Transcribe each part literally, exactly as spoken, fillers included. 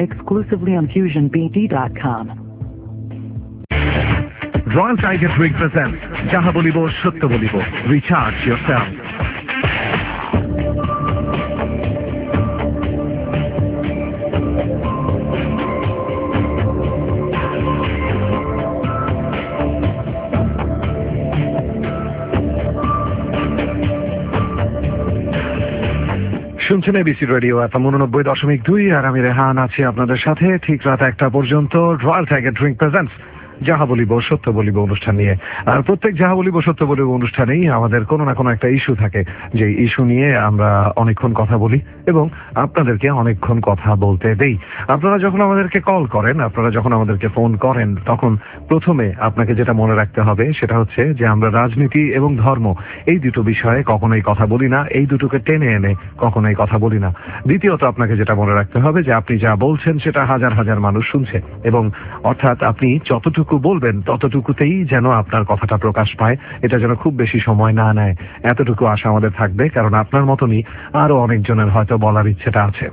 exclusively on fusion b d dot com. Royal Tiger Drink presents Jaha Bolibo Sotto Bolibo. Recharge yourself. শুনছেন ABC radio FM উননব্বই দশমিক দুই, আর আমি রেহান আছি আপনাদের সাথে ঠিক রাত একটা পর্যন্ত রয়্যাল টাইগার ড্রিঙ্ক প্রেজেন্টস যাহা বলিব সত্য বলিব অনুষ্ঠান নিয়ে। আর প্রত্যেক যাহা বলিব সত্য বলিব অনুষ্ঠানেই আমাদের কোনো না কোনো একটা ইস্যু থাকে, যে ইস্যু নিয়ে আমরা অনেকক্ষণ কথা বলি এবং আপনাদেরকে অনেকক্ষণ কথা বলতে দেই। আপনারা যখন আমাদেরকে কল করেন, আপনারা যখন আমাদেরকে ফোন করেন, তখন প্রথমে আপনাকে যেটা মনে রাখতে হবে সেটা হচ্ছে যে আমরা রাজনীতি এবং ধর্ম এই দুটো বিষয়ে কখনোই কথা বলি না, এই দুটোকে টেনে এনে কখনোই কথা বলি না। দ্বিতীয়ত আপনাকে যেটা মনে রাখতে হবে যে আপনি যা বলছেন সেটা হাজার হাজার মানুষ শুনছে, এবং অর্থাৎ আপনি যতটুকু বলবেন ততটুকুতেই যেন আপনার কথাটা প্রকাশ পায়, এটা যেন খুব বেশি সময় না নেয়, এতটুকু আশা আমাদের থাকবে, কারণ আপনার মতনই আরো অনেকজনের হয়তো বলার ইচ্ছেটা আছে।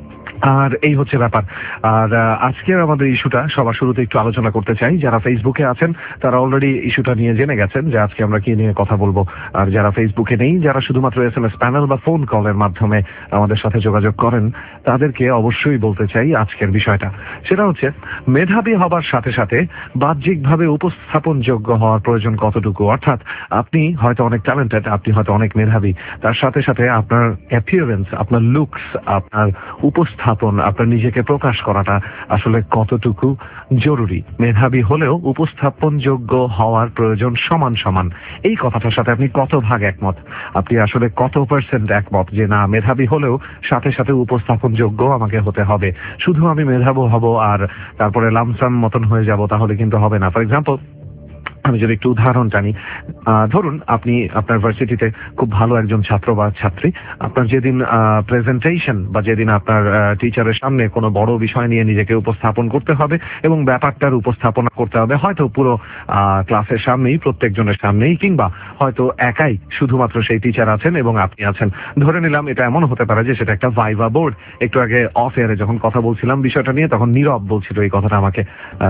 আর এই হচ্ছে ব্যাপার। আর আজকের আমাদের ইস্যুটা সবার শুরুতে একটু আলোচনা করতে চাই। যারা ফেসবুকে আছেন তারা অলরেডি ইস্যুটা নিয়ে জেনে গেছেন যে আজকে আমরা কি নিয়ে কথা বলবো। আর যারা ফেসবুকে নেই, যারা শুধুমাত্র এস এম এস প্যানেল বা ফোন কলের মাধ্যমে আমাদের সাথে যোগাযোগ করেন, তাদেরকে অবশ্যই বলতে চাই আজকের বিষয়টা। সেটা হচ্ছে মেধাবী হবার সাথে সাথে বাহ্যিকভাবে উপস্থাপনযোগ্য হওয়ার প্রয়োজন কতটুকু। অর্থাৎ আপনি হয়তো অনেক ট্যালেন্টেড, আপনি হয়তো অনেক মেধাবী, তার সাথে সাথে আপনার অ্যাপিয়ারেন্স, আপনার লুকস, আপনার উপস্থাপন, আপনার নিজেকে প্রকাশ করাটা আসলে কতটুকু জরুরি। মেধাবী হলেও উপস্থাপনযোগ্য হওয়ার প্রয়োজন সমান সমান। এই কথাটার সাথে আপনি কত ভাগ একমত? আপনি আসলে কত পার্সেন্ট একমত যে না, মেধাবী হলেও সাথে সাথে উপস্থাপনযোগ্য আমাকে হতে হবে। শুধু আমি মেধাবী হব আর তারপরে লামসাম মতন হয়ে যাব, তাহলে কিন্তু হবে না। ফর এক্সাম্পল, আমি যদি একটু উদাহরণ টানি, ধরুন আপনি আপনার ভার্সিটিতে খুব ভালো একজন ছাত্র বা ছাত্রী, আপনার যেদিন প্রেজেন্টেশন বা যেদিন আপনার টিচারের সামনে কোনো বড় বিষয় নিয়ে নিজেকে উপস্থাপন করতে হবে এবং ব্যাপারটার উপস্থাপনা করতে হবে, হয়তো পুরো ক্লাসের সামনেই, প্রত্যেকজনের সামনেই, কিংবা হয়তো একাই শুধুমাত্র সেই টিচার আছেন এবং আপনি আছেন। ধরে নিলাম এটা এমন হতে পারে যে সেটা একটা ভাইভা বোর্ড। একটু আগে অফ এয়ারে যখন কথা বলছিলাম বিষয়টা নিয়ে, তখন নীরব বলছিল এই কথাটা আমাকে,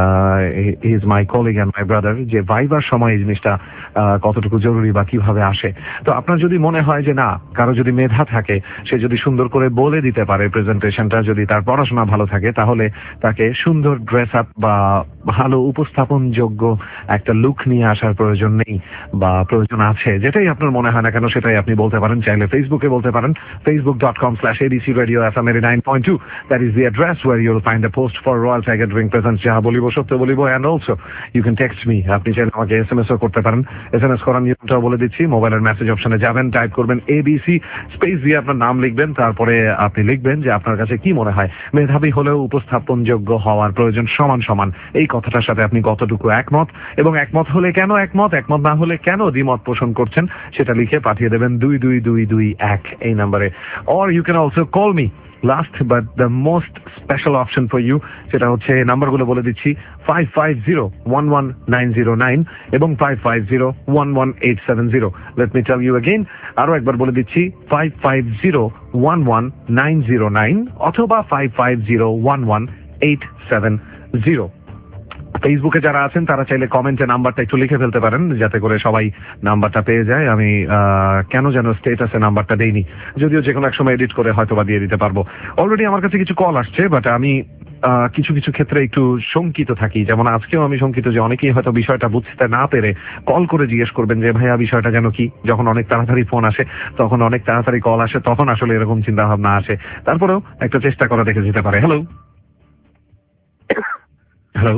he is my colleague and my brother, যে ভাইবার সময় এই জিনিসটা কতটুকু জরুরি বা কিভাবে আসে। তো আপনার যদি মনে হয় যে না, কারো যদি মেধা থাকে, সে যদি সুন্দর করে বলে দিতে পারে প্রেজেন্টেশনটা, যদি তার পড়াশোনা ভালো থাকে, তাহলে তাকে সুন্দর ড্রেস আপ বা ভালো উপস্থাপনযোগ্য একটা লুক নিয়ে আসার প্রয়োজন নেই বা প্রয়োজন আছে। যেটাই আপনার মনে হয় না কেন সেটাই আপনি বলতে পারেন। চাইলে ফেসবুকে বলতে পারেন, Facebook dot com slash ABC radio F M eighty nine point two. That is the address where you will find the post for Royal Tiger drink presents যাহা বলিব সত্য বলিব। And also you can text me. আপনি চাইলে আমাকে S M S ও করতে পারেন। S M S করার নিয়মটাও বলে দিচ্ছি। মোবাইলের মেসেজ অপশনে যাবেন, টাইপ করবেন এবিসি, স্পেস দিয়ে আপনার নাম লিখবেন, তারপরে আপনি লিখবেন যে আপনার কাছে কি মনে হয় মেধাবী হলেও উপস্থাপনযোগ্য হওয়ার প্রয়োজন সমান সমান। এই কথাটার সাথে আপনি কতটুকু একমত, এবং একমত হলে কেন একমত, একমত না হলে কেন দ্বিমত পোষণ করছেন, সেটা লিখে পাঠিয়ে দেবেন দুই দুই দুই দুই এক এই নাম্বারে। Or you can also call me. Last but the most special option for you, সেটা হচ্ছে নাম্বারগুলো বলে দিচ্ছি, five five zero one one nine zero nine এবং five five zero one one eight seven zero. Let me tell you again, আরো একবার বলে দিচ্ছি, five five zero one one nine zero nine অথবা five five zero one one eight seven zero. ফেসবুকে যারা আছেন তারা চাইলে কমেন্টে নাম্বারটা একটু লিখে ফেলতে পারেন, যাতে করে সবাই নাম্বারটা পেয়ে যায়। আমি কেন যেন স্টেটাসে নাম্বারটা দেইনি, যদিও যে কোনো এক সময় এডিট করে হয়তো বা দিয়ে দিতে পারবো। অলরেডি আমার কাছে কিছু কল আসছে, বাট আমি কিছু কিছু ক্ষেত্রে একটু শঙ্কিত থাকি। যেমন আজকেও আমি শঙ্কিত যে অনেকেই হয়তো বিষয়টা বুঝতে না পেরে কল করে জিজ্ঞেস করবেন যে ভাইয়া বিষয়টা যেন কি। যখন অনেক তাড়াতাড়ি ফোন আসে, তখন অনেক তাড়াতাড়ি কল আসে, তখন আসলে এরকম চিন্তা ভাবনা আসে। তারপরেও একটা চেষ্টা করা দেখে যেতে পারে। হ্যালো হ্যালো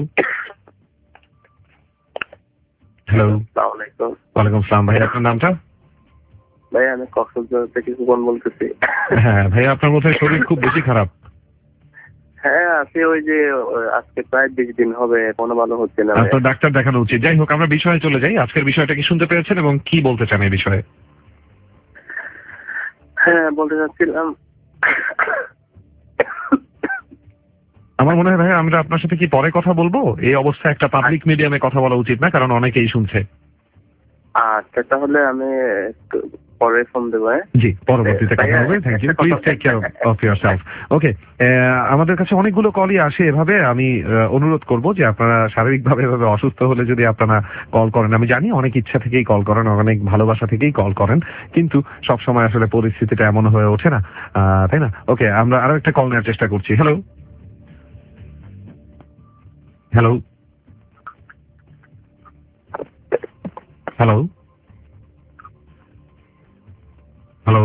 হ্যালো, ওয়ালাইকুম আসসালাম। ভাই আপনার নামটা? ভাই আমি কক্সবাজার থেকে সুমন বলতেছি। হ্যাঁ ভাই, আপনার বোধহয় শরীর খুব বেশি খারাপ। হ্যাঁ আছে, ওই যে আজকে প্রায় বিশ দিন হবে, কোনো ভালো হচ্ছে না। আপনার ডাক্তার দেখানো উচিত। যাই হোক, আমরা বিষয়ে চলে যাই। আজকের বিষয়টা কি শুনতে পেরেছেন এবং কি বলতে চান এই বিষয়ে? হ্যাঁ বলতে চাচ্ছিলাম, আমার মনে হয় ভাই আমরা আপনার সাথে কি পরে কথা বলবো? এই অবস্থায় একটা পাবলিক মিডিয়ামে কথা বলা উচিত না, কারণ অনেকেই শুনছে। আচ্ছা তাহলে আমি পরে ফোন দেবো। হ্যাঁ? জি, পরবর্তীতে কথা হবে। Thank you, please take care of yourself. Okay, আমাদের কাছে অনেকগুলো কলই আসে এভাবে। আমি আহ, অনুরোধ করব যে আপনারা শারীরিকভাবে এভাবে অসুস্থ হলে যদি আপনারা কল করেন, আমি জানি অনেক ইচ্ছা থেকেই কল করেন, অনেক ভালোবাসা থেকেই কল করেন, কিন্তু সব সময় আসলে পরিস্থিতিটা এমন হয়ে ওঠে না, আহ, তাই না? ওকে, আমরা আরো একটা কল নেওয়ার চেষ্টা করছি। হ্যালো হ্যালো হ্যালো হ্যালো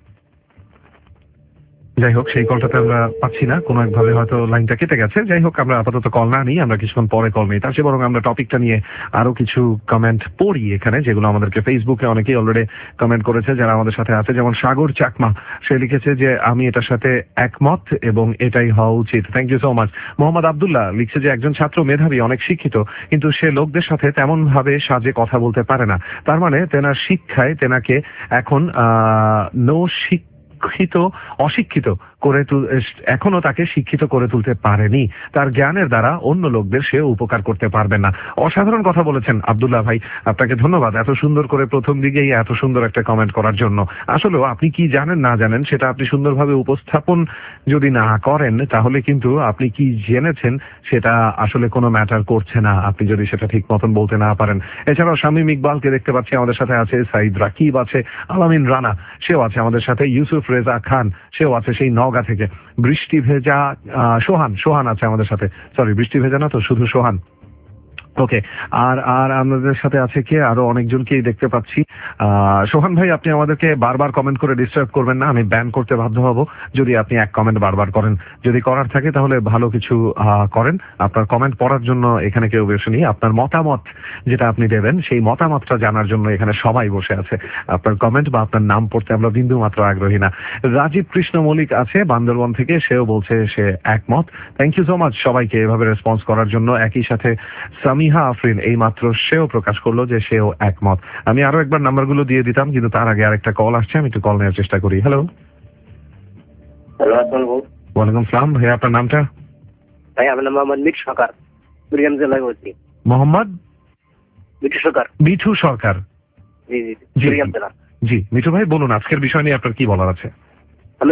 যাই হোক, সেই কলটাতে আমরা পাচ্ছি না, কোনো একভাবে হয়তো লাইনটা কেটে গেছে। যাই হোক, আমরা আপাতত কল না নিই, আমরা কিছুক্ষণ পরে কল নিই। তার চেয়ে বরং আমরা টপিকটা নিয়ে আরো কিছু কমেন্ট পড়ি এখানে, যেগুলো আমাদেরকে ফেসবুকে অনেকেই অলরেডি কমেন্ট করেছে যারা আমাদের সাথে আছে। যেমন সাগর চাকমা, সে লিখেছে যে আমি এটার সাথে একমত এবং এটাই হওয়া উচিত। Thank you so much. Mohammad Abdullah লিখছে যে একজন ছাত্র মেধাবী, অনেক শিক্ষিত, কিন্তু সে লোকদের সাথে তেমন ভাবে সাজে কথা বলতে পারে না। তার মানে তেনার শিক্ষায় তেনাকে এখন আহ নো শিক্ষিত অশিক্ষিত করে এখনো তাকে শিক্ষিত করে তুলতে পারেনি। তার জ্ঞানের দ্বারা অন্য লোকদের সে উপকার করতে পারবে না। অসাধারণ কথা বলেছেন আব্দুল্লাহ ভাই, আপনাকে ধন্যবাদ এত সুন্দর করে প্রথম দিকেই এত সুন্দর একটা কমেন্ট করার জন্য। আসলেও আপনি কি জানেন না জানেন সেটা আপনি সুন্দরভাবে উপস্থাপন যদি না করেন, তাহলে কিন্তু আপনি কি জেনেছেন সেটা আসলে কোনো ম্যাটার করছে না, আপনি যদি সেটা ঠিক মতন বলতে না পারেন। এছাড়াও শামীম ইকবালকে দেখতে পাচ্ছি আমাদের সাথে আছে, সাইদ রাকিব আছে, আলামিন রানা সেও আছে আমাদের সাথে, ইউসুফ রেজা খান সেও আছে সেই নওগাঁ থেকে, বৃষ্টি ভেজা সোহান সোহান আছে আমাদের সাথে, সরি বৃষ্টি ভেজা না তো, শুধু সোহান। ওকে, আর আর আমাদের সাথে আছে কে, আরো অনেকজনকেই দেখতে পাচ্ছি। আহ সোহান ভাই, আপনি আমাদেরকে বারবার কমেন্ট করে ডিস্টার্ব করবেন না, আমি ব্যান করতে বাধ্য হব যদি আপনি এক কমেন্ট বারবার করেন। যদি করার থাকে তাহলে ভালো কিছু আহ করেন। আপনার কমেন্ট পড়ার জন্য এখানে কেউ বসে নেই, আপনার মতামত যেটা আপনি দেবেন সেই মতামতটা জানার জন্য এখানে সবাই বসে আছে। আপনার কমেন্ট বা আপনার নাম পড়তে আমরা বিন্দু মাত্র আগ্রহী না। রাজীব কৃষ্ণ মল্লিক আছে বান্দরবন থেকে, সেও বলছে সে একমত। থ্যাংক ইউ সো মাচ সবাইকে এভাবে রেসপন্স করার জন্য। একই সাথে সামিহা আফরিন এই মাত্র সেও প্রকাশ করলো যে সেও একমত। আমি আরো একবার নাম্বারগুলো দিয়ে দিতাম, কিন্তু তার আগে আরেকটা কল আসছে, আমি একটু কল নেওয়ার চেষ্টা করি। হ্যালো ওয়ালাইকুম সালাম, ভাইয়া আপনার নামটা? ভাই আমার নাম মোহাম্মদ মিঠু সরকার, কুড়িগ্রাম জেলায় বলছি। মোহাম্মদ মিঠু সরকার। মিঠু সরকার, জি জি কুড়িগ্রাম জেলা। জি মিঠু ভাই বলুন, আজকের বিষয় নিয়ে আপনার কি বলার আছে? আমি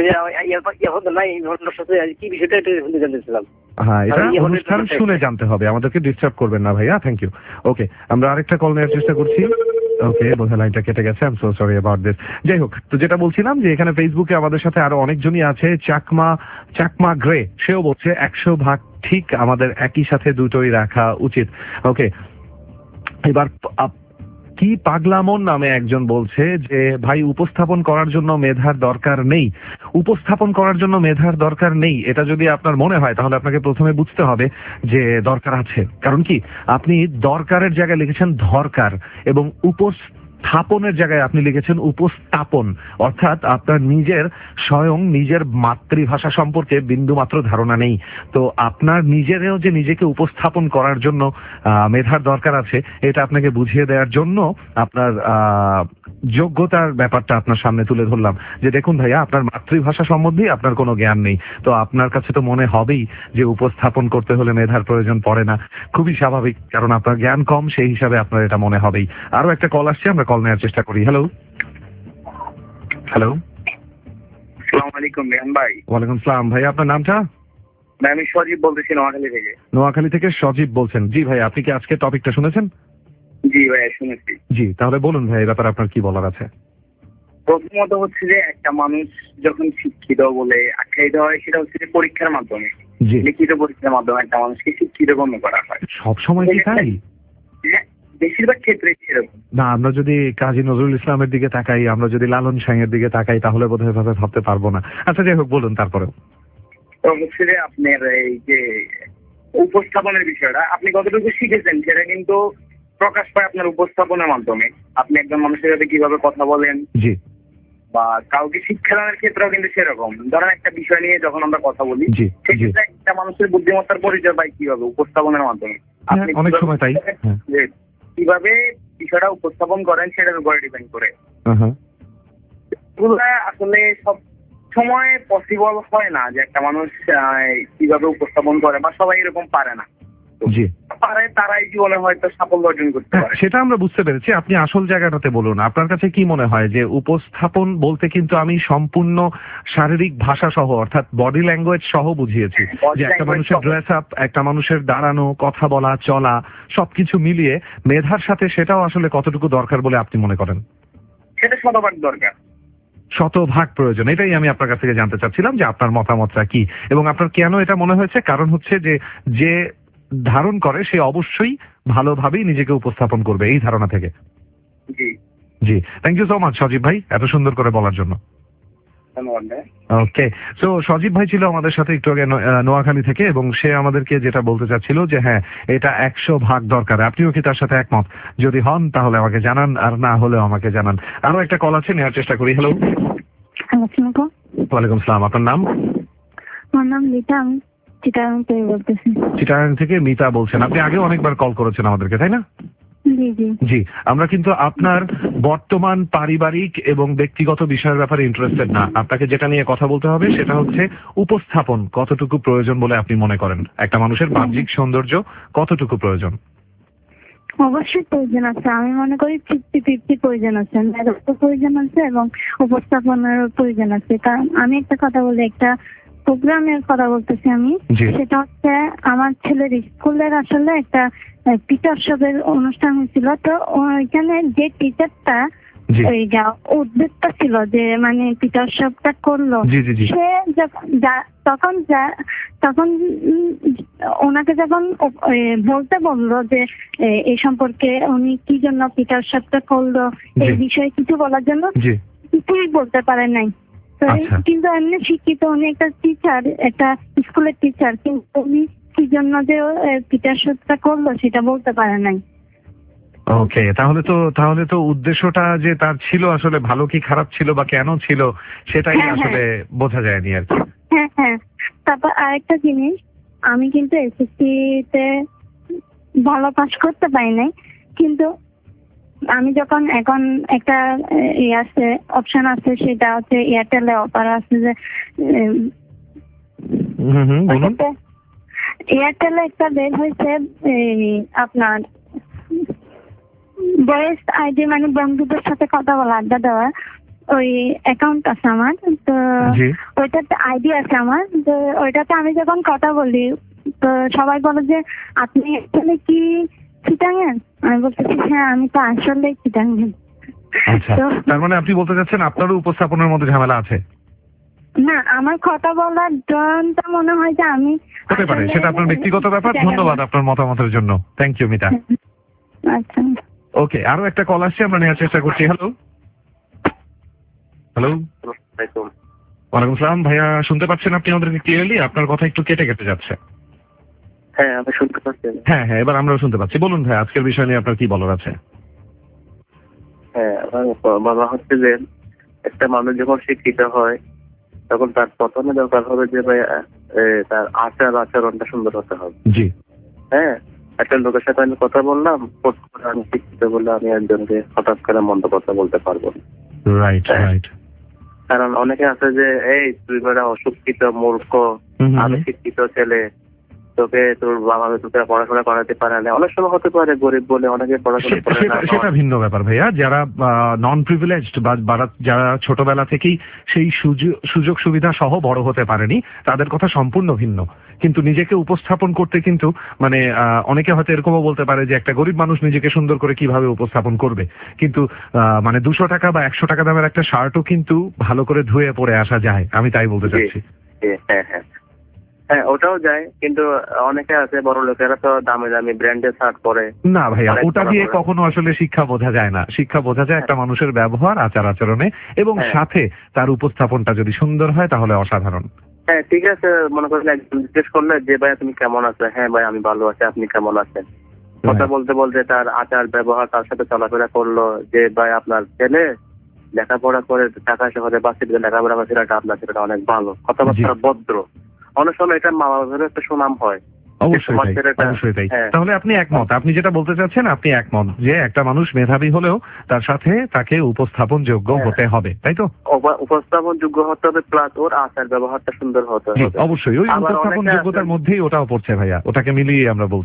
কি বিষয়টা জানতে চাইছিলাম। হ্যাঁ, এটা অনুষ্ঠান শুনে জানতে হবে, আমাদেরকে ডিস্টার্ব করবেন না ভাইয়া। Thank you. ওকে, আমরা আরেকটা কল নেওয়ার চেষ্টা করছি। ওকে, বোধহয় লাইনটা কেটে গেছে, I am so sorry about this. যাই হোক, তো যেটা বলছিলাম যে এখানে ফেসবুকে আমাদের সাথে আরো অনেকজনই আছে। চাকমা চাকমা গ্রে সেও বলছে একশো ভাগ ঠিক, আমাদের একই সাথে দুটোই রাখা উচিত। ওকে, এবার কি পাগলামন নামে একজন বলছে যে ভাই উপস্থাপন করার জন্য মেধার দরকার নেই। উপস্থাপন করার জন্য মেধার দরকার নেই এটা যদি আপনার মনে হয়, তাহলে আপনাকে প্রথমে বুঝতে হবে যে দরকার আছে। কারণ কি, আপনি দরকারের জায়গায় লিখেছেন দরকার, এবং উপস্থাপনের জায়গায় আপনি লিখেছেন উপস্থাপন, অর্থাৎ আপনার নিজের স্বয়ং নিজের মাতৃভাষা সম্পর্কে বিন্দুমাত্র ধারণা নেই। তো আপনার নিজেরও যে নিজেকে উপস্থাপন করার জন্য আহ মেধার দরকার আছে, এটা আপনাকে বুঝিয়ে দেওয়ার জন্য আপনার আহ যোগ্যতার ব্যাপারটা আপনার সামনে তুলে ধরলাম যে দেখুন ভাইয়া, আপনার মাতৃভাষা সম্বন্ধে আপনার কোনো জ্ঞান নেই, তো আপনার কাছে তো মনে হবেই যে উপস্থাপন করতে হলে মেধার প্রয়োজন পড়ে না। খুবই স্বাভাবিক, কারণ আপনার জ্ঞান কম, সেই হিসাবে আপনার এটা মনে হবেই। আরো একটা কল আসছে, আমরা কল নেওয়ার চেষ্টা করি। হ্যালো হ্যালো আসসালামু আলাইকুম রেহান ভাই। ওয়ালাইকুম সালাম, ভাই আপনার নামটা? আমি সজীব বলতেছি নোয়াখালী থেকে। নোয়াখালী থেকে সজীব বলছেন? জি ভাই, আপনি কি আজকে টপিকটা শুনেছেন? জি ভাই শুনেছি। জি, তাহলে বলুন ভাই, এই ব্যাপারে আপনার কি বলার আছে? প্রথমত হচ্ছে যে একটা মানুষ যখন শিক্ষিত বলে আখ্যায়িত হয়, সেটা হচ্ছে যে পরীক্ষার মাধ্যমে, লিখিত পরীক্ষার মাধ্যমে একটা মানুষকে শিক্ষিত গণ্য করা হয়। সব সময় কি তাই? বেশিরভাগ ক্ষেত্রে সেরকম না, আমরা যদি কাজী নজরুল ইসলামের দিকে তাকাই, আমরা যদি লালন সাঁইয়ের দিকে তাকাই, তাহলে বোধহয় ভাবে ভাবতে পারবো না। আচ্ছা যাই হোক, বলুন তারপরে। তো হচ্ছে যে আপনার এই যে উপস্থাপনের বিষয়টা আপনি কতটুকু শিখেছেন সেটা কিন্তু প্রকাশ পায় আপনার উপস্থাপনের মাধ্যমে। আপনি একজন মানুষের সাথে কিভাবে কথা বলেন, জি, বা কাউকে শিক্ষাদানের ক্ষেত্রেও কিন্তু সেরকম। ধরেন একটা বিষয় নিয়ে যখন আমরা কথা বলি, সেক্ষেত্রে একটা মানুষের বুদ্ধিমত্তার পরিচয় পাই কিভাবে, উপস্থাপনের মাধ্যমে। আপনি অনেক সময় তাই কিভাবে বিষয়টা উপস্থাপন করেন সেটার উপরে ডিপেন্ড করে। আসলে সব সময় পসিবল হয় না যে একটা মানুষ কিভাবে উপস্থাপন করে, বা সবাই এরকম পারে না। পারে তারাই জীবনে হয়তো সাফল্য অর্জন করতে হ্যাঁ, পারে। সেটা আমরা বুঝতে পেরেছি। আপনি আসল জায়গাটাতে বলুন, আপনার কাছে কি মনে হয় যে উপস্থাপন বলতে কিন্তু আমি সম্পূর্ণ শারীরিক ভাষা সহ অর্থাৎ বডি ল্যাঙ্গুয়েজ সহ বুঝিয়েছি, Body যে একটা language মানুষের সহ। ড্রেস আপ, একটা মানুষের দাঁড়ানো, কথা বলা, চলা সবকিছু মিলিয়ে মেধার সাথে সেটাও আসলে কতটুকু দরকার বলে আপনি মনে করেন? সেটা শতভাগ দরকার। শতভাগ প্রয়োজন, এটাই আমি আপনার কাছ থেকে জানতে চাচ্ছিলাম যে আপনার মতামতটা কি এবং আপনার কেন এটা মনে হয়েছে। কারণ হচ্ছে যে যে ধারণ করে সে অবশ্যই ভালোভাবেই নিজেকে উপস্থাপন করবে, এই ধারণা থেকে। জি, জি, thank you so much Sajib ভাই এত সুন্দর করে বলার জন্য। ধন্যবাদ ভাই। ওকে, সো সজীব ভাই ছিল আমাদের সাথে একটু আগে ন- আহ, নোয়াখালী থেকে, এবং সে আমাদেরকে যেটা বলতে চাচ্ছিল যে হ্যাঁ এটা একশো ভাগ দরকার। আপনিও কি তার সাথে একমত? যদি হন তাহলে আমাকে জানান, আর না হলেও আমাকে জানান। আরো একটা কল আছে, নেওয়ার চেষ্টা করি। হ্যালো, আসসালামু ওয়ালাইকুম সালাম। আপনার নাম? আমার নাম লিটা, আমি চিটাগাং থেকে বলতেছি। চিটাগাং থেকে মিতা বলছেন। আপনি আগে অনেকবার কল করেছেন আমাদেরকে, তাই না? জি জি জি, আমরা কিন্তু আপনার বর্তমান পারিবারিক এবং ব্যক্তিগত বিষয়ের ব্যাপারে ইন্টারেস্টেড না। আপনাকে যেটা নিয়ে কথা বলতে হবে সেটা হচ্ছে উপস্থাপন কতটুকু প্রয়োজন বলে আপনি মনে করেন, একটা মানুষের বাহ্যিক সৌন্দর্য কতটুকু প্রয়োজন? অবশ্যই প্রয়োজন আছে। আমি মনে করি ফিফটি ফিফটি প্রয়োজন আছে, মেধারও প্রয়োজন আছে এবং উপস্থাপনারও প্রয়োজন আছে। কারণ আমি একটা কথা বলি, একটা প্রোগ্রামের কথা বলতেছি আমি। জি। সেটা হচ্ছে আমার ছেলের স্কুলের আসলে একটা পিতার অনুষ্ঠান হয়েছিল। তো ওইখানে যে টিচারটা জি ওই যা উদ্যোগটা ছিল যে মানে পিতা উৎসবটা করলো, জি জি জি সে যখন যা- তখন যা- তখন উম ওনাকে যখন ও- এ বলতে বললো যে এ, এই সম্পর্কে উনি কি জন্য পিতা উৎসবটা করলো এই জি। বিষয়ে কিছু বলার জন্য জি কিছুই বলতে পারে নাই। তো আচ্ছা। কিন্তু এমনি শিক্ষিত, উনি একটা টিচার, একটা স্কুলের টিচার, কিন্তু উনি কি জন্য যে পিতা উৎসবটা করলো সেটা বলতে পারে নাই। ওকে, তাহলে তো তাহলে তো উদ্দেশ্যটা যে তার ছিল আসলে ভালো কি খারাপ ছিল বা কেন ছিল সেটাই হ্যাঁ, আসলে বোঝা যায়নি আর কি। হ্যাঁ হ্যাঁ তারপর আরেকটা জিনিস, আমি কিন্তু এসএসসি তে ভালো পাস করতে পারি নাই, কিন্তু আমি যখন এখন একটা ই আছে, অপশন আছে, সেটা হচ্ছে এয়ারটেলে অফার আছে যে উম, হুম হুম বলুন। এয়ারটেলে একটা বের হয়েছে এই আপনার ভয়েস আইডি, মানে বন্ধুদের সাথে কথা বলা, আড্ডা দেওয়া, ওই অ্যাকাউন্ট আছে আমার। তো জি ওইটাতে আইডি আছে আমার। তো ওইটাতে আমি যখন কথা বলি তো সবাই বলে যে আপনি আসলে কি চিটাঙ্গেন? আমি বলতেছি হ্যাঁ আমি তো আসলে চিটাঙ্গেন। আচ্ছা, তো তার মানে আপনি বলতে চাচ্ছেন আপনারও উপস্থাপনের মধ্যে ঝামেলা আছে? না, আমার কথা বলার ধরনটা মনে হয় যে আমি হতে পারে, আসলে সেটা আপনার ব্যক্তিগত ব্যাপার। চিটাগাং। ধন্যবাদ আপনার মতামতের জন্য। Thank you Mita. আচ্ছা, ওকে, আরো একটা কল আসছে, আমরা নেওয়ার চেষ্টা করছি। হ্যালো হ্যালো, ওয়ালাইকুম সালাম। ভাইয়া শুনতে পাচ্ছেন আপনি আমাদেরকে ক্লিয়ারলি? আপনার কথা একটু কেটে কেটে যাচ্ছে। হ্যাঁ আমি শুনতে পাচ্ছি। হ্যাঁ হ্যাঁ, এবার আমরাও শুনতে পাচ্ছি। বলুন ভাই, আজকের বিষয় নিয়ে আপনার কি বলার আছে? হ্যাঁ, আমার বলা হচ্ছে যে একটা মানুষ যখন শিক্ষিত হয় তখন তার প্রথমে দরকার হবে যে ভাই এ, তার আচার আচরণটা সুন্দর হতে হবে। জি হ্যাঁ, একটা লোকের সাথে আমি কথা বললাম, হুট করে আমি শিক্ষিত বলে আমি একজনকে হঠাৎ করে মন্দ কথা বলতে পারবো না। Right right. কারণ অনেকে আছে যে এই তুই বেড়া অশিক্ষিত মূর্খ, আমি শিক্ষিত ছেলে, তোকে তোর বাবা তোকে পড়াশোনা করাতে পারে না। অনেক সময় হতে পারে গরিব বলে অনেকে পড়াশোনা করে না। সেটা ভিন্ন ব্যাপার ভাইয়া। যারা নন প্রিভিলেজড বা বারা- যারা ছোটবেলা থেকেই সেই সুযোগ- সুযোগ সুবিধা সহ বড় হতে পারেনি, তাদের কথা সম্পূর্ণ ভিন্ন। কিন্তু নিজেকে উপস্থাপন করতে কিন্তু মানে আহ, অনেকে হয়তো এরকমও বলতে পারে যে একটা গরিব মানুষ নিজেকে সুন্দর করে কিভাবে উপস্থাপন করবে, কিন্তু আহ, মানে দুশো টাকা বা একশো টাকা দামের একটা শার্টও কিন্তু ভালো করে ধুয়ে পরে আসা যায়। আমি তাই বলতে চাচ্ছি। হ্যাঁ হ্যাঁ হ্যাঁ, ওটাও যায়, কিন্তু অনেকে আছে বড় লোকেরা তো দামি দামি ব্র্যান্ডের শার্ট পরে। না ভাইয়া, অনেক ওটা বড় দিয়ে বড়। কখনো আসলে শিক্ষা বোঝা যায় না। শিক্ষা বোঝা যায় একটা মানুষের ব্যবহার, আচার আচরণে, এবং হ্যাঁ। সাথে তার উপস্থাপনটা যদি সুন্দর হয় তাহলে অসাধারণ। হ্যাঁ ঠিক আছে, মনে করেন একজন জিজ্ঞেস করলে যে ভাই তুমি কেমন আছো, হ্যাঁ ভাই আমি ভালো আছি, আপনি কেমন আছেন, কথা বলতে বলতে তার আচার ব্যবহার, তার সাথে চলাফেরা করলো যে ভাই আপনার ছেলে লেখাপড়া করে টাকা শহরে বাচ্চাদের লেখাপড়া করে, সেটা আপনার ছেলেটা অনেক ভালো, কথাবার্তা ভদ্র। অনেক সময় এটা মা বাবার একটা সুনাম হয়। অবশ্যই তোমার তাই, ছেলেটা- অবশ্যই তাই। হ্যাঁ। তাহলে আপনি একমত? আপনি যেটা বলতে চাচ্ছেন আপনি একমত যে একটা মানুষ মেধাবী হলেও তার সাথে তাকে উপস্থাপন যোগ্য হ্যাঁ। হতে হবে, তাই তো? উপ- উপস্থাপন যোগ্য হতে হবে, প্লাস ওর আচার ব্যবহারটা সুন্দর হতে জি, হবে। অবশ্যই ওই আবার উপস্থাপন অনেকে যোগ্যতার আছে- মধ্যেই ওটাও পড়ছে ভাইয়া, ওটাকে মিলিয়ে আমরা বলছি।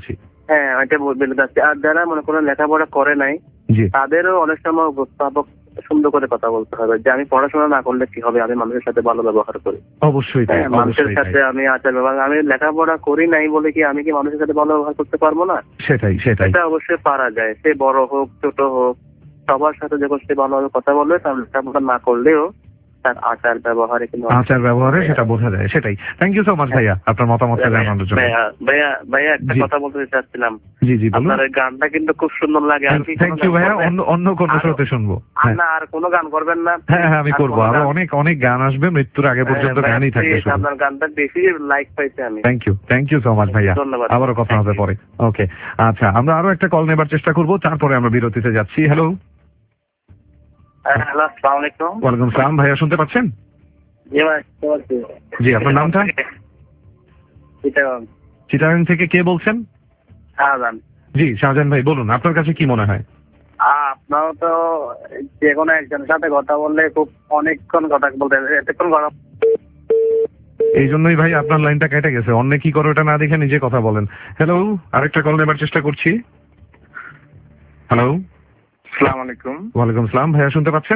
হ্যাঁ এটা বলে যাচ্ছে। আর যারা মনে করেন লেখাপড়া করে নাই জি তাদেরও অনেক সময় উপস্থাপক সুন্দর করে কথা বলতে হবে যে আমি পড়াশোনা না করলে কি হবে, আমি মানুষের সাথে ভালো ব্যবহার করি। অবশ্যই তাই, হ্যাঁ, মানুষের অবশ্যই সাথে তাই। আমি আচার ব্যবহার, আমি লেখাপড়া করি নাই বলে কি আমি কি মানুষের সাথে ভালো ব্যবহার করতে পারবো না? সেটাই সেটাই এটা অবশ্যই পারা যায়, সে বড় হোক ছোট হোক সবার সাথে যখন সে ভালোভাবে কথা বলবে তার লেখাপড়া না করলেও তার আচার ব্যবহারে কিন্তু আচার ব্যবহারে সেটা বোঝা যায়। সেটাই। থ্যাংক ইউ সো মাচ ভাইয়া আপনার মতামতটা জানানোর জন্য। ভাইয়া ভাইয়া ভাইয়া একটা জি। কথা বলতে চাচ্ছিলাম, জি জি বলুন। আপনার এই গানটা কিন্তু খুব সুন্দর লাগে। আর কি থ্যাংক ইউ ভাইয়া, অন্য অন্য কোনো আরো- শ্রোতে শুনবো। হ্যাঁ না আর কোনো গান করবেন না? হ্যাঁ হ্যাঁ আমি আর করবো, কোনো আরো গান? অনেক অনেক গান আসবে, মৃত্যুর আগে পর্যন্ত হ্যাঁ, গানই থাকবে please, শুধু। আপনার গানটা বেশি লাইক পাইছে আমি। Thank you thank you so much ভাইয়া, ধন্যবাদ। আবারও কথা Thank হবে you. পরে। ওকে আচ্ছা, আমরা আরো একটা কল নেবার চেষ্টা করবো, তারপরে আমরা বিরতিতে যাচ্ছি। হ্যালো, হ্যালো, আসসালামু আলাইকুম। ওয়ালাইকুম সালাম ভাইয়া, শুনতে পাচ্ছেন? জি ভাই, শুনতে পাচ্ছি। জি, আপনার নামটা? চিটাগং। চিটাগাং থেকে কে বলছেন? শাহজাহান। জি শাহজাহান ভাই বলুন, আপনার কাছে কি মনে হয়? আপনার তো যে কোনো একজনের সাথে কথা বললে খুব অনেকক্ষণ কথা বলতে এতক্ষণ কথা। এই জন্যই ভাই আপনার লাইনটা কেটে গেছে, অন্য কি করে ওটা না দেখে নিজে কথা বলেন। হ্যালো, আরেকটা কল নেবার চেষ্টা করছি। হ্যালো, আসসালামু আলাইকুম। ওয়ালাইকুম সালাম ভাইয়া, শুনতে পাচ্ছেন?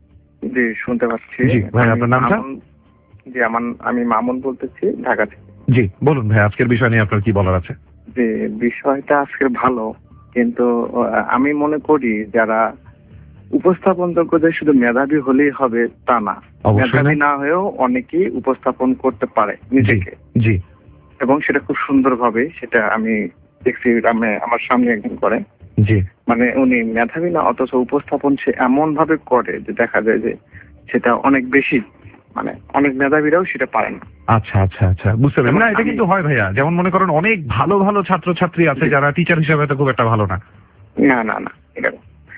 জি শুনতে পাচ্ছি। জি ভাই, আমি আপনার নামটা? মামুন। জি আমার আমি মামুন বলতেছি ঢাকা থেকে। জি বলুন ভাই, আজকের বিষয় নিয়ে আপনার কি বলার আছে? যে বিষয়টা আজকে ভালো, কিন্তু আহ, আমি মনে করি যারা উপস্থাপন যোগ্য যে শুধু মেধাবী হলেই হবে তা না, অবশ্যই মেধাবী না। না হয়েও অনেকেই উপস্থাপন করতে পারে নিজেকে, জি এবং সেটা খুব সুন্দরভাবে, সেটা আমি দেখছি আমি আমার সামনে একজন করে। জি মানে উনি মেধাবী না অথচ উপস্থাপন সে এমন ভাবে করে যে দেখা যায় যে সেটা অনেক বেশি, মানে অনেক মেধাবীরাও সেটা পারে না। আচ্ছা আচ্ছা আচ্ছা বুঝতে পারলাম। না এটা কিন্তু হয় ভাইয়া, যেমন মনে করেন অনেক ভালো ভালো ছাত্রছাত্রী আছে যারা টিচার হিসেবে তো খুব একটা ভালো না। না না না এটা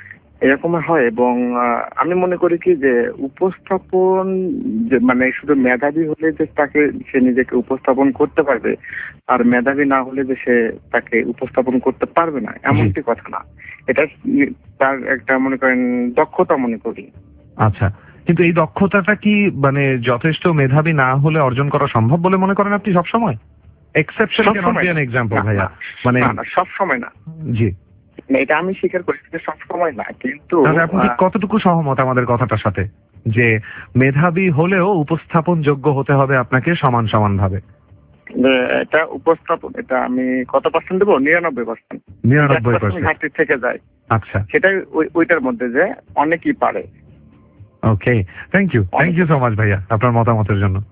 এরকম হয়, এবং আহ, আমি মনে করি কি যে উপস্থাপন যে মানে শুধু মেধাবী হলে যে তাকে সে নিজেকে উপস্থাপন করতে পারবে, আর মেধাবী না হলে যে সে তাকে উপস্থাপন করতে পারবে না এমনটি কথা না। এটা তার একটা মনে করেন দক্ষতা মনে করি। আচ্ছা, কিন্তু এই দক্ষতাটা কি মানে যথেষ্ট মেধাবী না হলে অর্জন করা সম্ভব বলে মনে করেন আপনি সবসময়? Exception can not be an example ভাইয়া, মানে সব সময় না। জি না, এটা আমি স্বীকার করি যে সব সময় না, কিন্তু তাহলে আপনি ঠিক আহ, কতটুকু সহমত আমাদের কথাটার সাথে যে মেধাবী হলেও উপস্থাপন যোগ্য হতে হবে আপনাকে সমান সমান ভাবে? যে এটা উপস্থাপন, এটা আমি কত পার্সেন্ট দেবো? নিরানব্বই পার্সেন্ট। নিরানব্বই পার্সেন্ট ঘাটতি থেকে যায়, আচ্ছা সেটাই ওই- ওইটার মধ্যে যে অনেকেই পারে। Okay, thank you thank you so much ভাইয়া আপনার মতামতের জন্য,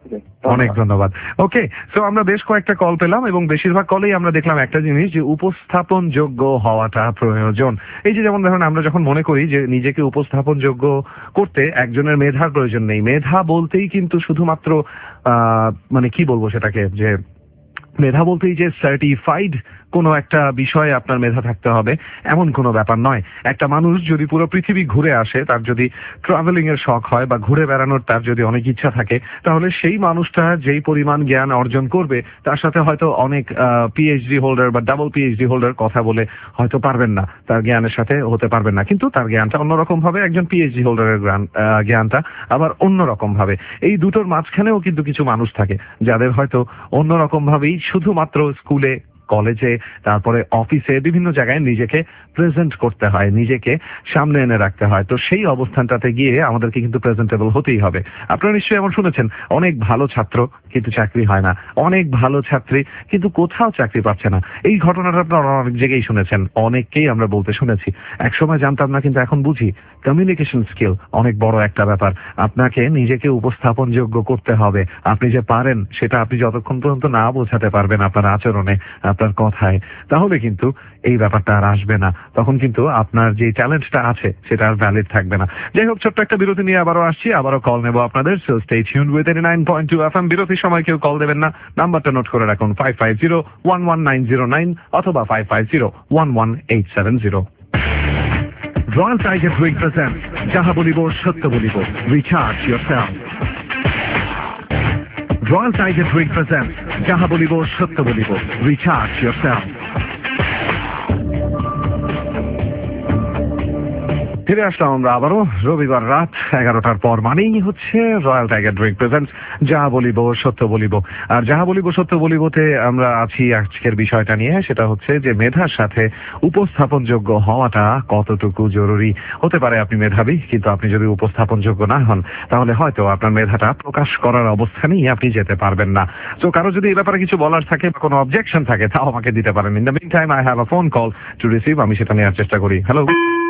অনেক ধন্যবাদ। ওকে, সো আমরা বেশ কয়েকটা কল পেলাম এবং বেশিরভাগ কলেই আমরা দেখলাম একটা জিনিস, যে উপস্থাপন যোগ্য হওয়াটা প্রয়োজন। এই যে যেমন ধরুন আমরা যখন মনে করি যে নিজেকে উপস্থাপন যোগ্য করতে একজনের মেধার প্রয়োজন নেই, মেধা বলতেই কিন্তু শুধুমাত্র আহ মানে কি বলবো সেটাকে, যে মেধা বলতেই যে সার্টিফাইড কোনো একটা বিষয়ে আপনার মেধা থাকতে হবে এমন কোনো ব্যাপার নয়। একটা মানুষ যদি পুরো পৃথিবী ঘুরে আসে, তার যদি ট্রাভেলিং এর শখ হয় বা ঘুরে বেড়ানোর তার যদি অনেক ইচ্ছা থাকে, তাহলে সেই মানুষটা যেই পরিমাণ জ্ঞান অর্জন করবে তার সাথে হয়তো অনেক পিএইচডি হোল্ডার বা ডাবল পিএইচডি হোল্ডার কথা বলে হয়তো পারবেন না, তার জ্ঞানের সাথে হতে পারবেন না, কিন্তু তার জ্ঞানটা অন্যরকম ভাবে, একজন পিএইচডি হোল্ডারের জ্ঞানটা আবার অন্যরকম ভাবে। এই দুটোর মাঝখানেও কিন্তু কিছু মানুষ থাকে যাদের হয়তো অন্যরকম ভাবেই শুধুমাত্র স্কুলে, কলেজে, তারপরে অফিসে, বিভিন্ন জায়গায় নিজেকে প্রেজেন্ট করতে হয়, নিজেকে সামনে এনে রাখতে হয়। তো সেই অবস্থানটাতে গিয়ে আমাদেরকে কিন্তু প্রেজেন্টেবল হতেই হবে। আপনারা নিশ্চয়ই এমন শুনেছেন, অনেক ভালো ছাত্র কিন্তু চাকরি হয় না, অনেক ভালো ছাত্রী কিন্তু কোথাও চাকরি পাচ্ছে না। এই ঘটনাটা আপনারা অনেক জায়গায় শুনেছেন, অনেককেই আমরা বলতে শুনেছি। একসময় জানতাম না, কিন্তু এখন বুঝি কমিউনিকেশন স্কিল অনেক বড় একটা ব্যাপার। আপনাকে নিজেকে উপস্থাপন যোগ্য করতে হবে। আপনি যে পারেন সেটা আপনি যতক্ষণ পর্যন্ত না বোঝাতে পারবেন আপনার আচরণে, আপনার কথায়, তাহলে কিন্তু এই ব্যাপারটা আর আসবে না। তখন কিন্তু আপনার যে ট্যালেন্টটা আছে সেটা আর ভ্যালিড থাকবে না। যাই হোক, ছোট্ট একটা বিরতি নিয়ে আবারও আসছি, আবারও কল নেবো আপনাদের। So stay tuned with eighty nine point two FM. বিরতির সময় কেউ কল দেবেন না, নাম্বারটা নোট করে রাখুন five five zero one one nine zero nine অথবা five five zero one one eight seven zero. Royal Tiger drink presents যাহা বলিব সত্য বলিব, recharge yourself. Royal Tiger drink presents যাহা বলিব সত্য বলিব, রিচার্জ ইয়োরসেলফ। ফিরে আসলাম আমরা আবারও রবিবার রাত এগারোটার পর মানেই হচ্ছে রয়্যাল টাইগার ড্রিঙ্ক প্রেজেন্টস যাহা বলিব সত্য বলিব। আর যাহা বলিব সত্য বলিবতে আমরা আছি আজকের বিষয়টা নিয়ে, সেটা হচ্ছে যে মেধার সাথে উপস্থাপনযোগ্য হওয়াটা কতটুকু জরুরি। হতে পারে আপনি মেধাবী, কিন্তু আপনি যদি উপস্থাপনযোগ্য না হন তাহলে হয়তো আপনার মেধাটা প্রকাশ করার অবস্থানেই আপনি যেতে পারবেন না। তো কারো যদি এই ব্যাপারে কিছু বলার থাকে বা কোনো অবজেকশন থাকে তাও আমাকে দিতে পারেন। In the meantime I have a phone call to receive, আমি সেটা নেওয়ার চেষ্টা করি। হ্যালো,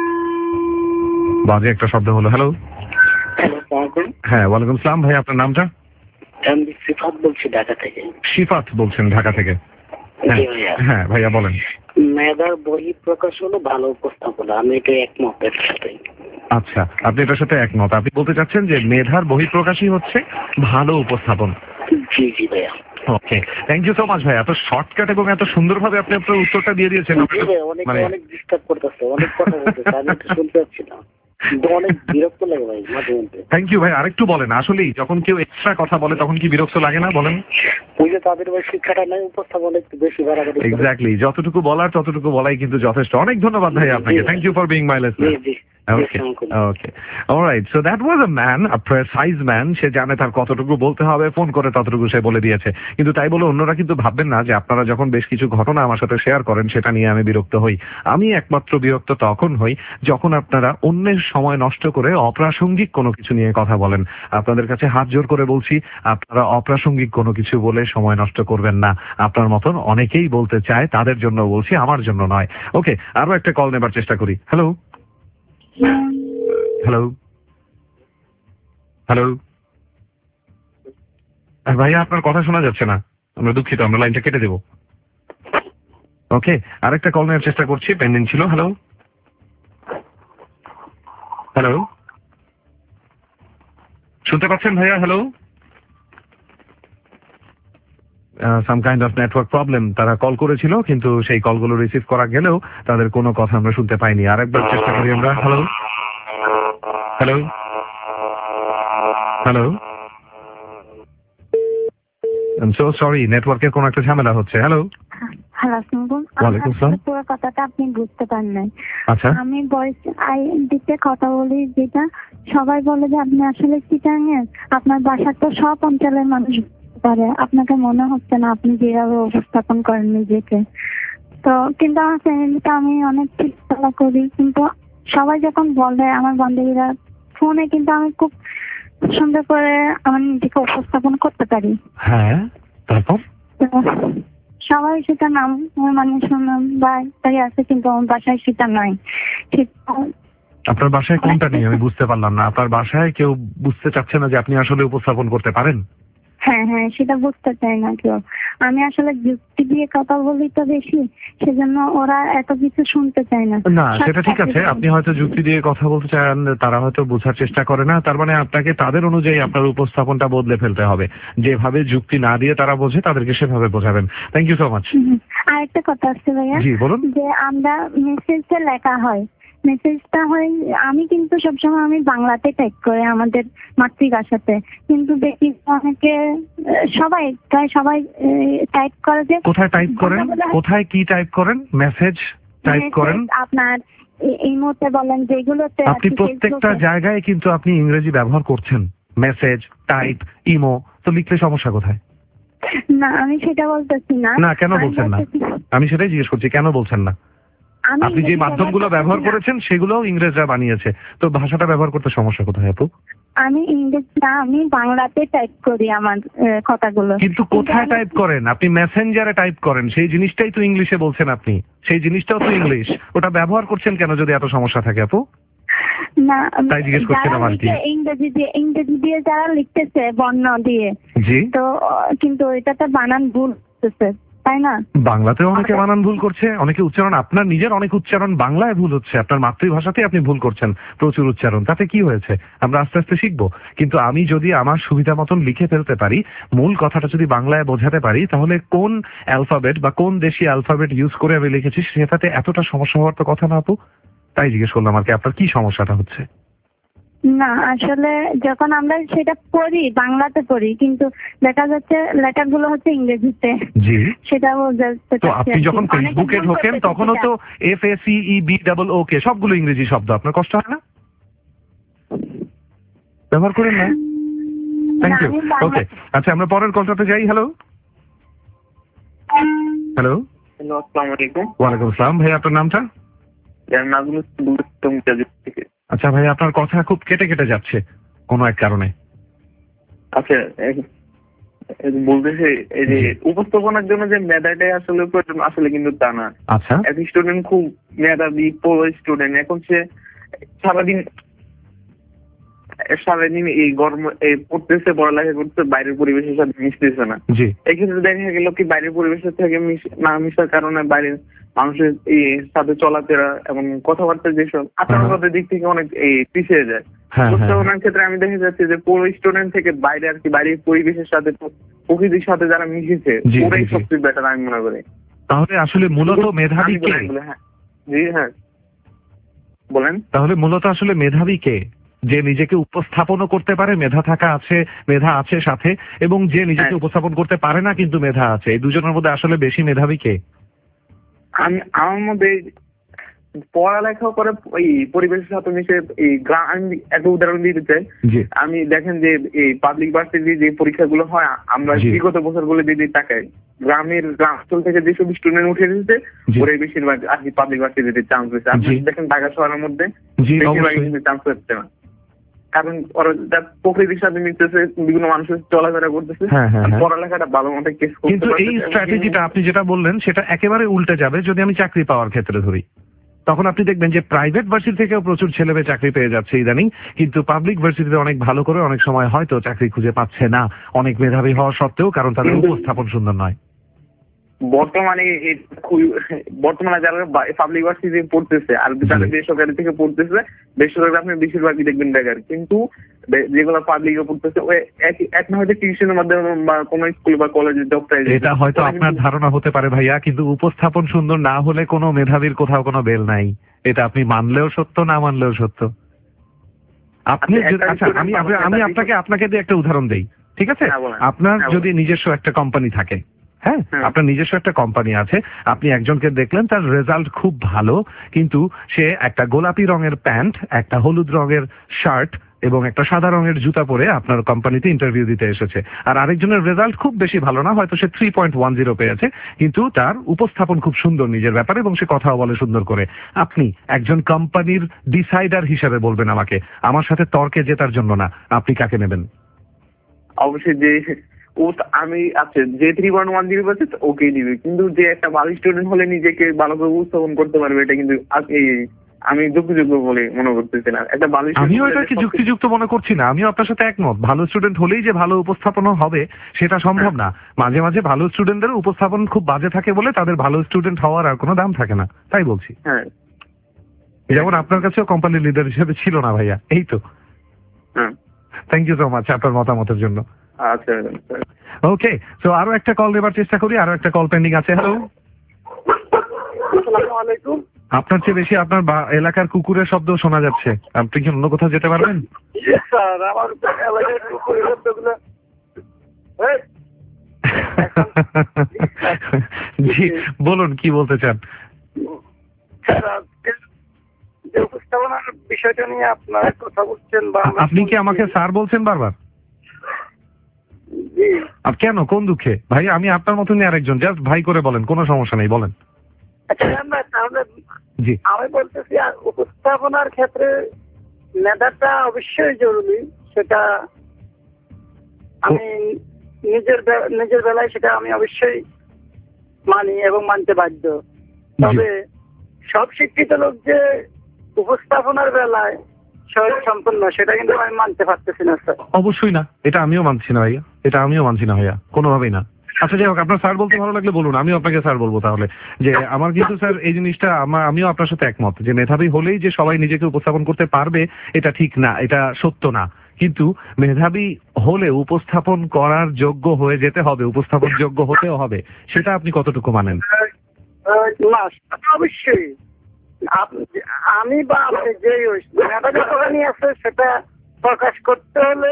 বাজে একটা শব্দ হলো। হ্যালো, হ্যাঁ ওয়ালাইকুম সালাম। ভাই আপনার নামটা? আমি সিফাত বলছি ঢাকা থেকে। শিফাত বলছেন ঢাকা থেকে? জি ভাইয়া। হ্যাঁ ভাইয়া বলেন। মেধার বহি প্রকাশ হলো ভালো উপস্থাপনা, আমি এটা একমত এর সাথে। আচ্ছা, আপনি এটার সাথে একমত? আপনি বলতে চাচ্ছেন যে মেধার বহিঃপ্রকাশই হচ্ছে ভালো উপস্থাপন? জি জি ভাইয়া। Okay, thank you so much ভাই, এত শর্টকাট এবং এত সুন্দরভাবে আপনি আপনার উত্তরটা দিয়ে দিয়েছেন। জি ভাই, অনেক মানে অনেক ডিস্টার্ব করতেছে, অনেক কথা বলতেছে, আমি একটু শুনতে পাচ্ছি না, কিন্তু অনেক বিরক্ত লাগে ভাই মাঝে মধ্যে। থ্যাংক ইউ ভাই। আরেকটু বলেন, আসলেই যখন কেউ এক্সট্রা কথা বলে তখন কি বিরক্ত লাগে না বলেন? ওই যে তাদের ভাই শিক্ষাটা নাই, উপস্থাপনা একটু বেশি বাড়াবাড়ি করে। এক্স্যাক্টলি, যতটুকু বলার ততটুকু বলাই কিন্তু যথেষ্ট। অনেক ধন্যবাদ ভাই আপনাকে। Thank you for being my listener. জি জি। Okay, okay. All right. So that was a man, a precise man. সে জানে তার কতটুকু বলতে হবে, ফোন করে ততটুকু সে বলে দিয়েছে। কিন্তু তাই বলে অন্যরা কিন্তু ভাববেন না যে আপনারা যখন বেশ কিছু ঘটনা আমার সাথে শেয়ার করেন সেটা নিয়ে আমি বিরক্ত হই। আমি একমাত্র বিরক্ত তখন হই যখন আপনারা অন্যের সময় নষ্ট করে অপ্রাসঙ্গিক কোনো কিছু নিয়ে কথা বলেন। আপনাদের কাছে হাত জোর করে বলছি, আপনারা অপ্রাসঙ্গিক কোনো কিছু বলে সময় নষ্ট করবেন না। আপনার মতন অনেকেই বলতে চায়, তাদের জন্য বলছি, আমার জন্য নয়। ওকে, আরো একটা কল নেবার চেষ্টা করি। Hello, hello, hello. ভাইয়া আপনার কথা শোনা যাচ্ছে না, আমরা দুঃখিত, আমরা লাইনটা কেটে দেব। ওকে, আরেকটা কল নেওয়ার চেষ্টা করছি, পেন্ডিং ছিল। হ্যালো, হ্যালো, শুনতে পাচ্ছেন ভাইয়া? Hello, some kind of network problem. তারা কল করেছিল কিন্তু সেই কলগুলো রিসিভ করা গেলেও তাদের কোনো কথা আমরা শুনতে পাইনি। আরেকবার চেষ্টা করি আমরা। Hello, hello, hello. I am so sorry, নেটওয়ার্কের কোনো একটা ঝামেলা হচ্ছে। হ্যালো, হ্যালো, আসসালামু ওয়ালাইকুম আসসালাম। আলাইকুম। পুরো কথাটা আপনি বুঝতে পারেন নাই। আচ্ছা, আমি ভয়েস আইডিতে কথা বলি, যেটা সবাই বলে যে আপনি আসলে চিটাং এর, আপনার বাসার তো সব অঞ্চলের মানুষ পারে, আপনাকে মনে হচ্ছে না আপনি যেভাবে উপস্থাপন করেন নিজেকে। তো কিন্তু আমার ফ্যামিলিতে আমি অনেক চিন্তা করি, কিন্তু সবাই যখন বলে আমার বান্ধবীরা ফোনে, কিন্তু আমি খুব সুন্দর করে আমার নিজেকে উপস্থাপন করতে পারি। হ্যাঁ, তারপর তো সবাই সেটা নাম মানে শুনলাম বা তাই আছে, কিন্তু আমার বাসায় সেটা নাই। ঠিক আপনার বাসায় কোনটা নেই আমি বুঝতে পারলাম না। আপনার বাসায় কেউ বুঝতে চাচ্ছে না যে আপনি আসলে উপস্থাপন করতে পারেন? হ্যাঁ হ্যাঁ, সেটা বুঝতে চাই না কেউ। আমি আসলে যুক্তি দিয়ে কথা বলি তো বেশি, সেজন্য ওরা এত কিছু শুনতে চায় না। না, সেটা ঠিক আছে, আপনি হয়তো যুক্তি দিয়ে কথা বলতে চান, তারা হয়তো বোঝার চেষ্টা করে না। তার মানে আপনাকে তাদের অনুযায়ী আপনার উপস্থাপনটা বদলে ফেলতে হবে। যেভাবে যুক্তি না দিয়ে তারা বোঝে, তাদেরকে সেভাবে বোঝাবেন। Thank you so much. আর একটা কথা আছে ভাইয়া, জি বলুন। যে আমরা মেসেজটা লেখা হয়, মেসেজটা হয়, আমি কিন্তু সবসময় আমি বাংলাতে টাইপ করি আমাদের মাতৃভাষাতে, কিন্তু দেখি অনেকে সবাই প্রায় সবাই টাইপ করে যে। কোথায় টাইপ করেন? কোথায় কি টাইপ করেন? মেসেজ টাইপ করেন আপনার এই মুহূর্তে বলেন যেগুলোতে আপনি প্রত্যেকটা জায়গায় কিন্তু আপনি ইংরেজি ব্যবহার করছেন। মেসেজ, টাইপ, ইমো, তো লিখলে সমস্যা কোথায়? না, আমি সেটা বলতেছি না। না, কেন বলছেন না? আমি সেটাই জিজ্ঞেস করছি, কেন বলছেন না? আপনি যে মাধ্যমগুলো ব্যবহার করেছেন সেগুলোও ইংরেজরা বানিয়েছে, তো ভাষাটা ব্যবহার করতে সমস্যা কোথায় আপু? আমি ইংরেজি না, আমি বাংলাতে টাইপ করি আমার কথাগুলো। কিন্তু কোথায় টাইপ করেন? আপনি মেসেঞ্জারে টাইপ করেন, সেই জিনিসটাই তো ইংলিশে বলছেন আপনি, সেই জিনিসটাও তো ইংলিশ। ওটা ব্যবহার করছেন কেন যদি এত সমস্যা থাকে আপু? না, তাই জিজ্ঞেস করছিলাম আর কি। ইংরেজি দিয়ে ইংরেজি দিয়ে যারা লিখতেছে বর্ণ দিয়ে, জি, তো কিন্তু এটাতে বানান ভুল হচ্ছে, তাই না? বাংলাতেও অনেকে বানান ভুল করছে, অনেকে উচ্চারণ, আপনার নিজের অনেক উচ্চারণ বাংলায় ভুল হচ্ছে, আপনার মাতৃভাষাতেই আপনি ভুল করছেন প্রচুর উচ্চারণ। তাতে কি হয়েছে? আমরা আস্তে আস্তে শিখবো। কিন্তু আমি যদি আমার সুবিধা মতন লিখে ফেলতে পারি, মূল কথাটা যদি বাংলায় বোঝাতে পারি, তাহলে কোন অ্যালফাবেট বা কোন দেশি অ্যালফাবেট ইউজ করে আমি লিখেছি সেটাতে এতটা সমস্যা হওয়ার তো কথা না আপু। তাই জিজ্ঞেস করলাম আর কি, আপনার কি সমস্যাটা হচ্ছে? না, আসলে যখন আমরা সেটা পড়ি বাংলাতে পড়ি, কিন্তু দেখা যাচ্ছে লেটার গুলো হচ্ছে ইংরেজিতে। জি, সেটা বোঝাতে। তো আপনি যখন ফেসবুকে ঢোকেন তখনও তো F A C E B double O K সবগুলো ইংরেজি শব্দ, আপনার কষ্ট হয় না? ব্যবহার করেন না? Thank you. আমি বাংলা- ওকে, আচ্ছা আমরা পরের কলটাতে যাই। হ্যালো হ্যালো হ্যালো, আসসালামু আলাইকুম। ওয়ালাইকুম আসসালাম। ভাই আপনার নামটা? নাজমুল ইসলাম মুজাহিদ থেকে। আচ্ছা ভাই, আপনার কথা খুব কেটে কেটে যাচ্ছে কোনো এক কারণে। আচ্ছা, এই- এই বলতেছে এই যে উপস্থাপনার জন্য যে মেধাটাই আসলে প্রয়োজন, আসলে কিন্তু তা না। আচ্ছা এক স্টুডেন্ট খুব মেধাবী পড়ো স্টুডেন্ট, এখন সে সারাদিন সারাদিন এই গরম এই পড়তেছে, পড়ালেখা করতে, বাইরের পরিবেশের সাথে মিশতেছে না। জি এক্ষেত্রে দেখা গেল কি বাইরের পরিবেশের থেকে মিশ- না মিশার কারণে বাইরের মানুষের এই সাথে চলাফেরা এবং কথাবার্তা যেসব আচরণগত দিক থেকে অনেক এই পিছিয়ে যায়। হ্যাঁ হ্যাঁ উপস্থাপনার ক্ষেত্রে আমি দেখে যাচ্ছি যে পুরো স্টুডেন্ট থেকে বাইরে আর কি বাইরের পরিবেশের সাথে প্রকৃতির সাথে যারা মিশেছে জি, ওরাই জি, জি। সবচেয়ে বেটার আমি মনে করি। তাহলে আসলে মূলত মেধাবী আমি কে? বলি এগুলো, হ্যাঁ জি হ্যাঁ বলেন। তাহলে মূলত আসলে মেধাবী কে? যে নিজেকে উপস্থাপনও করতে পারে, মেধা থাকা আছে, মেধা আছে সাথে, এবং যে নিজেকে হ্যাঁ। উপস্থাপন করতে পারে না কিন্তু মেধা আছে, এই দুজনের মধ্যে আসলে বেশি মেধাবী কে? আমি আমার মধ্যে পড়ালেখা করে এই পরিবেশের সাথে মিশে এই গ্রাম, আমি একটা উদাহরণ দিতে চাই। জি আমি দেখেন যে এই পাবলিক ভার্সিটি যে পরীক্ষাগুলো হয় আমরা জি। বিগত বছরগুলো যদি তাকাই, গ্রামের গ্রামাঞ্চল থেকে যেসব স্টুডেন্ট উঠে এসেছে জি। ওরাই বেশিরভাগ আর কি পাবলিক ভার্সিটিতে চান্স পেয়েছে। আপনি জি। দেখেন ঢাকা শহরের মধ্যে জি বেশিরভাগই অবশ্যই। কিন্তু চান্স পাচ্ছে না, কারণ ওরা যা প্রকৃতির সাথে মিশতেছে, বিভিন্ন মানুষের চলাফেরা করতেছে, হ্যাঁ, হ্যাঁ, আর হ্যাঁ। পড়ালেখাটা ভালো মতো কেস করতে কিন্তু এই পারতেছে। স্ট্র্যাটেজিটা আপনি যেটা বললেন সেটা একেবারে উল্টে যাবে যদি আমি চাকরি পাওয়ার ক্ষেত্রে ধরি। তখন আপনি দেখবেন যে প্রাইভেট ভার্সিটি থেকেও প্রচুর ছেলেমেয়ে চাকরি পেয়ে যাচ্ছে ইদানিং, কিন্তু পাবলিক ভার্সিটিতে অনেক ভালো করে অনেক সময় হয়তো চাকরি খুঁজে পাচ্ছে না, অনেক মেধাবী হওয়া সত্ত্বেও, কারণ তাদের কিন্তু- উপস্থাপন সুন্দর নয়। বর্তমানে এই- খুবই- বর্তমানে যারা পাবলিক ভার্সিটি পড়তেছে আর যারা জি। বেসরকারি থেকে পড়তেছে, বেসরকারি আপনি বেশিরভাগই দেখবেন বেকার, কিন্তু বে- যেগুলো পাবলিকে পড়তেছে ওই এক- এক না হয়তো টিউশনের মাধ্যমে বা কোনো স্কুল বা কলেজে জব পাই যায়। এটা হয়তো আপনার ধারণা হতে পারে ভাইয়া, কিন্তু উপস্থাপন সুন্দর না হলে কোনো মেধাবীর কোথাও কোনো বেল নাই। এটা আপনি মানলেও সত্য, না মানলেও সত্য। আপনি আচ্ছা, যদি- একটা আচ্ছা student আমি মানুষ আমি- আমি একটা আপনাকে আপনাকে দিয়ে একটা উদাহরণ দেই, ঠিক আছে? হ্যাঁ, বলেন। আপনার হ্যাঁ, যদি নিজস্ব একটা কোম্পানি থাকে, হ্যাঁ হুম। আপনার নিজস্ব একটা কোম্পানি আছে, আপনি একজনকে দেখলেন তার রেজাল্ট খুব ভালো, কিন্তু সে একটা গোলাপি রঙের প্যান্ট, একটা হলুদ রঙের শার্ট এবং একটা সাদা রঙের জুতা পরে আপনার কোম্পানিতে ইন্টারভিউ দিতে এসেছে। আর আরেকজনের রেজাল্ট খুব বেশি ভালো না, হয়তো সে থ্রি পয়েন্ট ওয়ান জিরো পেয়েছে, কিন্তু তার উপস্থাপন খুব সুন্দর নিজের ব্যাপারে এবং সে কথাও বলে সুন্দর করে। আপনি একজন কোম্পানির ডিসাইডার হিসেবে বলবেন আমাকে, আমার সাথে তর্কে জেতার জন্য না, আপনি কাকে নেবেন? অবশ্যই যে ও তো- আমি আচ্ছা যে থ্রি পয়েন্ট ওয়ান জিরো পাচ্ছে ওকেই দিবে, কিন্তু যে একটা ভালো স্টুডেন্ট হলে নিজেকে ভালো করে উপস্থাপন করতে পারবে, এটা কিন্তু আ- এই আমি যুক্তিযোগ্য বলে মনে করতেছি না। একটা ভালো student আমিও হলে এটাকে যে যুক্তিযুক্ত মনে করছি না, আমিও আপনার সাথে একমত। ভালো স্টুডেন্ট হলেই যে ভালো উপস্থাপনা হবে সেটা সম্ভব না। মাঝে মাঝে ভালো স্টুডেন্টদের উপস্থাপন খুব বাজে থাকে বলে তাদের ভালো স্টুডেন্ট হওয়ার আর কোনো দাম থাকে না, তাই বলছি। হ্যাঁ যেমন আপনার কাছেও কোম্পানির লিডার হিসেবে ছিল না ভাইয়া, এই তো। হ্যাঁ থ্যাংক ইউ সো মাচ আপনার মতামতের জন্য। আচ্ছা। ওকে, তো আরো একটা কল দেবার চেষ্টা করি, আরো একটা কল পেন্ডিং আছে। হ্যালো, আসসালামু আলাইকুম। আপনার চেয়ে বেশি আপনার বা- এলাকার কুকুরের শব্দ শোনা যাচ্ছে, আপনি কি অন্য কোথাও যেতে পারবেন? স্যার আমার এলাকায় কুকুরের শব্দগুলো এই, জি বলুন, কি বলতে চান? স্যার আজকে যে উপস্থাপনার বিষয়টা নিয়ে আপনারা কথা বলছেন বা আমরা আপনি কি আমাকে শুনছি। স্যার বলছেন বারবার? জি আর কেন, কোন দুঃখে? ভাই আমি আপনার মতনই আরেকজন, জাস্ট ভাই করে বলেন, কোনো সমস্যা নেই, বলেন। আচ্ছা আমরা তাহলে জি আমি বলতেছি আর উপস্থাপনার ক্ষেত্রে মেধাটা অবশ্যই জরুরি, সেটা আমি নিজের বে- নিজের বেলায় সেটা আমি অবশ্যই মানি এবং মানতে বাধ্য। তবে সব শিক্ষিত লোক যে উপস্থাপনার বেলায় সহজ সম্পূর্ণ সেটা কিন্তু আমি মানতে পারতেছি না স্যার। অবশ্যই না, এটা আমিও মানছি না ভাইয়া, এটা আমিও মানছি না ভাইয়া, কোনোভাবেই না। আচ্ছা যাই হোক, আপনার স্যার বলতে ভালো লাগলে বলুন, আমিও আপনাকে স্যার বলবো তাহলে। যে আমার কিন্তু স্যার এই জিনিসটা আমার, আমিও আপনার সাথে একমত যে মেধাবী হলেই যে সবাই নিজেকে উপস্থাপন করতে পারবে এটা ঠিক না, এটা সত্য না। কিন্তু মেধাবী হলে উপস্থাপন করার যোগ্য হয়ে যেতে হবে, উপস্থাপন যোগ্য হতেও হবে, সেটা আপনি কতটুকু মানেন? আহ, না সেটা অবশ্যই আপ- আমি বা আপনি যেই হোক, মেধা যতখানি আছে সেটা প্রকাশ করতে হলে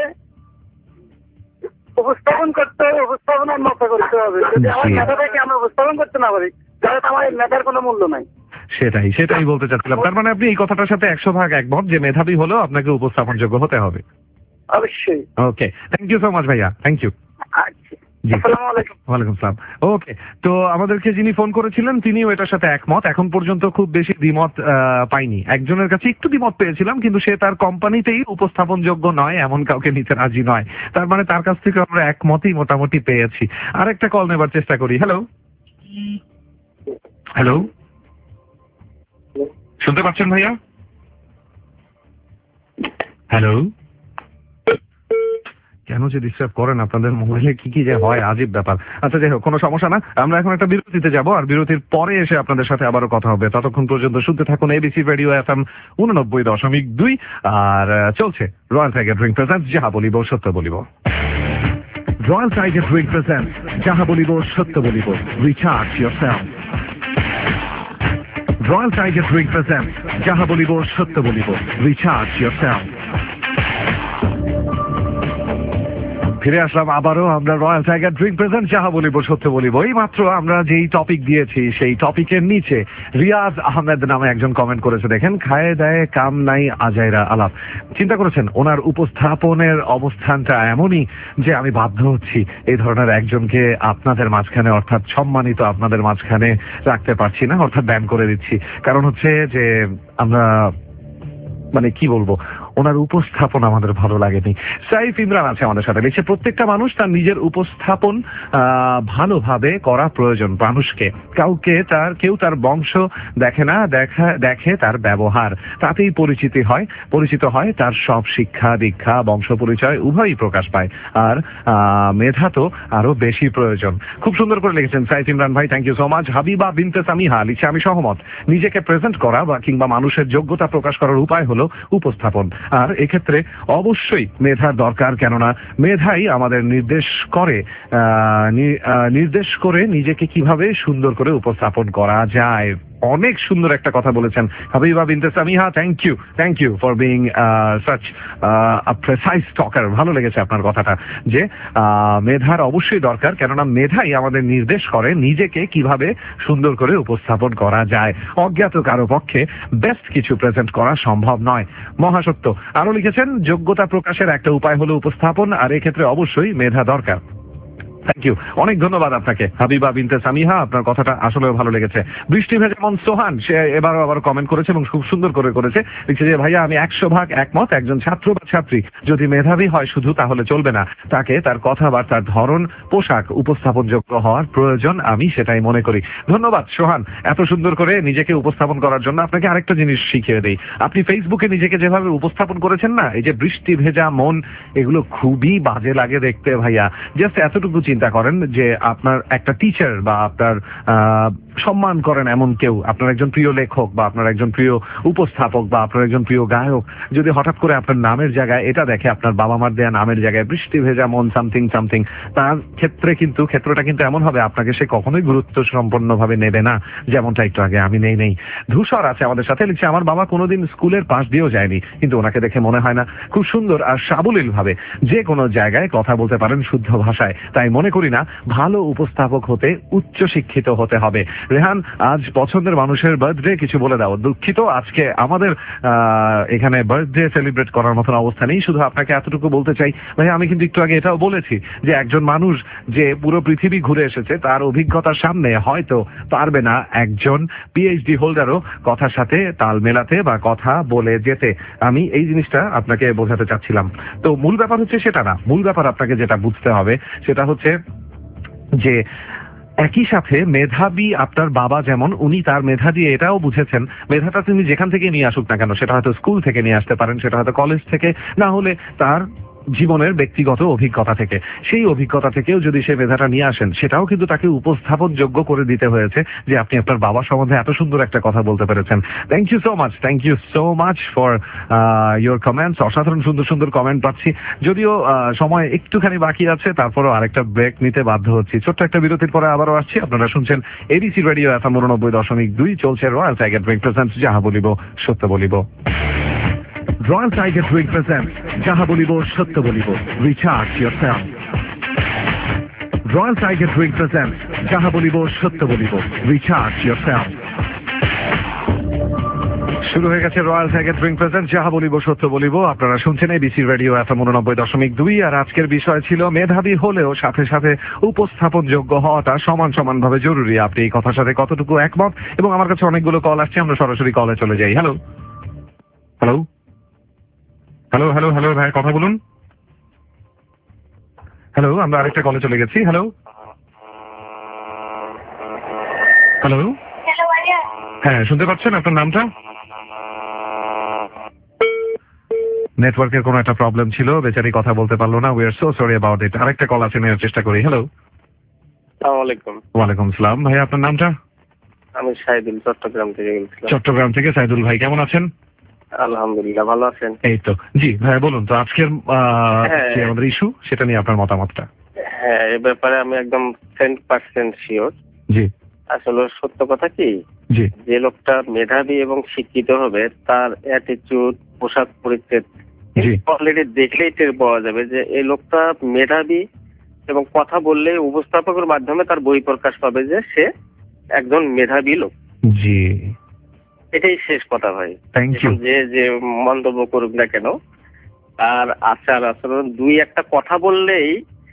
উপস্থাপন করতে হবে, উপস্থাপনার মতো করতে হবে। যদি আমার জি। মেধাটাকে আমরা উপস্থাপন করতে না পারি তাহলে তো আমার এই মেধার কোনো মূল্য নাই। সেটাই সেটাই বলতে চাচ্ছিলাম। তার মানে আপনি এই কথাটার সাথে একশো ভাগ একমত যে মেধাবী হলেও আপনাকে উপস্থাপনযোগ্য হতে হবে। অবশ্যই। Okay, thank you so much ভাইয়া, থ্যাংক ইউ। আচ্ছা, জি, আসসালামু আলাইকুম। ওয়ালাইকুম আসসালাম। ওকে, তো আমাদেরকে যিনি ফোন করেছিলেন তিনিও এটার সাথে একমত। এখন পর্যন্ত খুব বেশি দ্বিমত আহ, পাইনি। একজনের কাছে একটু দ্বিমত পেয়েছিলাম, কিন্তু সে তার কোম্পানিতেই উপস্থাপনযোগ্য নয় এমন কাউকে নিতে রাজি নয়। তার মানে তার কাছ থেকে আমরা একমতই মোটামুটি পেয়েছি। আরেকটা কল নেবার চেষ্টা করি। হ্যালো হ্যালো, শুনতে পাচ্ছেন ভাইয়া? হ্যালো, কেন যে ডিস্টার্ব করেন আপনাদের মোবাইলে কি কি যে হয়, আজীব ব্যাপার। আচ্ছা যাই হোক, কোনো সমস্যা না, আমরা এখন একটা বিরতিতে যাব, আর বিরতির পরে এসে আপনাদের সাথে আবারও কথা হবে। ততক্ষণ পর্যন্ত শুনতে থাকুন এবিসি রেডিও এফএম উননব্বই দশমিক দুই, আর আহ, চলছে রয়্যাল টাইগার ড্রিঙ্ক প্রেজেন্টস যাহা বলিব সত্য বলিব। রয়্যাল টাইগার ড্রিঙ্ক প্রেজেন্টস যাহা বলিব সত্য বলিব, recharge yourself. Royal Tiger drink presents যাহা বলিব সত্য বলিব, রিচার্জ ইয়োরসেলফ। ফিরে আসলাম আবারও আমরা রয়্যাল টাইগার ড্রিঙ্ক প্রেজেন্ট যাহা বলিব সত্য বলিব। এই মাত্র আমরা যেই টপিক দিয়েছি সেই টপিকের নিচে রিয়াজ আহমেদ নামে একজন কমেন্ট করেছে, দেখেন, খায়ে দায়ে কাম নাই আজাইরা আলাপ। চিন্তা করেছেন ওনার উপস্থাপনের অবস্থানটা এমনই যে আমি বাধ্য হচ্ছি এই ধরনের একজনকে আপনাদের মাঝখানে, অর্থাৎ সম্মানিত আপনাদের মাঝখানে রাখতে পারছি না, অর্থাৎ ব্যান করে দিচ্ছি। কারণ হচ্ছে যে আমরা মানে কি বলবো, ওনার উপস্থাপন আমাদের ভালো লাগেনি। সাইফ ইমরান আছে আমাদের সাথে, লিখছে প্রত্যেকটা মানুষ তার নিজের উপস্থাপন আহ ভালোভাবে করা প্রয়োজন। মানুষকে কাউকে তার কেউ তার বংশ দেখে না, দেখা দেখে তার ব্যবহার, তাতেই পরিচিতি হয় পরিচিত হয় তার সব শিক্ষা দীক্ষা বংশ পরিচয় উভয়ই প্রকাশ পায়। আর আহ মেধা তো আরো বেশি প্রয়োজন। খুব সুন্দর করে লিখেছেন সাইফ ইমরান ভাই, thank you so much. Habiba Binte Samiha লিখছে, আমি সহমত। নিজেকে প্রেজেন্ট করা বা কিংবা মানুষের যোগ্যতা প্রকাশ করার উপায় হলো উপস্থাপন, আর এক্ষেত্রে অবশ্যই মেধার দরকার। কেননা মেধাই আমাদের নির্দেশ করে নির্দেশ করে নিজেকে কিভাবে সুন্দর করে উপস্থাপন করা যায়। অনেক সুন্দর একটা কথা বলেছেন Habiba Binte Samiha, thank you thank you for being such a precise talker. ভালো লেগেছে আপনার কথাটা, যে মেধার অবশ্যই দরকার, কেননা মেধাই আমাদের নির্দেশ করে নিজেকে কিভাবে সুন্দর করে উপস্থাপন করা যায়। অজ্ঞাত কারো পক্ষে বেস্ট কিছু প্রেজেন্ট করা সম্ভব নয়, মহাসত্য। আরো লিখেছেন, যোগ্যতা প্রকাশের একটা উপায় হলো উপস্থাপন, আর এক্ষেত্রে অবশ্যই মেধা দরকার। থ্যাংক ইউ, অনেক ধন্যবাদ আপনাকে হাবিবা বিনতে সামিহা, আপনার কথাটা আসলেও ভালো লেগেছে। বৃষ্টি ভেজেমন সোহান সে এবারও আবার কমেন্ট করেছে এবং খুব সুন্দর করে করেছে, লিখছে যে ভাইয়া আমি একশো ভাগ একমত। একজন ছাত্র বা ছাত্রী যদি মেধাবী হয় শুধু তাহলে চলবে না, তাকে তার কথাবার্তার ধরন পোশাক উপস্থাপনযোগ্য হওয়ার প্রয়োজন, আমি সেটাই মনে করি। ধন্যবাদ সোহান এত সুন্দর করে নিজেকে উপস্থাপন করার জন্য। আপনাকে আরেকটা জিনিস শিখিয়ে দেই, আপনি ফেসবুকে নিজেকে যেভাবে উপস্থাপন করেছেন না, এই যে বৃষ্টি ভেজা মন, এগুলো খুবই বাজে লাগে দেখতে ভাইয়া। জাস্ট এতটুকু চিন্তা করেন যে আপনার একটা টিচার বা আপনার সম্মান করেন এমন কেউ, আপনার একজন প্রিয় লেখক বা আপনার একজন প্রিয় উপস্থাপক বা আপনার একজন প্রিয় গায়ক, যদি হঠাৎ করে আপনার নামের জায়গায় এটা দেখে, আপনার বাবা মার দেয়া নামের জায়গায় বৃষ্টি ভেজা মন সামথিং সামথিং, তার ক্ষেত্রে কিন্তু ক্ষেত্রটা কিন্তু এমন হবে আপনাকে সে কখনোই গুরুত্ব সম্পন্ন ভাবে নেবে না, যেমনটা একটু আগে আমি নেই নেই। ধূসর আছে আমাদের সাথে, লিখছে আমার বাবা কোনোদিন স্কুলের পাশ দিয়েও যায়নি, কিন্তু ওনাকে দেখে মনে হয় না খুব সুন্দর আর সাবলীল ভাবে যে কোনো জায়গায় কথা বলতে পারেন শুদ্ধ ভাষায়। তাই মনে করি না ভালো উপস্থাপক হতে উচ্চ শিক্ষিত হতে হবে। রেহান, আজ পছন্দের মানুষের বার্থডে, কিছু বলে দাও। দুঃখিত, আজকে আমাদের এখানে বার্থডে সেলিব্রেট করার মতন অবস্থা নেই। শুধু আপনাকে এতটুকু বলতে চাই ভাই, আমি কিন্তু একটু আগে এটাও বলেছি যে একজন মানুষ যে পুরো পৃথিবী ঘুরে এসেছে, তার অভিজ্ঞতার সামনে হয়তো পারবে না একজন পিএইচডি হোল্ডারও কথার সাথে তাল মেলাতে বা কথা বলে যেতে। আমি এই জিনিসটা আপনাকে বোঝাতে চাচ্ছিলাম। তো মূল ব্যাপার হচ্ছে সেটা না, মূল ব্যাপার আপনাকে যেটা বুঝতে হবে সেটা হচ্ছে যে একই সাথে মেধাবী আপনার বাবা যেমন, উনি তার মেধা দিয়ে এটাও বুঝেছেন, মেধাটা তিনি যেখান থেকে নিয়ে আসুক না কেন, সেটা হয়তো স্কুল থেকে নিয়ে আসতে পারেন, সেটা হয়তো কলেজ থেকে, না হলে তার জীবনের ব্যক্তিগত অভিজ্ঞতা থেকে, সেই অভিজ্ঞতা থেকেও যদি সে মেধাটা নিয়ে আসেন, সেটাও কিন্তু তাকে উপস্থাপন যোগ্য করে দিতে হয়েছে যে আপনি আপনার বাবা সম্বন্ধে এত সুন্দর একটা কথা বলতে পেরেছেন। Thank you so much, thank you so much for your comments. অসাধারণ সুন্দর সুন্দর কমেন্ট পাচ্ছি, যদিও সময় একটুখানি বাকি আছে, তারপরও আরেকটা ব্রেক নিতে বাধ্য হচ্ছি। ছোট্ট একটা বিরতির পরে আবারও আসছি। আপনারা শুনছেন এবিসি রেডিও এফএম উননব্বই দশমিক দুই, চলছে রয়্যাল টাইগার ড্রিঙ্ক প্রেজেন্টস যাহা বলিব সত্য বলিব। রয়্যাল টাইগার ড্রিঙ্ক প্রেজেন্টস যাহা বলিব সত্য বলিব, recharge yourself. Royal Tiger drink presents যাহা বলিব সত্য বলিব, রিচার্জ ইয়োরসেলফ। শুরু হয়ে গেছে রয়্যাল ট্যাগের ড্রিঙ্ক প্রেজেন্ট যাহা বলিব সত্য বলিব। আপনারা শুনছেন এবিসি রেডিও এফএম উননব্বই দশমিক দুই। আর আজকের বিষয় ছিল মেধাবী হলেও সাথে সাথে উপস্থাপন যোগ্য হওয়াটা সমান সমান ভাবে জরুরি। আপনি এই কথার সাথে কতটুকু একমত? এবং আমার কাছে অনেকগুলো কল আসছে, আমরা সরাসরি কলে চলে যাই। Hello hello hello hello hello ভাই, কথা বলুন। হ্যালো, আমরা আরেকটা কলে চলে গেছি। হ্যালো হ্যালো হ্যাঁ, শুনতে পাচ্ছেন? আপনার নামটা? নেটওয়ার্কের কোনো একটা প্রবলেম ছিল, বেচারি কথা বলতে পারলো না। We are so sorry about it. আরেকটা কল আছে, নেওয়ার চেষ্টা করি। হ্যালো। আসসালামু আলাইকুম। ওয়ালাইকুম আসসালাম। ভাই আপনার নামটা? আমি সাইদুল, চট্টগ্রাম থেকে বলছিলাম। চট্টগ্রাম থেকে সাইদুল ভাই, কেমন আছেন? আলহামদুলিল্লাহ, ভালো আছেন? এই তো। জি ভাই বলুন তো, আজকের হ্যাঁ। যে আমাদের ইস্যু সেটা নিয়ে আপনার মতামতটা। হ্যাঁ, এ ব্যাপারে আমি একদম টেন পার্সেন্ট শিওর। জি আসলে সত্য কথা কি, জি যে লোকটা মেধাবী এবং শিক্ষিত হবে তার অ্যাটিটিউড, পোশাক পরিচ্ছদ জি অলরেডি দেখলেই টের পাওয়া যাবে যে এই লোকটা মেধাবী, এবং কথা বললে উপস্থাপকের মাধ্যমে তার বই প্রকাশ পাবে যে সে একজন মেধাবী লোক। জি এটাই শেষ কথা ভাই। Thank you. যে যে মন্তব্য করুক না কেন, আর আচার আচরণ দুই একটা কথা বললেই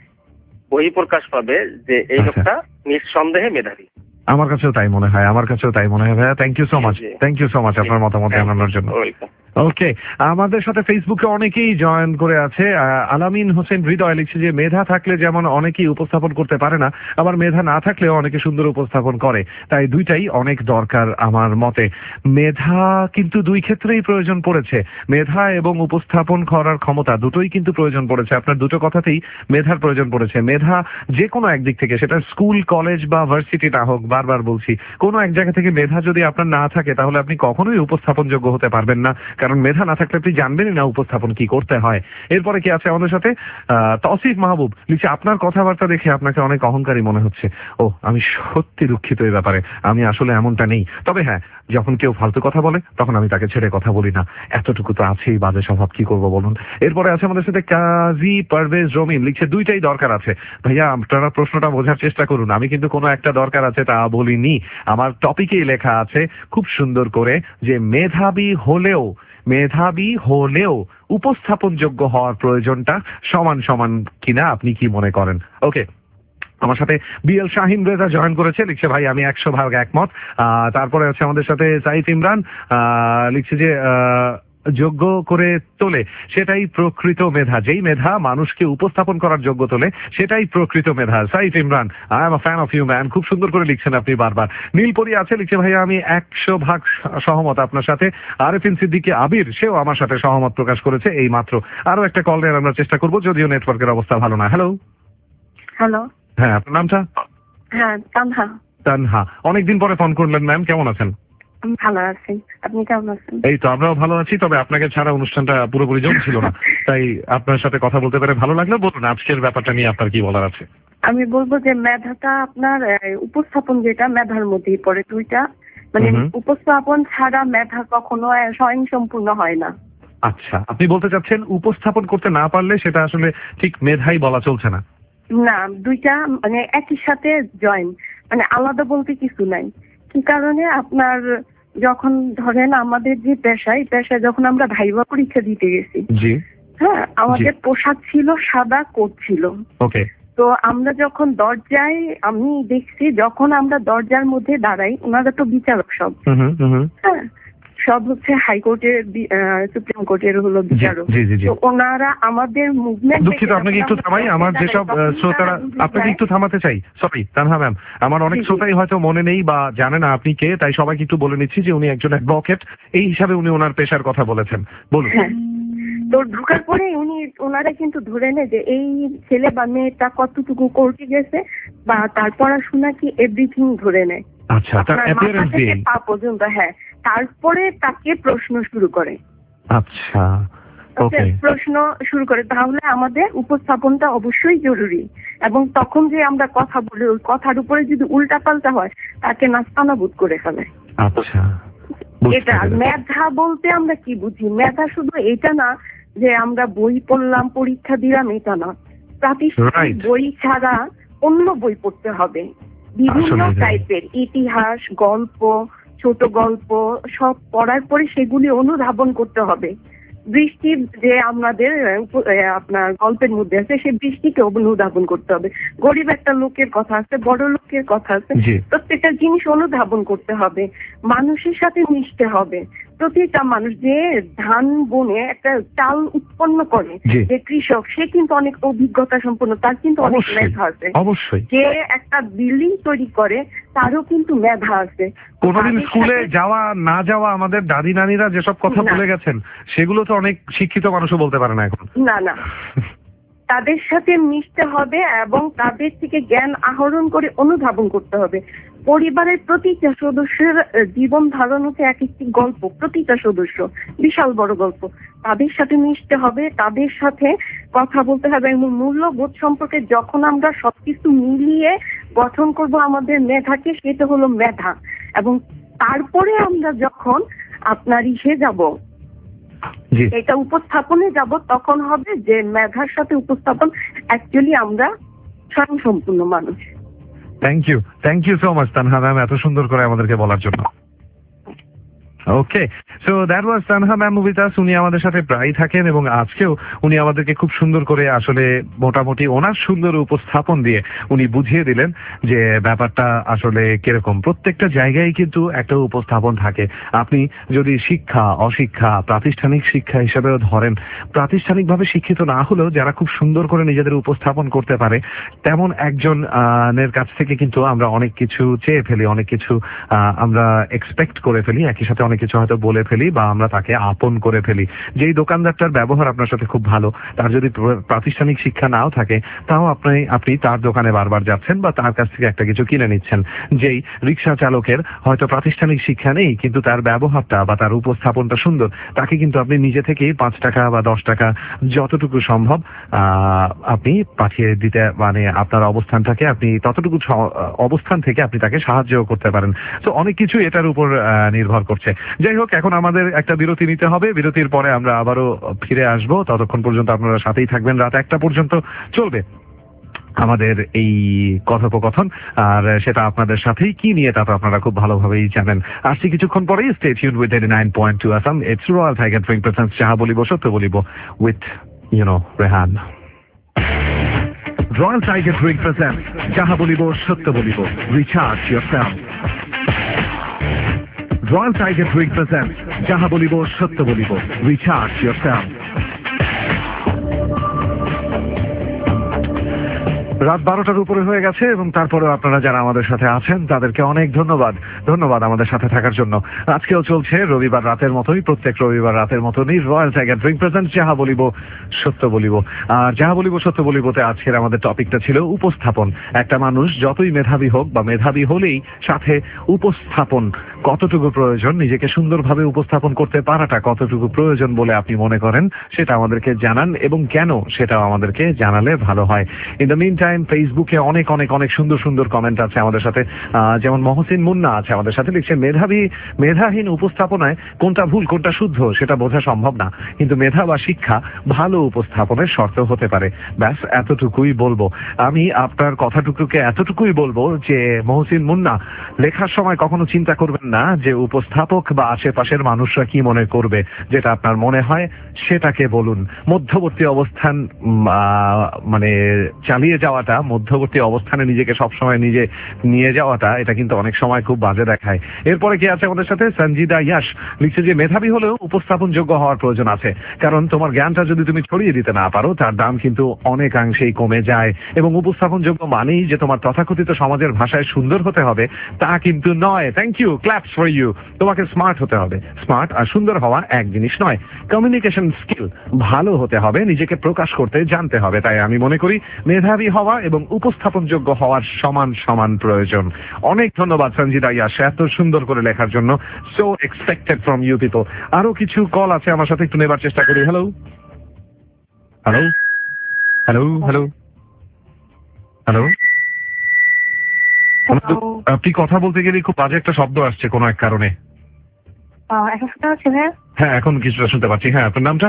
বই প্রকাশ পাবে যে এই আচ্ছা। লোকটা নিঃসন্দেহে মেধাবী। আমার কাছেও তাই মনে হয়, আমার কাছেও তাই মনে হয় ভাইয়া। থ্যাংক ইউ সো মাচ, জি। থ্যাংক ইউ সো মাচ আপনার মতামত জানানোর জন্য। ওয়েলকাম। ওকে, আমাদের সাথে ফেসবুকে অনেকেই জয়েন করে আছে। আহ, আলামিন হোসেন হৃদয় লিখছে যে মেধা থাকলে যেমন অনেকেই উপস্থাপন করতে পারে না, আবার মেধা না থাকলেও অনেকে সুন্দর উপস্থাপন করে, তাই দুইটাই অনেক দরকার আমার মতে। মেধা কিন্তু দুই ক্ষেত্রেই প্রয়োজন পড়েছে, মেধা এবং উপস্থাপন করার ক্ষমতা দুটোই কিন্তু প্রয়োজন পড়েছে। আপনার দুটো কথাতেই মেধার প্রয়োজন পড়েছে। মেধা যে কোনো একদিক থেকে, সেটা স্কুল কলেজ বা ভার্সিটি না হোক, বারবার বলছি, কোনো এক জায়গা থেকে মেধা যদি আপনার না থাকে তাহলে আপনি কখনোই উপস্থাপনযোগ্য হতে পারবেন না, কারণ মেধা না থাকলে আপনি জানবেনই না উপস্থাপন কি করতে হয়। এরপরে কি আছে আমাদের সাথে? আহ তৌসিফ মাহবুব লিখছে আপনার কথাবার্তা দেখে আপনাকে অনেক অহংকারী মনে হচ্ছে। ও, আমি সত্যি দুঃখিত এই ব্যাপারে, আমি আসলে এমনটা নেই। তবে হ্যাঁ, যখন কেউ ফালতু কথা বলে তখন আমি তাকে ছেড়ে কথা বলি না, এতটুকু তো আছেই, বাজে স্বভাব, কি করবো বলুন। এরপরে আছে আমাদের সাথে কাজী পারভেজ রমিন লিখছে দুইটাই দরকার আছে। ভাইয়া আপনারা প্রশ্নটা বোঝার চেষ্টা করুন, আমি কিন্তু কোনো একটা দরকার আছে তা বলিনি। আমার টপিকেই লেখা আছে খুব সুন্দর করে যে মেধাবী হলেও মেধাবী হলেও উপস্থাপনযোগ্য হওয়ার প্রয়োজনটা সমান সমান কিনা আপনি কি মনে করেন? ওকে, আমার সাথে বিএল শাহিন রেজা জয়েন করেছে, লিখছে ভাই আমি একশো ভাগ একমত। আহ তারপরে আছে আমাদের সাথে সাইফ ইমরান, আহ লিখছে যে আহ যোগ্য করে তোলে সেটাই প্রকৃত মেধা, যেই মেধা মানুষকে উপস্থাপন করার যোগ্য তোলে সেটাই প্রকৃত মেধা। Saif Imran, I am a fan of you man. খুব সুন্দর করে লিখছেন আপনি বারবার। নীলপরি আছে, লিখছে ভাইয়া আমি একশো ভাগ সহমত আপনার সাথে। আরেফিন সিদ্দিকী আবির, সেও আমার সাথে সহমত প্রকাশ করেছে এই মাত্র। আরো একটা কল নেওয়ার আমরা চেষ্টা করবো, যদিও নেটওয়ার্কের অবস্থা ভালো না। Hello hello. হ্যাঁ, আপনার নামটা? হ্যাঁ, তানহা। তানহা, অনেকদিন পরে ফোন করলেন ম্যাম, কেমন আছেন? আমি ভালো আছি, আপনি কেমন আছেন? এই তো আমরাও ভালো আছি, তবে আপনাকে ছাড়া অনুষ্ঠানটা পুরোপুরি জমছিল না, তাই আপনার সাথে কথা বলতে পেরে ভালো লাগলো। বলুন আজকের ব্যাপারটা নিয়ে আপনার কি বলার আছে? আমি বলবো যে মেধাটা আপনার আহ, উপস্থাপন যেটা মেধার মধ্যেই পড়ে দুইটা, মানে হুম হুম। উপস্থাপন ছাড়া মেধা কখনো আহ, স্বয়ংসম্পূর্ণ হয় না। আচ্ছা, আপনি বলতে চাচ্ছেন উপস্থাপন করতে না পারলে সেটা আসলে ঠিক মেধাই বলা চলছে না? না, দুইটা মানে একই সাথে জয়েন, মানে আলাদা বলতে কিছু নাই। কি কারণে আপনার যখন ধরেন আমাদের যে পেশা, এই পেশায় যখন আমরা ভাইবা পরীক্ষা দিতে গেছি, জি হ্যাঁ, আমাদের পোশাক ছিল সাদা, কোট ছিল। ওকে। তো আমরা যখন দরজায়, আমি দেখছি যখন আমরা দরজার মধ্যে দাঁড়াই, ওনারা তো বিচারক সব, হুম হুম হুম হুম। হ্যাঁ, সব হচ্ছে হাইকোর্টের, সুপ্রিম কোর্টের হলো বিচারক। জি জি জি। তো ওনারা আমাদের মুভমেন্ট, দুঃখিত আপনাকে একটু থামাই, আমার যেসব আহ, শ্রোতারা, আপনাকে একটু থামাতে চাই, সরি তানহা ম্যাম, আমার অনেক জি, জি। শ্রোতাই হয়তো মনে নেই বা জানে না আপনি কে, তাই সবাইকে একটু বলে নিচ্ছি যে উনি একজন অ্যাডভোকেট, এই হিসাবে উনি ওনার পেশার কথা বলেছেন। বলুন। হ্যাঁ, তো ঢোকার পরে উনি ওনারা কিন্তু ধরে নেয় যে এই ছেলে বা মেয়েটা কতটুকু কোর্টে গেছে বা তার পড়াশোনা কি, এভরিথিং ধরে নেয়। আচ্ছা, তার আপনার মাথা অ্যাপিয়ারেন্স থেকে দিয়ে। পা পর্যন্ত, হ্যাঁ। তারপরে তাকে প্রশ্ন শুরু করে। আচ্ছা ওকে। প্রশ্ন শুরু করে, তাহলে আমাদের উপস্থাপনটা অবশ্যই জরুরি। এবং তখন যে আমরা কথা বলি, ওই কথার উপরে যদি উল্টা পাল্টা হয় তাকে নাস্তানাবুদ করে ফেলে। আচ্ছা, বুঝতে এটা পেরেছি। মেধা বলতে আমরা কি বুঝি? মেধা শুধু এটা না যে আমরা বই পড়লাম, পরীক্ষা দিলাম, এটা না। প্রাতিষ্ঠানিক Right. বই ছাড়া অন্য বই পড়তে হবে, বিভিন্ন আসলেই তাই। টাইপের ইতিহাস, গল্প, ছোট গল্প সব পড়ার পরে সেগুলি অনুধাবন করতে হবে। বৃষ্টি যে আমাদের আপনার গল্পের মধ্যে আছে, সেই বৃষ্টিকে অনুধাবন করতে হবে। গরিব একটা লোকের কথা আছে, বড় লোকের কথা আছে, প্রত্যেকটা জিনিস অনুধাবন করতে হবে, মানুষের সাথে মিশতে হবে। প্রতিটা মানুষ যে ধান বনে একটা চাল উৎপন্ন করে, যে কৃষক, সে কিন্তু অনেক অভিজ্ঞতা সম্পন্ন, তার কিন্তু অনেক মেধা আছে। অবশ্যই যে একটা বিল্ডিং তৈরি করে, তারও কিন্তু মেধা আছে। কোনদিন স্কুলে যাওয়া না যাওয়া আমাদের দাদি নানিরা যেসব কথা বলে গেছেন, সেগুলো তো অনেক শিক্ষিত মানুষও বলতে পারে না এখন। না না, তাদের সাথে মিশতে হবে এবং তাদের থেকে জ্ঞান আহরণ করে অনুধাবন করতে হবে। পরিবারের প্রতিটা সদস্যের জীবন ধারণ হচ্ছে এক একটি গল্প, প্রতিটা সদস্য বিশাল বড় গল্প। তাদের সাথে মিশতে হবে, তাদের সাথে কথা বলতে হবে এবং মূল্যবোধ সম্পর্কে যখন আমরা সবকিছু মিলিয়ে গঠন করব আমাদের মেধাকে, সেটা হলো মেধা। এবং তারপরে আমরা যখন আপনার ইসে যাব, এটা উপস্থাপনে যাব, তখন হবে যে মেধার সাথে উপস্থাপন অ্যাকচুয়ালি আমরা স্বয়ংসম্পূর্ণ মানুষ। Thank you, thank you so much Tanha ma'am, এত সুন্দর করে আমাদেরকে বলার জন্য। Okay, so that was Tanha ma'am with us. উনি আমাদের সাথে প্রায় থাকেন এবং আজকেও উনি আমাদেরকে খুব সুন্দর করে আসলে মোটামুটি ওনার সুন্দর উপস্থাপন দিয়ে উনি বুঝিয়ে দিলেন যে ব্যাপারটা আসলে কিরকম। প্রত্যেকটা জায়গায় কিন্তু একটা উপস্থাপন থাকে। আপনি যদি শিক্ষা অশিক্ষা প্রাতিষ্ঠানিক শিক্ষা হিসেবেও ধরেন, প্রাতিষ্ঠানিকভাবে শিক্ষিত না হলেও যারা খুব সুন্দর করে নিজেদের উপস্থাপন করতে পারে, তেমন একজন এর কাছ থেকে কিন্তু আমরা অনেক কিছু চেয়ে ফেলি, অনেক কিছু আমরা এক্সপেক্ট করে ফেলি, একই সাথে অনেক কিছু হয়তো বলে ফেলি বা আমরা তাকে আপন করে ফেলি। যেই দোকানদারটার ব্যবহার আপনার সাথে খুব ভালো, তার যদি প্রাতিষ্ঠানিক শিক্ষা নাও থাকে, তাও আপনি আপনি তার দোকানে বারবার যাচ্ছেন বা তার কাছ থেকে একটা কিছু কিনে নিচ্ছেন। যেই রিক্সা চালকের হয়তো প্রাতিষ্ঠানিক শিক্ষা নেই, কিন্তু তার ব্যবহারটা বা তার উপস্থাপনটা সুন্দর, তাকে কিন্তু আপনি নিজে থেকেই পাঁচ টাকা বা দশ টাকা যতটুকু সম্ভব আহ আপনি পাঠিয়ে দিতে, মানে আপনার অবস্থানটাকে আপনি ততটুকু অবস্থান থেকে আপনি তাকে সাহায্য করতে পারেন। তো অনেক কিছু এটার উপর নির্ভর করছে। যাই হোক, এখন আমাদের একটা বিরতি নিতে হবে। বিরতির পরে আমরা আবারও ফিরে আসব। ততক্ষণ পর্যন্ত আপনারা সাথেই থাকবেন, রাত একটা পর্যন্ত চলবে আমাদের এই কথোপকথন, আর সেটা আপনাদের সাথেই কি নিয়ে তা তো আপনারা খুব ভালোভাবেই জানেন। আসছি কিছুক্ষণ পরেই। Stay tuned with eighty nine point two Assam. It's Royal Tiger drink presents যাহা বলিব সত্য বলিব with you know Rehan. Royal Tiger drink presents যাহা বলিব সত্য বলিব। Recharge yourself. Royal Tiger Drink presents যাহা বলিব সত্য বলিব। Recharge yourself. রাত বারোটার উপরে হয়ে গেছে এবং তারপরেও আপনারা যারা আমাদের সাথে আছেন তাদেরকে অনেক ধন্যবাদ ধন্যবাদ আমাদের সাথে থাকার জন্য। আজকেও চলছে রবিবার রাতের মতোই, প্রত্যেক রবিবার রাতের মতনই রয়্যাল টাইগার ড্রিঙ্ক প্রেজেন্টস যাহা বলিব সত্য বলিব। আর যাহা বলিব সত্য বলিবতে আজকের আমাদের টপিকটা ছিল উপস্থাপন। একটা মানুষ যতই মেধাবী হোক বা মেধাবী হলেই সাথে উপস্থাপন কতটুকু প্রয়োজন, নিজেকে সুন্দরভাবে উপস্থাপন করতে পারাটা কতটুকু প্রয়োজন বলে আপনি মনে করেন, সেটা আমাদেরকে জানান এবং কেন সেটাও আমাদেরকে জানালে ভালো হয়। ইন দ্য মিন টাইম ফেসবুকে অনেক অনেক অনেক সুন্দর সুন্দর কমেন্ট আছে আমাদের সাথে। যেমন মহসিন মুন্না আছে আমাদের সাথে, লিখছে মেধাবী মেধাহীন উপস্থাপনায় কোনটা ভুল কোনটা শুদ্ধ সেটা বোঝা সম্ভব না, কিন্তু মেধা বা শিক্ষা ভালো উপস্থাপনের শর্ত হতে পারে। ব্যাস এতটুকুই বলবো। আমি আপনার কথাটুকুকে এতটুকুই বলবো যে মহসিন মুন্না, লেখার সময় কখনো চিন্তা করবেন না যে উপস্থাপক বা আশেপাশের মানুষরা কি মনে করবে। যেটা আপনার মনে হয় সেটাকে বলুন। মধ্যবর্তী অবস্থান মানে চালিয়ে যাওয়াটা, মধ্যবর্তী অবস্থানে নিজেকে সবসময় নিজে নিয়ে যাওয়াটা, এটা কিন্তু অনেক সময় খুব বাজে দেখায়। এরপরে কি আছে আমাদের সাথে? সঞ্জিদা ইয়াশ লিখছে যে মেধাবী হলেও উপস্থাপন যোগ্য হওয়ার প্রয়োজন আছে, কারণ তোমার জ্ঞানটা যদি তুমি ছড়িয়ে দিতে না পারো তার দাম কিন্তু অনেকাংশেই কমে যায়। এবং উপস্থাপন যোগ্য মানেই যে তোমার তথাকথিত সমাজের ভাষায় সুন্দর হতে হবে তা কিন্তু নয়। Thank you, claps for you. তোমাকে স্মার্ট হতে হবে। স্মার্ট আর সুন্দর হওয়া এক জিনিস নয়। কমিউনিকেশন স্কিল ভালো হতে হবে, নিজেকে প্রকাশ করতে জানতে হবে। তাই আমি মনে করি মেধাবী হওয়া এবং উপস্থাপন যোগ্য হওয়ার সমান সমান প্রয়োজন। অনেক ধন্যবাদ সঞ্জিদা ইয়াশ এত সুন্দর করে লেখার জন্য। So expected from you people. আরো কিছু কল আছে আমার সাথে, একটু নেবার চেষ্টা করি। Hello hello hello hello hello আপনি কথা বলতে গেলে খুব বাজে একটা শব্দ আসছে কোনো এক কারণে। এখন শুনতে পাচ্ছি ভাইয়া? হ্যাঁ, এখন কিছুটা শুনতে পাচ্ছি। হ্যাঁ, আপনার নামটা?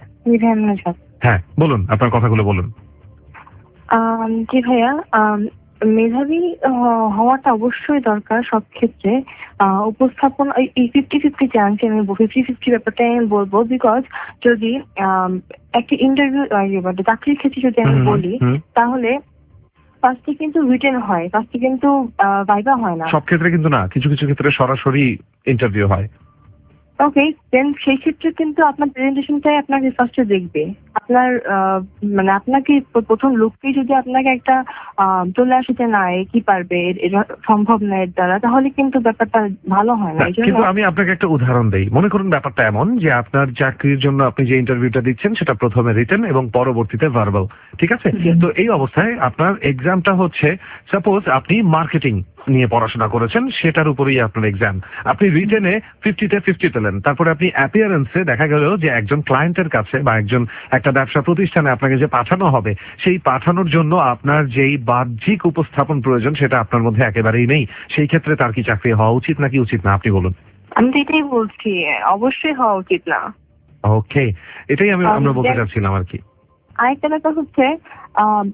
জি ভাইয়া, হ্যাঁ বলুন, আপনার কথাগুলো বলুন। জি ভাইয়া, মেধাবী আহ, হওয়াটা অবশ্যই দরকার সব ক্ষেত্রে। আহ, উপস্থাপন এই ফিফটি ফিফটি চান্স আমি ফিফটি ফিফটি ব্যাপারটা আমি বলবো, বিকজ যদি আম, একটা ইন্টারভিউ চাকরির ক্ষেত্রে যদি আমি হুম, বলি, হুম। তাহলে ফার্স্টে কিন্তু রিটেন হয়, ফার্স্টে কিন্তু ভাইবা হয় না। সব ক্ষেত্রে কিন্তু না, কিছু কিছু ক্ষেত্রে সরাসরি ইন্টারভিউ হয়। ওকে, দেন সেই ক্ষেত্রে কিন্তু আপনার প্রেজেন্টেশনটাই আপনাকে ফার্স্টে দেখবে। আপনার আহ, মানে আপনাকে প্র- প্রথম লোককেই যদি আপনাকে একটা আহ, চলে আসে যে না এ কি পারবে, এর- এটা সম্ভব না এর দ্বারা, তাহলে কিন্তু ব্যাপারটা ভালো হয় না। না, এই জন্য কিন্তু আমি আপনাকে একটা উদাহরণ দেই। মনে করুন ব্যাপারটা এমন যে আপনার চাকরির জন্য আপনি যে ইন্টারভিউটা দিচ্ছেন সেটা প্রথমে রিটেন এবং পরবর্তীতে ভার্বাল, ঠিক আছে? তো এই অবস্থায় আপনার এক্সামটা হচ্ছে, সাপোজ আপনি মার্কেটিং নিয়ে পড়াশোনা করেছেন, সেটার উপরেই আপনার এক্সাম। আপনি রিটেনে ফিফটিতে ফিফটি পেলেন, তারপরে আপনি অ্যাপিয়ারেন্সে দেখা গেল যে একজন ক্লায়েন্টের কাছে বা একজন একটা ব্যবসা প্রতিষ্ঠানে আপনাকে যে পাঠানো হবে, সেই পাঠানোর জন্য আপনার যেই বাহ্যিক উপস্থাপন প্রয়োজন সেটা আপনার মধ্যে একেবারেই নেই। সেই ক্ষেত্রে তার কি চাকরি হওয়া উচিত নাকি উচিত না, আপনি বলুন। আমি তো এটাই বলছি, অবশ্যই হওয়া উচিত না। ওকে, এটাই আমি Um, আমরা বলতে then- চাচ্ছিলাম আর কি। আরেকটা ব্যাপার হচ্ছে আহ,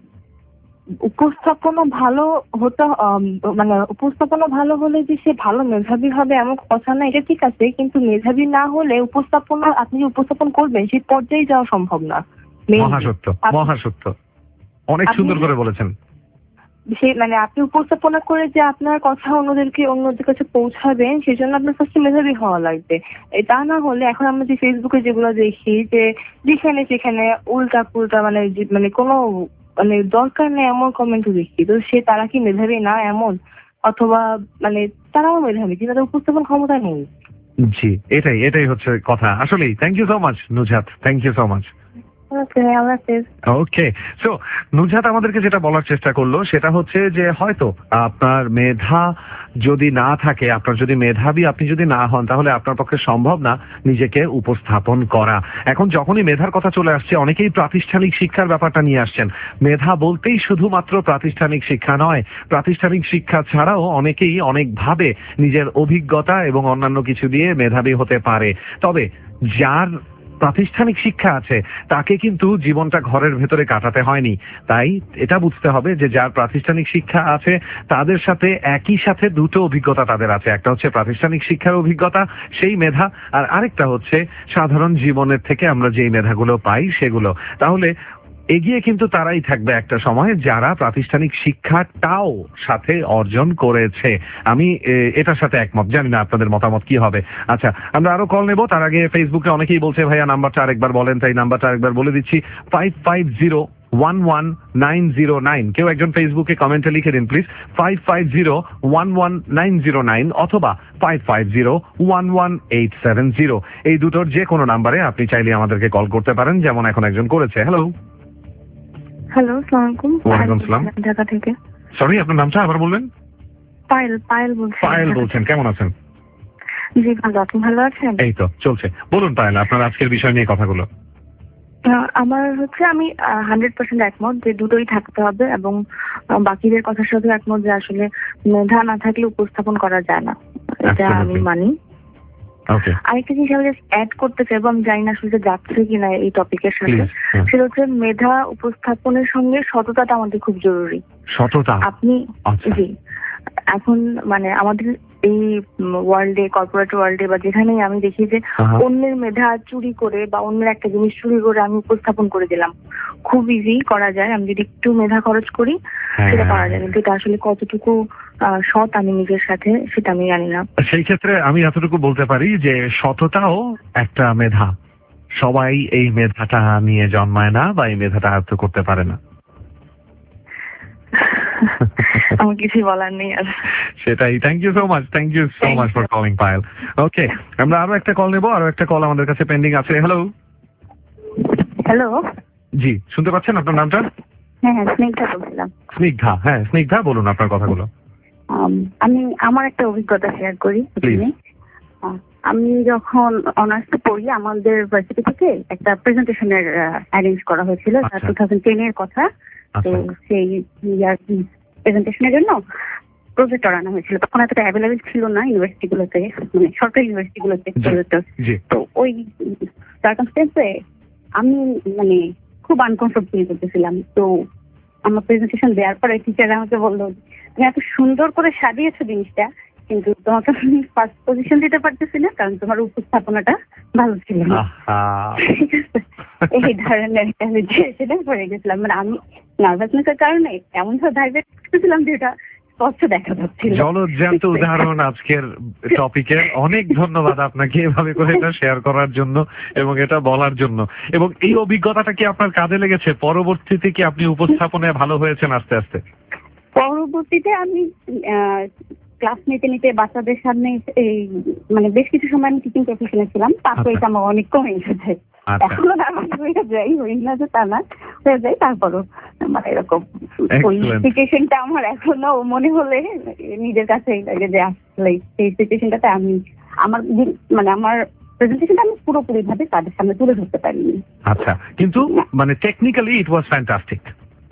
উপস্থাপনা ভালো হতে আম, মানে উপস্থাপনা ভালো হলে যে সে ভালো মেধাবী হবে এমন কথা না, এটা ঠিক আছে, কিন্তু মেধাবী না হলে উপস্থাপনা আপনি যে উপস্থাপন করবেন সেই পর্যায়ে যাওয়া সম্ভব না। Mainly। মহাসত্য, আপনি- মহাসত্য, অনেক আপনি- সুন্দর করে বলেছেন। সে মানে আপনি উপস্থাপনা করে যে আপনার কথা অন্যদেরকে অন্যদের কাছে পৌঁছাবেন, সেজন্য আপনার ফার্স্টে মেধাবী হওয়া লাগবে। এ তা না হলে এখন আমরা যে ফেসবুকে যেগুলো দেখি যে যেখানে সেখানে উল্টা পুল্টা মানে যে- মানে কোনো মানে দরকার নেই এমন কমেন্ট দেখি, তো সে তারা কি মেধাবী না এমন, অথবা মানে তারাও মেধাবী কিন্তু তাদের উপস্থাপন ক্ষমতা নেই। জি, এটাই এটাই হচ্ছে কথা আসলেই। Thank you so much Nuzhat, thank you so much. Okay, আল্লাহ হাফেজ। ওকে, সো নুজাত আমাদেরকে যেটা বলার চেষ্টা করলো সেটা হচ্ছে যে হয়তো আপনার মেধা যদি না থাকে, আপনার যদি মেধাবী আপনি যদি না হন, তাহলে আপনার পক্ষে সম্ভব না নিজেকে উপস্থাপন করা। এখন যখনই মেধার কথা চলে আসছে, অনেকেই প্রাতিষ্ঠানিক শিক্ষার ব্যাপারটা নিয়ে আসছেন। মেধা বলতেই শুধুমাত্র প্রাতিষ্ঠানিক শিক্ষা নয়, প্রাতিষ্ঠানিক শিক্ষা ছাড়াও অনেকেই অনেকভাবে নিজের অভিজ্ঞতা এবং অন্যান্য কিছু দিয়ে মেধাবী হতে পারে। তবে যার প্রাতিষ্ঠানিক শিক্ষা আছে তাকে কিন্তু জীবনটা ঘরের ভেতরে কাটাতে হয়নি। তাই এটা বুঝতে হবে যে যার প্রাতিষ্ঠানিক শিক্ষা আছে তাদের সাথে একই সাথে দুটো অভিজ্ঞতা তাদের আছে। একটা হচ্ছে প্রাতিষ্ঠানিক শিক্ষার অভিজ্ঞতা, সেই মেধা, আর আরেকটা হচ্ছে সাধারণ জীবনের থেকে আমরা যেই মেধাগুলো পাই সেগুলো। তাহলে এগিয়ে কিন্তু তারাই থাকবে একটা সময় যারা প্রাতিষ্ঠানিক শিক্ষাটাও সাথে অর্জন করেছে। আমি এ, এটার সাথে একমত। জানি না আপনাদের মতামত কি হবে। আচ্ছা, আমরা আরো কল নেব। তার আগে ফেসবুকে অনেকেই বলছে ভাইয়া নাম্বারটা আরেকবার বলেন, তাই নাম্বারটা আরেকবার বলে দিচ্ছি, five five zero one one nine zero nine. কেউ একজন ফেসবুকে কমেন্টে লিখে দিন please, five five zero one one nine zero nine অথবা five five zero one one eight seven zero. এই দুটোর যে কোনো নাম্বারে আপনি চাইলে আমাদেরকে কল করতে পারেন, যেমন এখন একজন করেছে। হ্যালো। হ্যালো, আসসালামু আলাইকুম। ওয়ালাইকুম আসসালাম। ঢাকা থেকে সরি, আপনার নামটা আবার বলবেন? পায়েল। পায়েল বলছি। পায়েল বলছেন, কেমন আছেন? জি ভালো, আপনি ভালো আছেন? এই তো চলছে। বলুন পায়েল, আপনার আজকের বিষয় নিয়ে কথাগুলো। আহ, আমার হচ্ছে আমি হান্ড্রেড পার্সেন্ট একমত যে দুটোই থাকতে হবে, এবং আহ, বাকিদের কথার সাথে একমত যে আসলে মেধা না থাকলে উপস্থাপন করা যায় না, এটা আমি Absolutely. মানি। ওকে, আরেকটা জিনিস আমি জাস্ট অ্যাড করতে চাইবো, আমি জানি না আসলে যাচ্ছে কিনা এই টপিকের সাথে, প্লিজ। সেটা হচ্ছে মেধা উপস্থাপনের সঙ্গে সততাটা আমাদের খুব জরুরি। সততা। আপনি আচ্ছা। জি, এখন মানে আমাদের এই ওয়ার্ল্ডে, কর্পোরেট ওয়ার্ল্ডে বা যেখানেই আমি দেখি যে আহা। অন্যের মেধা চুরি করে বা অন্যের একটা জিনিস চুরি করে আমি উপস্থাপন করে দিলাম, খুব ইজি করা যায়। আমি যদি একটু মেধা খরচ করি সেটা হ্যাঁ। করা যায়, কিন্তু এটা আসলে কতটুকু আহ, সৎ আমি নিজের সাথে সেটা আমি জানি না। সেই ক্ষেত্রে আমি এতটুকু বলতে পারি যে সততাও একটা মেধা। সবাই এই মেধাটা নিয়ে জন্মায় না বা এই মেধাটা আয়ত্ত করতে পারে না। আমার কিছুই বলার নেই আর। সেটাই। Thank you so much, thank you so much for calling Payel. Okay, আমরা আরো একটা কল নেবো, আরো একটা কল আমাদের কাছে পেন্ডিং আছে। হ্যালো। হ্যালো। জি, শুনতে পাচ্ছেন আপনার নামটা? হ্যাঁ হ্যাঁ, স্নেহা বলছিলাম। স্নিগ্ধা। হ্যাঁ স্নিগ্ধা, বলুন আপনার কথাগুলো। আম, আমি আমার একটা অভিজ্ঞতা শেয়ার করি Please. এখানে। আহ, আমি যখন অনার্স পড়ি, আমাদের ভার্সিটি থেকে একটা প্রেজেন্টেশনের অ্যারেঞ্জ করা হয়েছিল, আচ্ছা। টু থাউজেন্ড টেন এর কথা। তো আচ্ছা। সেই প্রেজেন্টেশনের জন্য প্রজেক্টর আনা হয়েছিল। তখন এতটা অ্যাভেলেবেল ছিল না ইউনিভার্সিটিগুলোতে, মানে সরকারি ইউনিভার্সিটিগুলোতে জি, প্রজেক্টর। জি। তো ওই সার্কামস্টেন্সে আমি মানে খুব আনকমফোর্ট ফিল করতেছিলাম। তো আমার প্রেজেন্টেশন দেওয়ার পরে টিচার আমাকে বললো, তুমি এত সুন্দর করে সাজিয়েছো জিনিসটা, কিন্তু তোমাকে ফার্স্ট পজিশন দিতে পারতেছি না কারণ তোমার উপস্থাপনাটা ভালো ছিল না। ঠিক আছে, এই ধরনের সেটা পড়ে গেছিলাম। মানে আমি নার্ভাসনেসের কারণে এমন ভাবে ভাইবে করতেছিলাম যে এটা স্পষ্ট দেখা যাচ্ছিল। জলজ্যান্ত উদাহরণ আজকের টপিকের। অনেক ধন্যবাদ আপনাকে এভাবে করে এটা শেয়ার করার জন্য এবং এটা বলার জন্য। এবং এই অভিজ্ঞতাটা কি আপনার কাজে লেগেছে? পরবর্তীতে কি আপনি উপস্থাপনায় ভালো হয়েছেন আস্তে আস্তে? পরবর্তীতে আমি ক্লাস নিতে নিতে বাচ্চাদের সামনে এই মানে বেশ কিছু সময় আমি টিচিং প্রফেশনে ছিলাম, তারপরে এটা আমার অনেক কমে গেছে। এখনো হয়ে যায়, হই না যে তা না, হয়ে যায়। তারপরও মানে এরকম ওই সিচুয়েশনটা আমার এখনো মনে হলে নিজের কাছেই লাগে যে আসলে সেই সিচুয়েশনটাতে আমি আমার মানে আমার প্রেজেন্টেশনটা আমি পুরোপুরি ভাবে তাদের সামনে তুলে ধরতে পারিনি। আচ্ছা, কিন্তু মানে technically it was fantastic.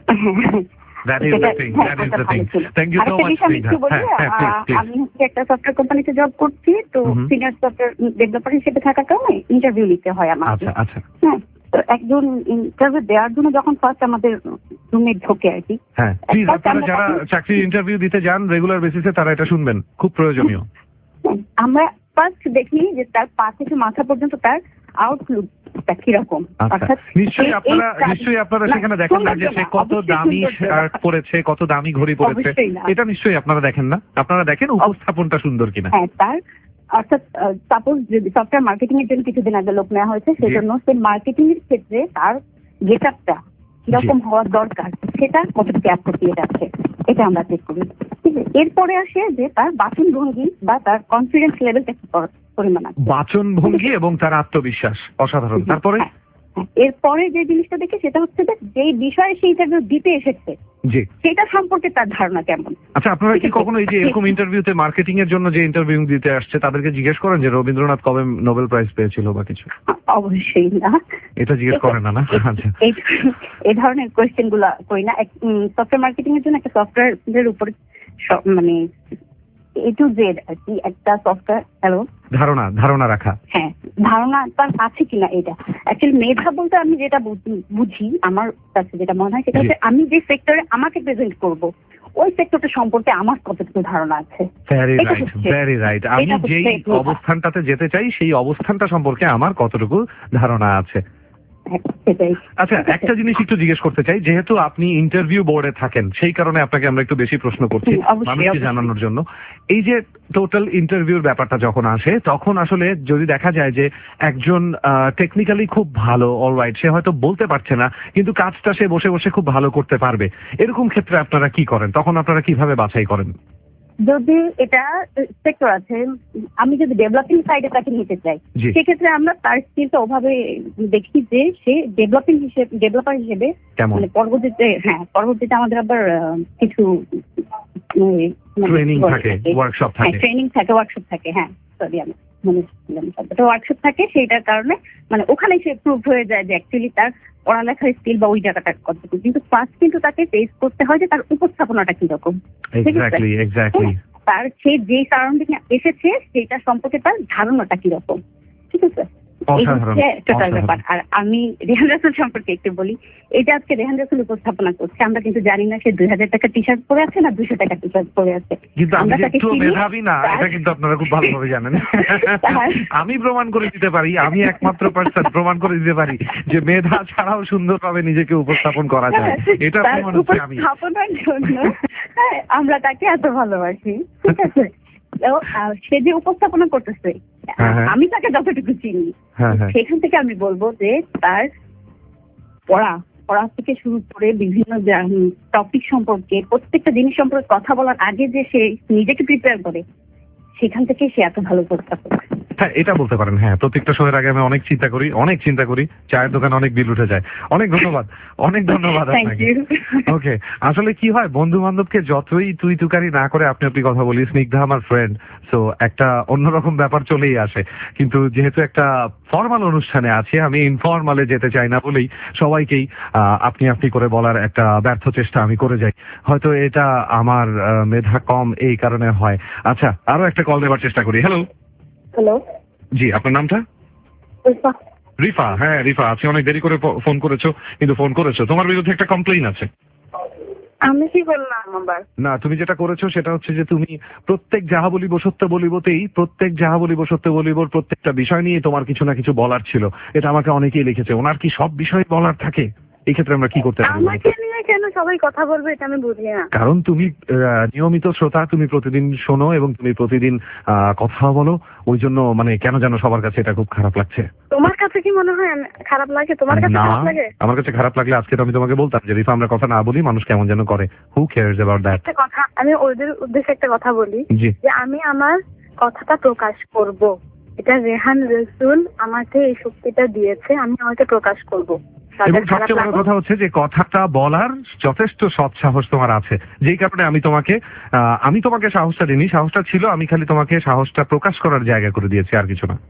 That is the thing. That is the thing. Thank you so much. আমি হচ্ছে একটা সফটওয়্যার কোম্পানিতে জব করছি, তো সিনিয়র সফটওয়্যার ডেভেলপার হিসেবে থাকার কারণে ইন্টারভিউ নিতে হয় আমার। আচ্ছা আচ্ছা। হ্যাঁ, তো একজন ইন্টারভিউ দেওয়ার জন্য যখন ফার্স্ট আমাদের রুমে ঢোকে আর কি। হ্যাঁ, প্লিজ আপনারা যারা চাকরির ইন্টারভিউ দিতে যান রেগুলার বেসিসে তারা এটা শুনবেন, খুব প্রয়োজনীয়। আমরা ফার্স্ট দেখি যে তার পা থেকে মাথা পর্যন্ত তার আউটলুকটা কিরকম। নিশ্চয়ই আপনারা নিশ্চয়ই আপনারা সেখানে দেখেন না যে সে কত দামি শার্ট পরেছে, কত দামি ঘড়ি পরেছে, এটা নিশ্চয়ই আপনারা দেখেন না। আপনারা দেখেন উপস্থাপনটা সুন্দর কিনা। হ্যাঁ, তার অর্থাৎ সাপোজ যদি সফটওয়্যার মার্কেটিং এর জন্য কিছুদিন আগে লোক নেওয়া হয়েছে, সেজন্য সে মার্কেটিং এর ক্ষেত্রে তার গেট আপটা কিরকম হওয়া দরকার সেটা কতটুকু অ্যাপ্রোপ্রিয়েট আছে এটা আমরা চেক করি। ঠিক আছে, এরপরে আসে যে তার বাচন ভঙ্গি বা তার কনফিডেন্স লেভেলটা কি পরিমাণ আছে। বাচন ভঙ্গি এবং তার আত্মবিশ্বাস অসাধারণ। তারপরে এরপরে যে জিনিসটা দেখি সেটা হচ্ছে যে যেই বিষয়ে সে ইন্টারভিউ দিতে এসেছে জি সেটা সম্পর্কে তার ধারণা কেমন। আচ্ছা, আপনারা কি কখনো এই যে এরকম ইন্টারভিউতে মার্কেটিং এর জন্য যে ইন্টারভিউ দিতে আসছে তাদেরকে জিজ্ঞেস করেন যে রবীন্দ্রনাথ কবে নোবেল প্রাইজ পেয়েছিল বা কিছু? অবশ্যই না, এটা জিজ্ঞেস করেন না। না, আচ্ছা, এই ধরনের কোয়েশ্চেন গুলা করি না। সফটওয়্যার মার্কেটিং এর জন্য একটা সফটওয়্যার উপর মানে এ টু জেড আর কি একটা সফটওয়্যার হ্যালো ধারণা ধারণা রাখা, হ্যাঁ ধারণা তার আছে কিনা এটা। অ্যাকচুয়ালি মেধা বলতে আমি যেটা বুঝি, আমার কাছে যেটা মনে হয় সেটা হচ্ছে আমি যে সেক্টরে আমাকে প্রেজেন্ট করব ওই সেক্টরটা সম্পর্কে আমার কতটুকু ধারণা আছে। Very right, very right. আমি যেই অবস্থানটাতে যেতে চাই সেই অবস্থানটা সম্পর্কে আমার কতটুকু ধারণা আছে। আচ্ছা, একটা জিনিস একটু জিজ্ঞেস করতে চাই, যেহেতু আপনি ইন্টারভিউ বোর্ডে থাকেন সেই কারণে আপনাকে আমরা একটু বেশি প্রশ্ন করছি মানুষকে জানানোর জন্য। এই যে টোটাল ইন্টারভিউর ব্যাপারটা যখন আসে তখন আসলে যদি দেখা যায় যে একজন টেকনিক্যালি খুব ভালো, অলরাইট, সে হয়তো বলতে পারছে না কিন্তু কাজটা সে বসে বসে খুব ভালো করতে পারবে, এরকম ক্ষেত্রে আপনারা কি করেন? তখন আপনারা কিভাবে বাছাই করেন? যদি এটা সেক্টর আছে, আমি যদি ডেভেলপিং সাইডে তাকে নিতে চাই সেক্ষেত্রে আমরা তার স্কিলটা ওভাবে দেখি যে সে ডেভেলপিং হিসেবে ডেভেলপার হিসেবে মানে পরবর্তীতে হ্যাঁ পরবর্তীতে আমাদের আবার কিছু ট্রেনিং থাকে, ওয়ার্কশপ থাকে ট্রেনিং থাকে ওয়ার্কশপ থাকে হ্যাঁ সরি আমি মনে করছিলাম ওয়ার্কশপ থাকে, সেইটার কারণে মানে ওখানে সে প্রুভ হয়ে যায় যে অ্যাকচুয়ালি তার পড়ালেখার স্কিল বা ওই জায়গাটা কতটুকু। কিন্তু ফার্স্ট কিন্তু তাকে ফেস করতে হয় যে তার উপস্থাপনাটা কিরকম, এক্স্যাক্টলি এক্স্যাক্টলি তার সে যে সারাউন্ডিং এসেছে সেটা সম্পর্কে তার ধারণাটা কিরকম। ঠিক আছে, টোটাল ব্যাপার। আর আমি রেহান রাসেল সম্পর্কে একটু বলি। এটা আজকে রেহান রাসেল উপস্থাপনা করছে, আমরা কিন্তু জানি না সে দুই হাজার টাকা টি শার্ট পরে আছে না দুইশো টাকা টি শার্ট পরে আছে। কিন্তু আমি একটু মেধাবী না, এটা কিন্তু আপনারা খুব ভালোভাবে জানেন। আমি প্রমাণ করে দিতে পারি, আমি একমাত্র পার্সন প্রমাণ করে দিতে পারি যে মেধা ছাড়াও সুন্দরভাবে নিজেকে উপস্থাপন করা যায়। এটা প্রমাণ হচ্ছে আমি। উপস্থাপনার জন্য আমরা তাকে এত ভালোবাসি। ঠিক আছে, সে যে উপস্থাপনা করতেছে আমি তাকে যতটুকু চিনি সেখান থেকে আমি বলবো যে তার পড়া পড়া থেকে শুরু করে বিভিন্ন টপিক সম্পর্কে প্রত্যেকটা জিনিস সম্পর্কে কথা বলার আগে যে সে নিজেকে প্রিপেয়ার করে সেখান থেকে সে এত ভালো উপস্থাপক। হ্যাঁ, এটা বলতে পারেন। হ্যাঁ, প্রত্যেকটা সময়ের আগে আমি অনেক চিন্তা করি অনেক চিন্তা করি চায়ের দোকানে অনেক বিল উঠে যায়। অনেক ধন্যবাদ, অনেক ধন্যবাদ আপনাকে। ওকে, আসলে কি হয়, বন্ধু বান্ধবকে যতই তুই তুকারি না করে আপনি আপনি কথা বলি, স্নিগ্ধা আমার ফ্রেন্ড, সো একটা অন্যরকম ব্যাপার চলেই আসে। কিন্তু যেহেতু একটা ফর্মাল অনুষ্ঠানে আছে, আমি ইনফর্মালে যেতে চাই না বলেই সবাইকেই আপনি আপনি করে বলার একটা ব্যর্থ চেষ্টা আমি করে যাই। হয়তো এটা আমার মেধা কম এই কারণে হয়। আচ্ছা, আরো একটা কল দেওয়ার চেষ্টা করি। হ্যালো হ্যালো জি, আপনার নামটা? রিফা। হ্যাঁ রিফা, আজকে অনেক দেরি করে ফোন করেছো, কিন্তু ফোন করেছো, তোমার বিরুদ্ধে একটা কমপ্লেইন আছে। আমি কি করলাম আবার? না, তুমি যেটা করেছো সেটা হচ্ছে যে তুমি প্রত্যেক যাহা বলিব সত্য বলিবতেই প্রত্যেক যাহা বলিব সত্য বলিব প্রত্যেকটা বিষয় নিয়ে তোমার কিছু না কিছু বলার ছিল। এটা আমাকে অনেকেই লিখেছে। ওনার কি সব বিষয় বলার থাকে? এই ক্ষেত্রে আমরা কি করতে পারি? আমাকে নিয়ে কেন সবাই কথা বলবে এটা আমি বুঝি না। কারণ তুমি আহ, নিয়মিত শ্রোতা, তুমি প্রতিদিন শোনো এবং তুমি প্রতিদিন আহ, কথা বলো, ওই জন্য মানে কেন যেন সবার কাছে এটা খুব খারাপ লাগছে। তোমার কাছে কি মনে হয় আমি- খারাপ লাগে? তোমার কাছে না, খারাপ লাগে? আমার কাছে খারাপ লাগলে আজকে তো আমি তোমাকে বলতাম যে রিফা আমরা কথা না বলি, মানুষ কেমন যেন করে। Who cares about that? একটা কথা আমি ওদের উদ্দেশ্যে একটা কথা বলি জি। যে আমি আমার কথাটা প্রকাশ করব। এটা রেহান রসুল আমাকে এই শক্তিটা দিয়েছে, আমি আমাকে প্রকাশ করব। এবং তাদের খারাপ সবচেয়ে বড় লাগুক। কথা হচ্ছে যে কথাটা বলার যথেষ্ট সৎ সাহস তোমার আছে, যেই কারণে আমি তোমাকে আহ, আমি তোমাকে সাহসটা দিইনি, সাহসটা ছিল আমি খালি তোমাকে সাহসটা প্রকাশ করার জায়গা করে দিয়েছি, আর কিছু না।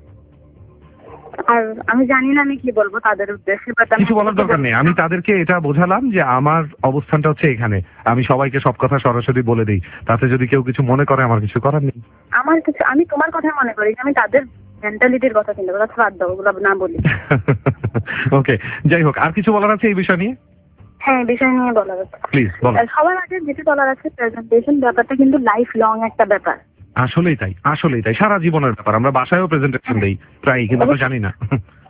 আর আমি জানি না আমি কি বলবো তাদের উদ্দেশ্যে, বাট কিছু বলার দরকার নেই। আমি তাদেরকে এটা বোঝালাম যে আমার অবস্থানটা হচ্ছে এখানে, আমি সবাইকে সব কথা সরাসরি বলে দিই, তাতে যদি কেউ কিছু মনে করে আমার কিছু করার নেই। আমার কিছু আমি তোমার কথা মনে করি যে আমি তাদের মেন্টালিটির কথা চিন্তা করি। বাদ দাও, ওগুলো না বলি। ওকে, যাই হোক, আর কিছু বলার আছে এই বিষয় নিয়ে? হ্যাঁ, বিষয় নিয়ে বলার আছে। প্লিজ বলো। সবার আগে যেটা বলার আছে, প্রেজেন্টেশন ব্যাপারটা কিন্তু লাইফ লং একটা ব্যাপার। আসলেই তাই, আসলেই তাই, সারা জীবনের ব্যাপার। আমরা বাসায়ও প্রেজেন্টেশন দেই প্রায়, কিন্তু আমরা জানি না।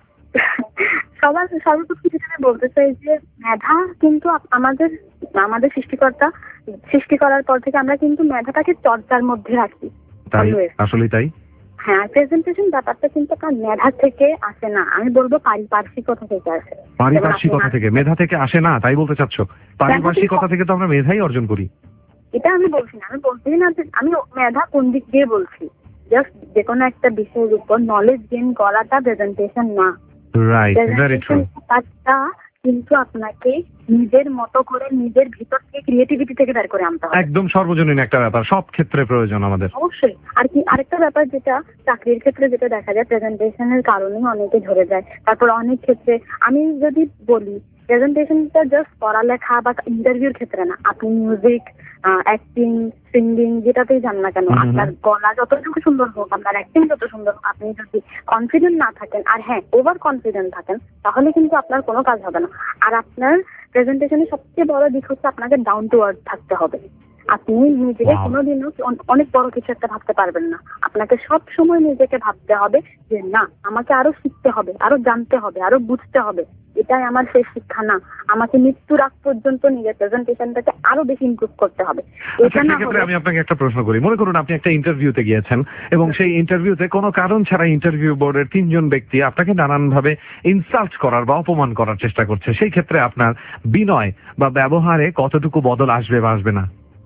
সবার সর্বপ্রথম যেটা আমি বলতে চাই যে মেধা কিন্তু আপ- আমাদের আমাদের সৃষ্টিকর্তা সৃষ্টি করার পর থেকে আমরা কিন্তু মেধাটাকে চর্চার মধ্যে রাখি। তাই, Always. আসলেই তাই। হ্যাঁ, প্রেজেন্টেশন ব্যাপারটা কিন্তু আপনার মেধা থেকে আসে না, আমি বলবো পারিপার্শ্বিকতা থেকে আসে। পারিপার্শ্বিকতা থেকে, মেধা থেকে আসে না তাই বলতে চাচ্ছ? পারিপার্শ্বিকতা থেকে তো আমরা মেধাই অর্জন করি। এটা আমি বলছি না, আমি বলছি না যে আমি মেধা কোন দিক দিয়ে বলছি। জাস্ট যে কোনো একটা বিষয়ের উপর নলেজ গেইন করাটা প্রেজেন্টেশন না। Right, very true. কাজটা কিন্তু আপনাকে নিজের মতো করে নিজের ভিতর থেকে ক্রিয়েটিভিটি থেকে বের করে আনতে হবে। একদম সর্বজনীন একটা ব্যাপার, সব ক্ষেত্রে প্রয়োজন আমাদের। অবশ্যই। আর কি আরেকটা ব্যাপার যেটা চাকরির ক্ষেত্রে যেটা দেখা যায়, প্রেজেন্টেশনের কারণে অনেকে ঝরে যায়। তারপর অনেক ক্ষেত্রে আমি যদি বলি প্রেজেন্টেশনটা জাস্ট পড়ালেখা বা ইন্টারভিউর ক্ষেত্রে না, আপনি মিউজিক, অ্যাক্টিং, সিঙ্গিং যেটাতেই যান না কেন, হুম হুম। আপনার গলা যতটুকু সুন্দর হোক, আপনার অ্যাক্টিং যত সুন্দর হোক, আপনি যদি কনফিডেন্ট না থাকেন আর হ্যাঁ ওভার কনফিডেন্ট থাকেন, তাহলে কিন্তু আপনার কোনো কাজ হবে না। আর আপনার প্রেজেন্টেশনের সবচেয়ে বড় দিক হচ্ছে আপনাকে ডাউন টু আর্থ থাকতে হবে। আপনি নিজেকে Wow. কোনোদিনও অন- অনেক বড় কিছু একটা ভাবতে পারবেন না। আপনাকে সব সময় নিজেকে ভাবতে হবে যে না, আমাকে আরো শিখতে হবে, আরো জানতে হবে, আরো বুঝতে হবে। এটাই আমার শেষ শিক্ষা না, আমাকে মৃত্যুর আগ পর্যন্ত নিজের প্রেজেন্টেশনটাকে আরো বেশি ইমপ্রুভ করতে হবে। আচ্ছা, এটা না সেক্ষেত্রে হলে আমি আপনাকে একটা প্রশ্ন করি। মনে করুন আপনি একটা ইন্টারভিউতে গিয়েছেন এবং সেই ইন্টারভিউতে কোনো কারণ ছাড়া ইন্টারভিউ বোর্ডের তিনজন ব্যক্তি আপনাকে নানান ভাবে ইনসাল্ট করার বা অপমান করার চেষ্টা করছে, সেই ক্ষেত্রে আপনার বিনয় বা ব্যবহারে কতটুকু বদল আসবে বা আসবে না?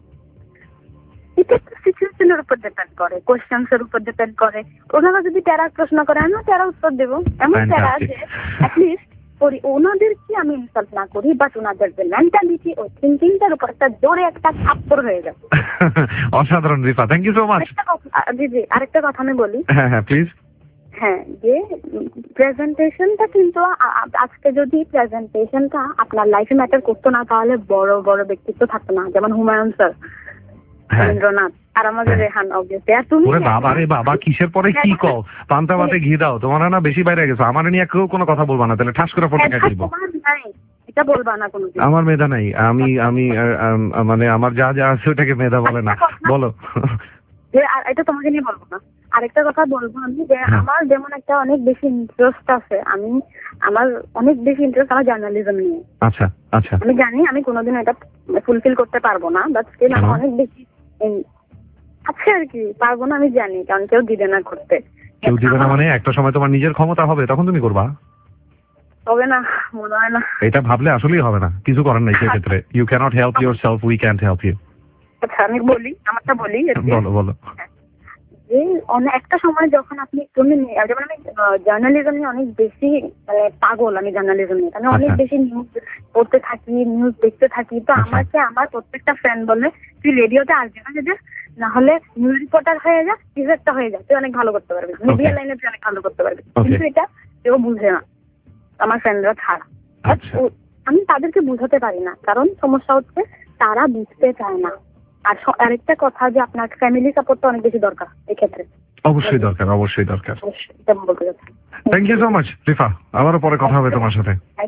এটা সিচুয়েশনের উপর ডিপেন্ড করে, কোশ্চেন্স এর উপর ডিপেন্ড করে। ওনারা যদি প্যারা প্রশ্ন করে আমিও প্যারা উত্তর দেবো, এমন প্যারা Fantastic. যে অ্যাটলিস্ট করি ওনাদেরকে আমি ইনসাল্ট না করি, বাট ওনাদের যে মেন্টালিটি ও থিঙ্কিংটার উপর একটা জোরে একটা থাপ্পড় হয়ে যাবে। অসাধারণ Rifa, thank you so much. আরেকটা কথা আ, জি জি আরেকটা কথা আমি বলি। হ্যাঁ হ্যাঁ প্লিজ। হ্যাঁ, যে প্রেজেন্টেশনটা কিন্তু আ- আ- আজকে যদি প্রেজেন্টেশনটা আপনার লাইফে ম্যাটার করতো না, তাহলে বড় বড় ব্যক্তিত্ব থাকতো না, যেমন হুমায়ুন স্যার, হ্যাঁ। রবীন্দ্রনাথ, আর আমাদের হ্যাঁ। রেহান অবভিয়াসলি। আর তুমি ওরে বাবা রে বাবা, কিসের পরে কি কও? পান্তা ভাতে ঘি দাও, তোমার না বেশি বাইরে গেছো। আমার নিয়ে কেউ কোনো কথা বলবা না, তাহলে ঠাস করে পড়ে মেধা খাই দিব। তোমার নাই, এটা বলবা না কোনোদিন। আমার মেধা নাই, আমি আমি আহ, আম, মানে আমার যা যা আছে ওটাকে মেধা বলে না। বলো। যে আর এটা তোমাকে নিয়ে বলবো না, আরেকটা কথা বলবো আমি যে হ্যাঁ। আমার যেমন একটা অনেক বেশি ইন্টারেস্ট আছে, আমি আমার অনেক বেশি ইন্টারেস্ট আমার জার্নালিজম নিয়ে। আচ্ছা আচ্ছা। আমি জানি আমি কোনোদিন এটা ফুলফিল করতে পারবো না, বাট স্টিল আমার কেন? অনেক বেশি এই, আছে আর কি, পারবো না আমি জানি, কারণ কেউ দিবে না করতে। কেউ দিবে না মানে একটা সময় তোমার নিজের ক্ষমতা হবে, তখন তুমি করবা। হবে না, মনে হয় না। এটা ভাবলে আসলেই হবে না, কিছু করার নাই সেক্ষেত্রে। You cannot help yourself, we can't help you. আচ্ছা আমি বলি, আমারটা বলি আর কি। বলো বলো। যে অনেক একটা সময় যখন আপনি তুমি যেমন আমি জার্নালিজম নিয়ে অনেক বেশি মানে পাগল, আমি জার্নালিজম নিয়ে আমি অনেক আচ্ছা। বেশি নিউজ পড়তে থাকি, নিউজ দেখতে থাকি। তো আচ্ছা। আমাকে আমার প্রত্যেকটা ফ্রেন্ড বলে তুই রেডিওতে আসবি না, যে না হলে নিউজ রিপোর্টার হয়ে যা, কিছু একটা হয়ে যা, তুই অনেক ভালো করতে পারবি, মিডিয়া লাইনে তুই অনেক ভালো করতে পারবি। Okay. কিন্তু এটা কেউ বুঝে না, আমার ফ্রেন্ডরা ছাড়া। But আচ্ছা। ও- আমি তাদেরকে বুঝাতে পারি না, কারণ সমস্যা হচ্ছে তারা বুঝতে চায় না। আর স- আরেকটা কথা যে আপনার ফ্যামিলি সাপোর্টটা অনেক বেশি দরকার এক্ষেত্রে। অবশ্যই দরকার, অবশ্যই দরকার। অবশ্যই, এটা বলতে চাচ্ছি। Thank you so much Rifa, আবারও পরে কথা হবে তোমার সাথে।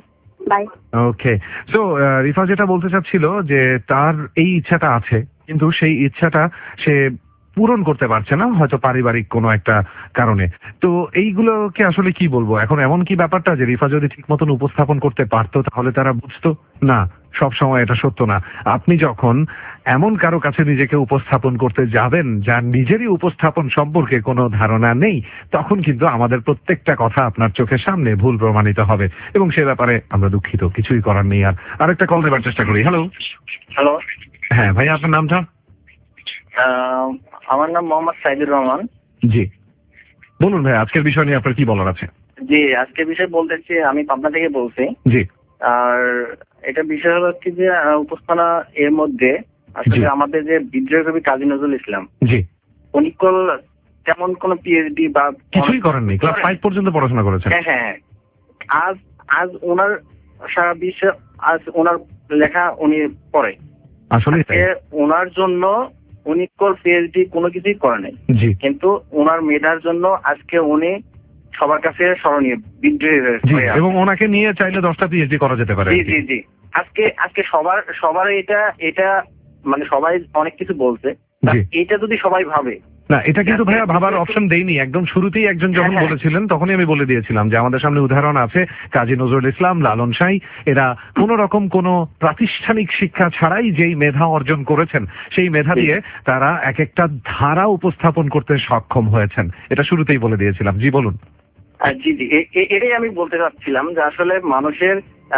বাই। ওকে, সো রিফা যেটা বলতে চাচ্ছিল যে তার এই ইচ্ছাটা আছে, কিন্তু সেই ইচ্ছাটা সে পূরণ করতে পারছে না, হয়তো পারিবারিক কোনো একটা কারণে। তো এইগুলোকে আসলে কি বলবো এখন? এমন কি ব্যাপারটা যে রিফা যদি ঠিক মতন উপস্থাপন করতে পারতো তাহলে তারা বুঝতো? না, সব সময় এটা সত্য না। আপনি যখন এমন কারো কাছে নিজেকে উপস্থাপন করতে যাবেন যার নিজেরই উপস্থাপন সম্পর্কে কোনো ধারণা নেই, তখন কিন্তু আমাদের প্রত্যেকটা কথা আপনার চোখের সামনে ভুল প্রমাণিত হবে, এবং সে ব্যাপারে আমরা দুঃখিত, কিছুই করার নেই। আর আরেকটা কল দেবার চেষ্টা করি। হ্যালো। হ্যালো, হ্যাঁ ভাই, আপনার নামটা? আমার নাম মোহাম্মদ সাইদুর রহমান। জি বলুন ভাই, আজকের বিষয় নিয়ে আপনার কি বলার আছে? জি, আজকের বিষয় বলতেছি, আমি পাবনা থেকে বলছি। জি। আর এটা বিষয় হলো কি যে উপস্থাপনা এর মধ্যে আসলে আমাদের যে বিদ্রোহী কবি কাজী নজরুল ইসলাম, জি, উনি কল তেমন কোন পিএইচডি বা কিছুই করেননি, ক্লাস ফাইভ পর্যন্ত পড়াশোনা করেছেন। হ্যাঁ হ্যাঁ, আজ আজ ওনার সারা বিশ্বে আজ ওনার লেখা উনি পড়ে। আসলে ওনার জন্য উনি কল পিএইচডি কোনো কিছুই করে নাই, কিন্তু ওনার মেধার জন্য আজকে উনি সবার কাছে স্মরণীয়, বিদ্রোহী হয়ে। এবং ওনাকে নিয়ে চাইলে দশটা পিএইচডি করা যেতে পারে। জি জি জি, আজকে আজকে সবার সবার এটা এটা মানে সবাই অনেক কিছু বলছে, এটা যদি সবাই ভাবে না, এটা কিন্তু ভাইয়া ভাবার অপশন দেইনি। একদম শুরুতেই একজন যখন বলেছিলেন তখনই আমি বলে দিয়েছিলাম যে আমাদের সামনে উদাহরণ আছে কাজী নজরুল ইসলাম, লালন সাঁই, এরা কোন রকম কোন প্রাতিষ্ঠানিক শিক্ষা ছাড়াই যেই মেধা অর্জন করেছেন সেই মেধা দিয়ে তারা এক একটা ধারা উপস্থাপন করতে সক্ষম হয়েছেন। এটা শুরুতেই বলে দিয়েছিলাম। জি বলুন। জি জি, এটাই আমি বলতে চাচ্ছিলাম যে আসলে মানুষের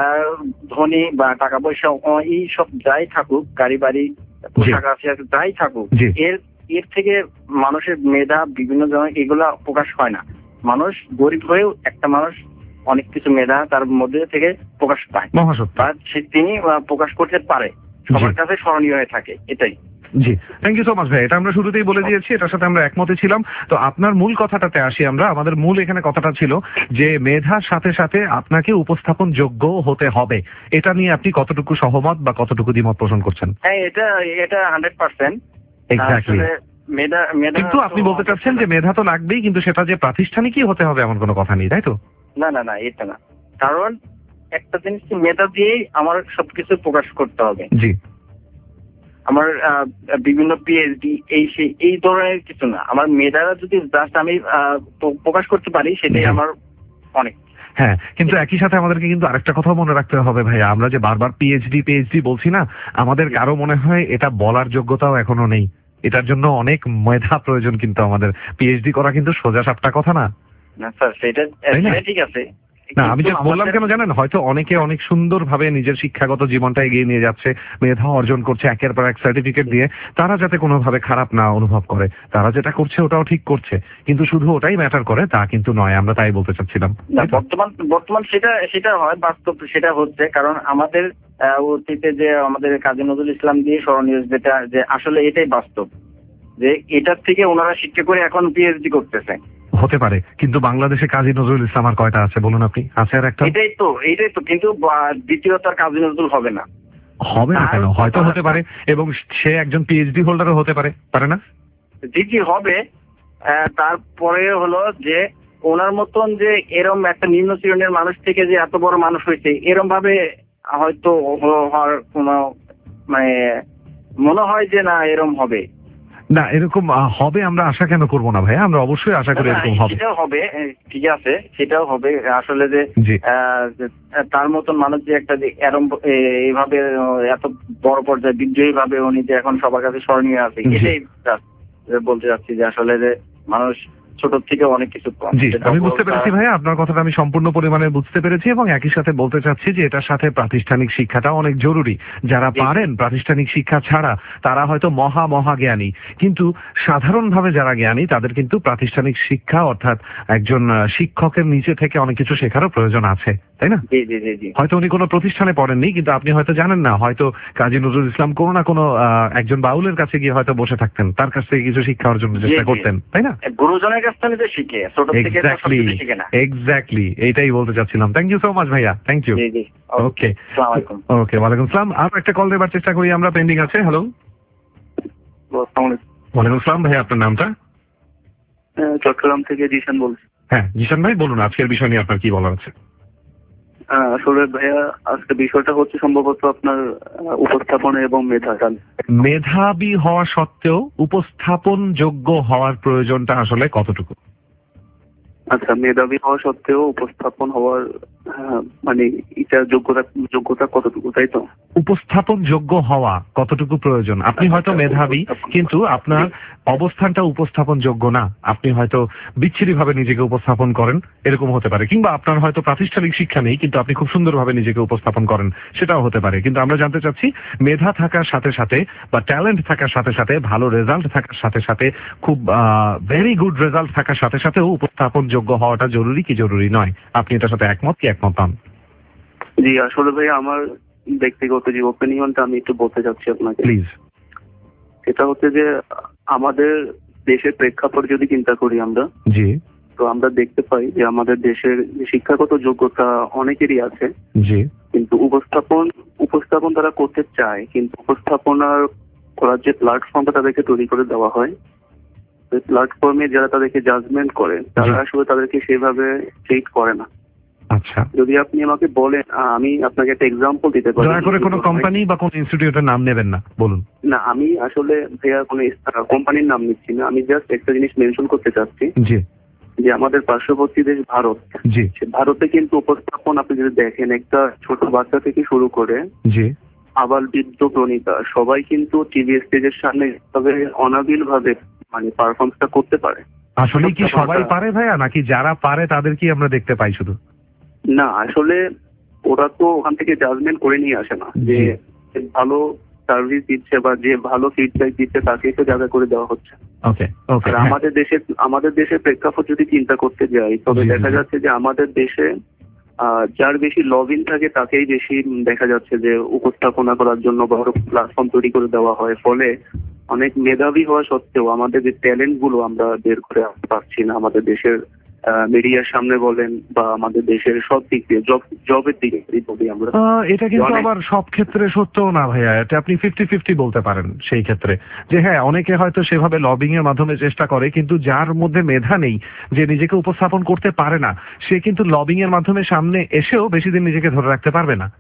ধনী বা টাকা পয়সা এই সব যাই থাকুক, গাড়ি বাড়ি পোশাক আছে যাই থাকুক, এর এর থেকে মানুষের মেধা বিভিন্ন ধরনের এগুলা প্রকাশ হয় না। মানুষ গরিব হয়েও একটা মানুষ অনেক কিছু মেধা তার মধ্যে থেকে প্রকাশ পায়, বা তিনি প্রকাশ করতে পারে, সবার কাছে স্মরণীয় হয়ে থাকে। এটাই। জি, থ্যাংক ইউ সো মাচ ভাই। এটা আমরা শুরুতেই বলে দিয়েছি, এটার সাথে আমরা একমতে ছিলাম। তো আপনার মূল কথাটাতে আসি আমরা। আমাদের মূল এখানে কথাটা ছিল যে মেধার সাথে সাথে আপনাকে উপস্থাপন যোগ্য হতে হবে। এটা নিয়ে আপনি কতটুকু সহমত বা কতটুকু দ্বিমত পোষণ করছেন? হ্যাঁ, এটা এটা হান্ড্রেড পার্সেন্ট এক্স্যাক্টলি। মেধা মেধা কিন্তু আপনি বলতে চাচ্ছেন যে মেধা তো লাগবেই, কিন্তু সেটা যে প্রাতিষ্ঠানিকই হতে হবে এমন কোনো কথা নেই, তাই তো? না না না, এটা না। কারণ একটা জিনিস মেধা দিয়েই আমার সবকিছু প্রকাশ করতে হবে। জি। আমার বিভিন্ন পিএইচডি এই সেই এই ধরনের কিছু না, আমার মেধারা যদি জাস্ট আমি প্রকাশ করতে পারি সেটাই আমার অনেক। হ্যাঁ, কিন্তু একই সাথে আমাদেরকে কিন্তু আরেকটা কথা মনে রাখতে হবে ভাইয়া, আমরা যে বারবার পিএইচডি পিএইচডি বলছি না, আমাদের কারো মনে হয় এটা বলার যোগ্যতাও এখনো নেই। এটার জন্য অনেক মেধা প্রয়োজন, কিন্তু আমাদের পিএইচডি করা কিন্তু সোজা সাপটা কথা না। না স্যার, সেটা ঠিক আছে। না, আমি জাস্ট বললাম কেন জানেন, হয়তো অনেকে অনেক সুন্দর ভাবে নিজের শিক্ষাগত জীবনটা এগিয়ে নিয়ে যাচ্ছে, মেধা অর্জন করছে একের পর এক সার্টিফিকেট দিয়ে, তারা যাতে কোনোভাবে খারাপ না অনুভব করে। তারা যেটা করছে ওটাও ঠিক করছে, কিন্তু শুধু ওটাই ম্যাটার করে তা কিন্তু নয়। আমরা তাই বলতে চাচ্ছিলাম। বর্তমান বর্তমান সেটা সেটা হয়, বাস্তব সেটা হচ্ছে। কারণ আমাদের অতীতে যে আমাদের কাজী নজরুল ইসলাম দিয়ে স্মরণীয় যেটা, যে আসলে এটাই বাস্তব, যে এটার থেকে ওনারা শিক্ষা করে এখন পিএইচডি করতেছে। হতে পারে, কিন্তু বাংলাদেশে কাজী নজরুল ইসলাম আর কয়টা আছে বলুন আপনি? আছে আর একটা। এটাই তো এটাই তো কিন্তু দ্বিতীয় তার কাজী নজরুল হবে না। হবে না কেন? হয়তো হতে পারে, এবং সে একজন পিএইচডি হোল্ডারও হতে পারে, পারে না? জি জি হবে। তারপরে হলো যে ওনার মতন যে এরম একটা নিম্ন শ্রেণীর মানুষ থেকে যে এত বড় মানুষ হয়েছে, এরম ভাবে হয়তো হওয়ার কোনো মানে মনে হয় যে না এরম হবে না। এরকম হবে আমরা আশা কেন করবো না ভাই? আমরা অবশ্যই আশা করি এরকম হবে। সেটাও হবে, ঠিক আছে, সেটাও হবে। আসলে যে তার মতন মানুষ যে একটা এরম এইভাবে এত বড় পর্যায়ে বিদ্রোহী ভাবে উনি যে এখন সবার কাছে স্মরণীয় আছে, এটাই বলতে চাচ্ছি যে আসলে যে মানুষ ছোট থেকে অনেক কিছু। জি, আমি বুঝতে পেরেছি ভাইয়া, আপনার কথাটা আমি সম্পূর্ণ পরিমাণে বুঝতে পেরেছি, এবং একই সাথে বলতে চাচ্ছি যে এটার সাথে প্রাতিষ্ঠানিক শিক্ষাটা অনেক জরুরি। যারা পারেন প্রাতিষ্ঠানিক শিক্ষা ছাড়া তারা হয়তো মহা মহা জ্ঞানী, কিন্তু সাধারণভাবে যারা জ্ঞানী তাদের কিন্তু প্রাতিষ্ঠানিক শিক্ষা অর্থাৎ একজন শিক্ষকের নিচে থেকে অনেক কিছু শেখারও প্রয়োজন আছে, তাই না? হয়তো উনি কোনো প্রতিষ্ঠানে পড়েননি, কিন্তু আপনি হয়তো জানেন না, হয়তো কাজী নজরুল ইসলাম কোনো না কোনো একজন বাউলের কাছে গিয়ে হয়তো বসে থাকতেন, তার কাছ থেকে কিছু শিক্ষা অর্জনের চেষ্টা করতেন, তাই না? গুরুজনের কাছ থেকে শিখে, ছোট থেকে শিখে না। এক্স্যাক্টলি, এইটাই বলতে চাচ্ছিলাম। থ্যাংক ইউ সো মাচ ভাইয়া, থ্যাংক ইউ। ওকে ওকে, ওয়ালাইকুম আসসালাম। আর একটা কল দেবার চেষ্টা করি আমরা, পেন্ডিং আছে। হ্যালো। ওয়ালাইকুম আসসালাম ভাইয়া, আপনার নামটা? চট্টগ্রাম থেকে জিশান বলছি। হ্যাঁ জিশান ভাই বলুন, আজকের বিষয় নিয়ে আপনার কি বলার আছে? আহ, আসলে ভাইয়া আজকে বিষয়টা হচ্ছে সম্ভবত আপনার আহ, উপস্থাপনা এবং মেধা। মেধাবী হওয়া সত্ত্বেও উপস্থাপন যোগ্য হওয়ার প্রয়োজনটা আসলে কতটুকু? আচ্ছা, মেধাবী হওয়া সত্ত্বেও উপস্থাপন হওয়ার আহ, মানে এটা যোগ্যতা যোগ্যতা কতটুকু, তাই তো? উপস্থাপন যোগ্য হওয়া কতটুকু প্রয়োজন? আপনি হয়তো মেধাবী কিন্তু আপনার অবস্থানটা উপস্থাপন যোগ্য না, আপনি হয়তো বিচ্ছিরি ভাবে নিজেকে উপস্থাপন করেন, এরকম হতে পারে। কিংবা আপনার হয়তো প্রাতিষ্ঠানিক শিক্ষা নেই কিন্তু আপনি খুব সুন্দরভাবে নিজেকে উপস্থাপন করেন, সেটাও হতে পারে। কিন্তু আমরা জানতে চাচ্ছি মেধা থাকার সাথে সাথে বা ট্যালেন্ট থাকার সাথে সাথে, ভালো রেজাল্ট থাকার সাথে সাথে, খুব ভেরি গুড রেজাল্ট থাকার সাথে সাথেও উপস্থাপন যোগ্য হওয়াটা জরুরি কি জরুরি নয়? আপনি এটার সাথে একমত কি একমত নন? জি, আসলে ভাই আমার ব্যক্তিগত যে ওপিনিয়নটা আমি একটু বলতে চাচ্ছি আপনাকে। প্লিজ। সেটা হচ্ছে যে আমাদের দেশের প্রেক্ষাপট যদি চিন্তা করি আমরা, জি, তো আমরা দেখতে পাই যে আমাদের দেশের শিক্ষাগত যোগ্যতা অনেকেরই আছে, জি, কিন্তু উপস্থাপন উপস্থাপন তারা করতে চায়, কিন্তু উপস্থাপনার করার যে প্ল্যাটফর্মটা তাদেরকে তৈরি করে দেওয়া হয়, ওই প্ল্যাটফর্মে যারা তাদেরকে জাজমেন্ট করে তারা আসলে তাদেরকে সেভাবে ট্রিট করে না। আচ্ছা, যদি আপনি আমাকে বলেন, আমি আপনাকে একটা এক্সাম্পল দিতে পারি। দয়া করে কোনো কোম্পানি বা কোনো ইনস্টিটিউটের নাম নেবেন না, বলুন। না, আমি আসলে ভাইয়া কোনো কোম্পানির নাম নিচ্ছি না, আমি জাস্ট একটা জিনিস মেনশন করতে চাচ্ছি জি, যে আমাদের পার্শ্ববর্তী দেশ ভারত, জি, ভারতে কিন্তু উপস্থাপন আপনি যদি দেখেন, একটা ছোট বাচ্চা থেকে শুরু করে জি, আবার বৃদ্ধ প্রণীতা সবাই কিন্তু টিভি স্টেজের সামনে তবে অনাবিল ভাবে মানে পারফরমেন্সটা করতে পারে। আসলে কি সবাই পারে ভাইয়া, নাকি যারা পারে তাদের কি আমরা দেখতে পাই শুধু? না, আসলে ওরা তো ওখান থেকে জাজমেন্ট করে নিয়ে আসে না যে ভালো সার্ভিস দিচ্ছে বা যে ভালো ফিডব্যাক দিচ্ছে তাকেই তো জায়গা করে দেওয়া হচ্ছে। ওকে, ওকে। আর আমাদের দেশে আমাদের দেশের প্রেক্ষাপট যদি চিন্তা করতে যাই, তবে দেখা যাচ্ছে যে আমাদের দেশে আহ যার বেশি লবিং থাকে তাকেই বেশি দেখা যাচ্ছে যে উপস্থাপনা করার জন্য বড় প্ল্যাটফর্ম তৈরি করে দেওয়া হয়। ফলে অনেক মেধাবী হওয়া সত্ত্বেও আমাদের যে ট্যালেন্ট গুলো আমরা বের করে আনতে পারছি না আমাদের দেশের মিডিয়ার সামনে বলেন বা আমাদের দেশের সব দিক দিয়ে, জব জবের দিকে বলি আমরা। এটা কিন্তু আবার সব ক্ষেত্রে সত্য না ভাইয়া, এটা আপনি ফিফটি ফিফটি বলতে পারেন সেই ক্ষেত্রে, যে হ্যাঁ অনেকে হয়তো সেভাবে লবিং এর মাধ্যমে চেষ্টা করে, কিন্তু যার মধ্যে মেধা নেই, যে নিজেকে উপস্থাপন করতে পারে না, সে কিন্তু লবিং এর মাধ্যমে সামনে এসেও বেশি দিন নিজেকে ধরে রাখতে পারবে না।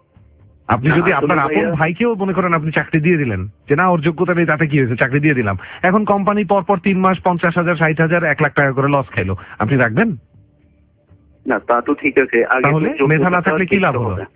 আপনি যদি আপনার আপন ভাইকেও মনে করেন আপনি চাকরি দিয়ে দিলেন, যে না ওর যোগ্যতা নেই, তাতে কি হয়েছে, চাকরি দিয়ে দিলাম, এখন কোম্পানি পরপর তিন মাস পঞ্চাশ হাজার ষাট হাজার এক লাখ টাকা করে লস খাইলো, আপনি রাখবেন? না, তা তো ঠিক আছে, তাহলে মেধা না থাকলে কি লাভ হলো?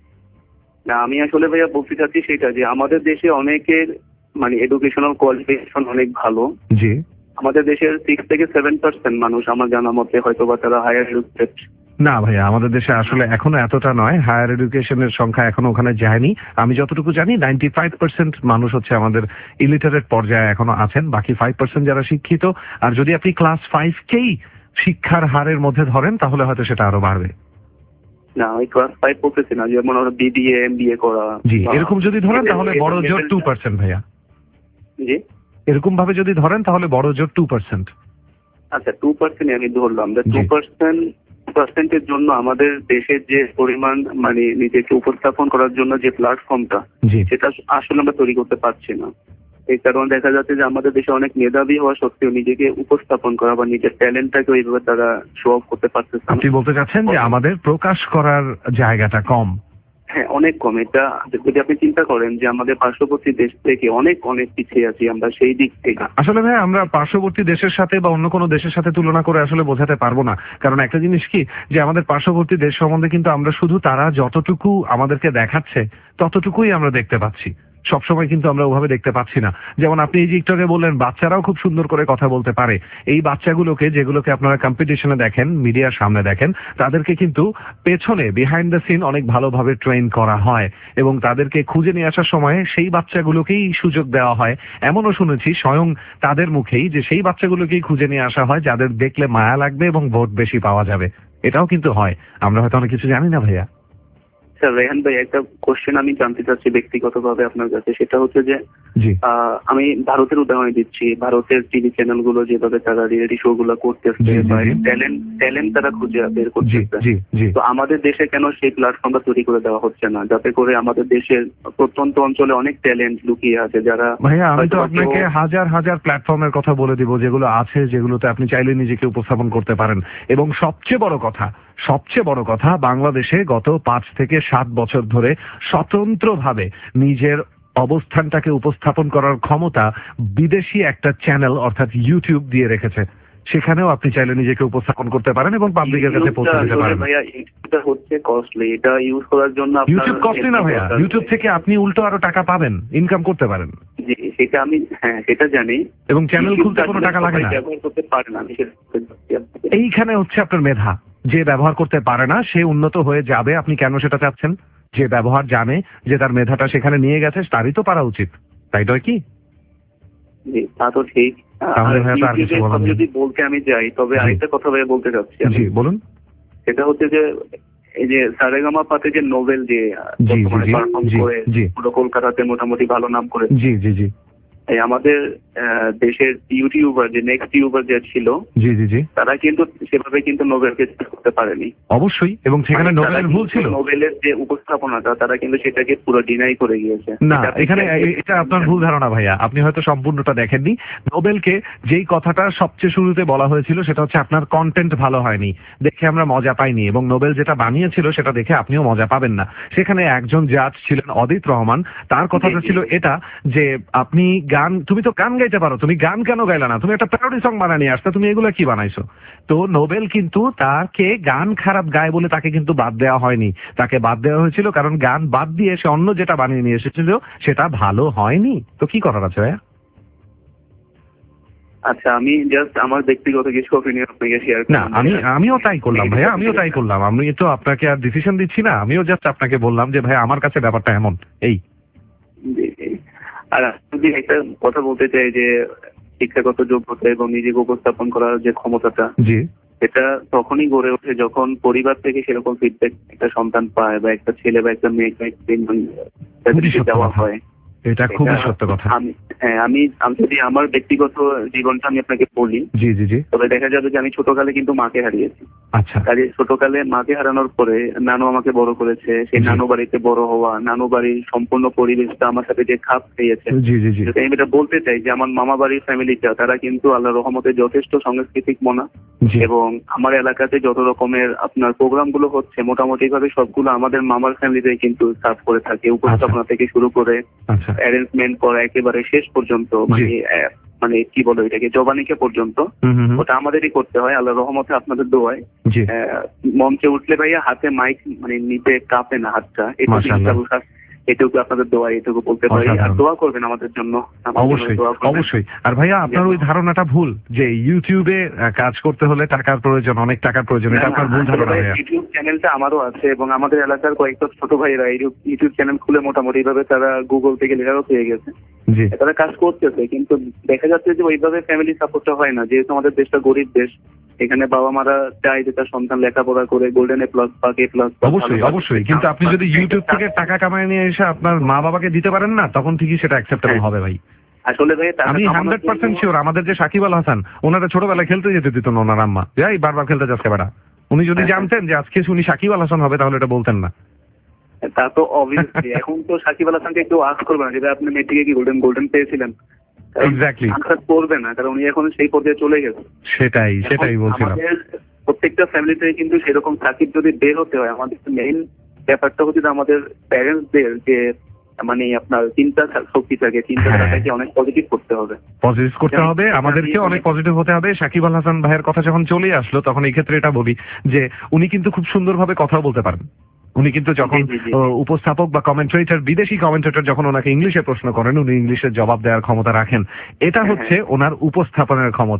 না, আমি আসলে ভাইয়া বলতে চাচ্ছি সেটা যে আমাদের দেশে অনেকের মানে এডুকেশনাল কোয়ালিফিকেশন অনেক ভালো। জি, আমাদের দেশের সিক্স থেকে সেভেন পার্সেন্ট মানুষ আমার জানা মতে হয়তো বা তারা হায়ার এডুকেটেড। না ভাইয়া, আমাদের দেশে আসলে এখনো এতটা নয়, হায়ার এডুকেশনের সংখ্যা এখনো ওখানে যায়নি। আমি যতটুকু জানি নাইনটি ফাইভ পার্সেন্ট মানুষ হচ্ছে আমাদের ইলিটারেট পর্যায়ে এখনো আছেন, বাকি ফাইভ পার্সেন্ট যারা শিক্ষিত। আর যদি আপনি ক্লাস ফাইভ কেই শিক্ষার হারের মধ্যে ধরেন তাহলে হয়তো সেটা আরো বাড়বে। না, ওই ক্লাস ফাইভ পড়তেছে না, যেমন ওরা বিবিএ এমবিএ করা, জি, এরকম যদি ধরেন তাহলে বড় জোর টু পার্সেন্ট ভাইয়া। জি, এরকম ভাবে যদি ধরেন তাহলে বড় জোর টু পার্সেন্ট। আচ্ছা, টু পার্সেন্ট আমি ধরলাম, টু পার্সেন্ট পার্সেন্টের জন্য আমাদের দেশের যে পরিমাণ মানে নিজেকে উপস্থাপন করার জন্য যে প্ল্যাটফর্মটা, সেটা আসলে আমরা তৈরি করতে পারছি না। এই কারণে দেখা যাচ্ছে যে আমাদের দেশে অনেক মেধাবী হওয়া সত্ত্বেও নিজেকে উপস্থাপন করা বা নিজের ট্যালেন্টটাকে ওইভাবে তারা শো অফ করতে পারতেছে। আপনি বলতে চাচ্ছেন যে আমাদের প্রকাশ করার জায়গাটা কম? হ্যাঁ, অনেক কম। এটা যদি আপনি চিন্তা করেন যে আমাদের পার্শ্ববর্তী দেশ থেকে অনেক অনেক পিছিয়ে আছি আমরা সেই দিক থেকে। আসলে ভাই আমরা পার্শ্ববর্তী দেশের সাথে বা অন্য কোনো দেশের সাথে তুলনা করে আসলে বোঝাতে পারবো না, কারণ একটা জিনিস কি যে আমাদের পার্শ্ববর্তী দেশ সম্বন্ধে কিন্তু আমরা শুধু তারা যতটুকু আমাদেরকে দেখাচ্ছে ততটুকুই আমরা দেখতে পাচ্ছি, সবসময় কিন্তু আমরা ওভাবে দেখতে পাচ্ছি না। যেমন আপনি এই যে একটু আগে বললেন বাচ্চারাও খুব সুন্দর করে কথা বলতে পারে, এই বাচ্চাগুলোকে যেগুলোকে আপনারা কম্পিটিশনে দেখেন, মিডিয়ার সামনে দেখেন, তাদেরকে কিন্তু পেছনে বিহাইন্ড দ্য সিন অনেক ভালোভাবে ট্রেন করা হয় এবং তাদেরকে খুঁজে নিয়ে আসার সময় সেই বাচ্চাগুলোকেই সুযোগ দেওয়া হয়। এমনও শুনেছি স্বয়ং তাদের মুখেই যে সেই বাচ্চাগুলোকেই খুঁজে নিয়ে আসা হয় যাদের দেখলে মায়া লাগবে এবং ভোট বেশি পাওয়া যাবে। এটাও কিন্তু হয়, আমরা হয়তো অনেক কিছু জানি না ভাইয়া। আচ্ছা রেহান ভাই, একটা কোশ্চেন আমি জানতে চাচ্ছি ব্যক্তিগতভাবে আপনার কাছে, সেটা হচ্ছে যে জি আহ, আমি ভারতের উদাহরণ দিচ্ছি। ভারতের টিভি চ্যানেল গুলো যেভাবে তারা রিয়েলিটি শো গুলো করতেছে জি, জি, বা জি। ট্যালেন্ট ট্যালেন্ট তারা খুঁজে বের জি করতেছে, জি জি তো আমাদের দেশে কেন সেই প্ল্যাটফর্মটা তৈরি করে দেওয়া হচ্ছে না, যাতে করে আমাদের দেশের প্রত্যন্ত অঞ্চলে অনেক ট্যালেন্ট লুকিয়ে আছে যারা ভাইয়া আমি তো হয়তোবা আপনাকে কেউ- হাজার হাজার প্ল্যাটফর্মের কথা বলে দিব যেগুলো আছে, যেগুলোতে আপনি চাইলে নিজেকে উপস্থাপন করতে পারেন। এবং সবচেয়ে বড় কথা সবচেয়ে বড় কথা বাংলাদেশে গত পাঁচ থেকে সাত বছর ধরে স্বতন্ত্রভাবে নিজের অবস্থানটাকে উপস্থাপন করার ক্ষমতা বিদেশি একটা চ্যানেল অর্থাৎ ইউটিউব দিয়ে রেখেছে। সেখানেও আপনি চাইলে নিজেকে উপস্থাপন করতে পারেন এবং পাবলিকের কাছে পৌঁছে দিতে আসলে পারেন। ভাইয়া ইউটিউবটা হচ্ছে কস্টলি, এটা ইউজ করার জন্য আপনার ইউটিউব কস্টলি না ভাইয়া, দরকার। ইউটিউব থেকে আপনি উল্টো আরো টাকা পাবেন, ইনকাম করতে পারেন। জি, সেটা আমি হ্যাঁ সেটা জানি। এবং চ্যানেল ইউটিউব খুলতে কোনো আসলে টাকা লাগে সবাই না। ব্যবহার করতে পারে না, আমি সেটা বলতে চাচ্ছি আপনাকে। এইখানে হচ্ছে আপনার মেধা। যে ব্যবহার করতে পারে না সে উন্নত হয়ে যাবে, আপনি কেন সেটা চাচ্ছেন? যে ব্যবহার জানে, যে তার মেধাটা সেখানে নিয়ে গেছে, তারই তো পারা উচিত, তাই নয় কি? জি, তা তো ঠিক। তাহলে আর ভাইয়া তো আর কিছু ইউটিউবের বলার কথা নেই। যদি বলতে আমি যাই, তবে জি। আরেকটা কথা ভাইয়া বলতে চাচ্ছি আমি। জি বলুন। সেটা হচ্ছে যে এই যে সারেগামা পাতে যে নোবেল যে জি, জি, বর্তমানে জি, পারফর্ম জি, করে জি। পুরো কলকাতাতে মোটামুটি ভালো নাম করে, জি জি জি এই আমাদের আহ, দেশের ইউটিউবার যে নেক্সট ইউবার যে ছিল, জি জি জি তারা কিন্তু সেভাবে কিন্তু নোবেলকে চুজ করতে পারেনি। অবশ্যই। এবং সেখানে মানে তারা নোবেলের ভুল কিন্তু ছিল নোবেলের যে উপস্থাপনাটা তারা কিন্তু সেটাকে পুরো ডিনাই করে গিয়েছে। না। এটা আপনি এখানে খেয়াল এ- এটা আপনার ভুল ধারণা ভাইয়া, আপনি হয়তো সম্পূর্ণটা দেখেননি। নোবেলকে যেই কথাটা সবচেয়ে শুরুতে বলা হয়েছিল সেটা হচ্ছে আপনার কন্টেন্ট ভালো হয়নি, দেখে আমরা মজা পাইনি, এবং নোবেল যেটা বানিয়েছিল সেটা দেখে আপনিও মজা পাবেন না। সেখানে একজন জাজ ছিলেন অদিত রহমান, তার কথাটা জি, জি। ছিল এটা যে আপনি গান, তুমি তো গান গাইতে পারো, তুমি গান কেন গাইলা না, তুমি একটা প্যারোডি সং বানায় নিয়ে আসতে, তুমি এগুলো কি বানাইছো? তো নোবেল কিন্তু তাকে গান খারাপ গায় বলে তাকে কিন্তু বাদ দেওয়া হয়নি, তাকে বাদ দেওয়া হয়েছিল কারণ গান বাদ দিয়ে সে অন্য যেটা বানিয়ে নিয়ে এসেছিল সেটা ভালো হয়নি। তো কি করার আছে ভাইয়া? আচ্ছা, আমি জাস্ট আমার ব্যক্তিগত কিছু অপিনিয়ন আপনাকে শেয়ার না আমি আমিও তাই করলাম ভাইয়া, আমিও তাই করলাম। আমি তো আপনাকে আর ডিসিশন দিচ্ছি না, আমিও জাস্ট আপনাকে বললাম যে ভাই আমার কাছে ব্যাপারটা এমন। এই জি, জি। আর আমি যদি একটা কথা বলতে চাই যে শিক্ষাগত যোগ্যতা এবং নিজেকে উপস্থাপন করার যে ক্ষমতাটা, জি এটা তখনই গড়ে ওঠে যখন পরিবার থেকে সেরকম ফিডব্যাক একটা সন্তান পায় বা একটা ছেলে বা একটা মেয়েকে খুবই সত্য দেওয়া কথা। হয়। এটা খুবই এটা সত্য কথা। আমি হ্যাঁ আমি আমি যদি আমার ব্যক্তিগত জীবনটা আমি আপনাকে বলি, জি জি জি তবে দেখা যাবে যে আমি ছোটকালে কিন্তু মাকে হারিয়েছি। আচ্ছা কাজে ছোটকালে মাকে হারানোর পরে নানু আমাকে বড় করেছে, সেই জি। নানু বাড়িতে বড় হওয়া, নানু বাড়ির সম্পূর্ণ পরিবেশটা আমার সাথে যে খাপ খেয়েছে, জি জি জি যদি আমি এটা বলতে চাই যে আমার মামা বাড়ির ফ্যামিলিটা তারা কিন্তু আল্লাহ রহমতে যথেষ্ট সাংস্কৃতিক মনা, জি এবং আমার এলাকাতে যত রকমের আপনার প্রোগ্রাম গুলো হচ্ছে মোটামুটি ভাবে সবগুলো আমাদের মামার ফ্যামিলিতে কিন্তু সার্ভ করে থাকে, উপস্থাপনা থেকে শুরু করে আচ্ছা অ্যারেঞ্জমেন্ট করা একেবারে শেষ পর্যন্ত, মানে আহ, মানে কি বলো এটাকে জবানিকে পর্যন্ত হুম হুম হুম। ওটা আমাদেরই করতে হয় আল্লাহ রহমতে আপনাদের দোয়ায়। জি আহ, মঞ্চে উঠলে ভাইয়া হাতে মাইক মানে নিতে কাঁপে না হাতটা, এটুকু মাশাআল্লাহ। ইনশাআল্লাহ, এটুকু আপনাদের দোয়া, এটুকু বলতে পারি। আর অসাধারণ। দোয়া করবেন আমাদের জন্য, আমার জন্য অবশ্যই দোয়া করবেন। অবশ্যই। আর ভাইয়া আপনার ওই ধারণাটা ভুল যে ইউটিউবে আহ, কাজ করতে হলে টাকার প্রয়োজন, অনেক টাকার প্রয়োজন, না, এটা না, আপনার ভুল আসলে ধারণা ভাই ভাইয়া। ইউটিউব চ্যানেলটা আমারও আছে এবং আমাদের এলাকার কয়েকটা ছোট ভাইরা ইউটিউব ইউটিউব চ্যানেল খুলে মোটামুটি ভাবে তারা গুগল থেকে লেখাও পেয়ে গেছে, জি তারা কাজ করতেছে, কিন্তু দেখা যাচ্ছে যে ওইভাবে ফ্যামিলি সাপোর্টটা হয় না, যেহেতু আমাদের দেশটা গরিব দেশ। এখানে বাবা মারা চায় যে তার সন্তান লেখাপড়া করে গোল্ডেন এ প্লাস বা এ প্লাস। অবশ্যই অবশ্যই। কিন্তু আপনি যদি ইউটিউব থেকে টাকা কামায় নিয়ে এসে আপনার মা বাবাকে দিতে পারেন না, তখন ঠিকই সেটা অ্যাকসেপ্টেবল হ্যাঁ। হবে ভাই। আসলে ভাই টাকা আমি কামানোর হান্ড্রেড পার্সেন্ট জন্য- শিওর আমাদের যে সাকিব আল হাসান, ওনারা ছোটবেলায় খেলতে যেতে দিত না ওনার আম্মা, যাই বারবার খেলতে যাচ্ছে বেড়া। উনি যদি হ্যাঁ। জানতেন যে আজকে উনি সাকিব আল হাসান হবে তাহলে এটা বলতেন না। তা তো অবভিয়াসলি এখন তো সাকিব আল হাসানকে কেউ আস করবে না, যেটা আপনি মেট্রিকে কি গোল্ডেন গোল্ডেন পেয়েছিলেন, Exactly. আনসার করবে না, কারণ উনি এখন সেই পর্যায়ে চলে গেছে। সেটাই সেটাই এখন বলছিলাম। আমাদের প্রত্যেকটা ফ্যামিলিতে কিন্তু সেরকম সাকিব যদি বের হতে হয়, আমাদের মেইন ব্যাপারটা হচ্ছে যে আমাদের প্যারেন্টসদের যে মানে আপনার চিন্তা শক্তিটাকে চিন্তাধারাটাকে অনেক পজিটিভ করতে হবে। পজিটিভ করতে হবে, আমাদেরকে অনেক পজিটিভ হতে হবে। সাকিব আল হাসান ভাইয়ের কথা যখন চলে আসলো তখন এই ক্ষেত্রে এটা বলি যে উনি কিন্তু খুব সুন্দরভাবে কথা বলতে পারেন। উনি কিন্তু যখন জি, জি, জি। আহ, উপস্থাপক বা কমেন্ট্রেটর, বিদেশি কমেন্ট্রেটর যখন ওনাকে ইংলিশে প্রশ্ন করেন, উনি ইংলিশের জবাব দেওয়ার ক্ষমতা রাখেন। এটা হ্যাঁ, হচ্ছে ওনার উপস্থাপনের ক্ষমতা।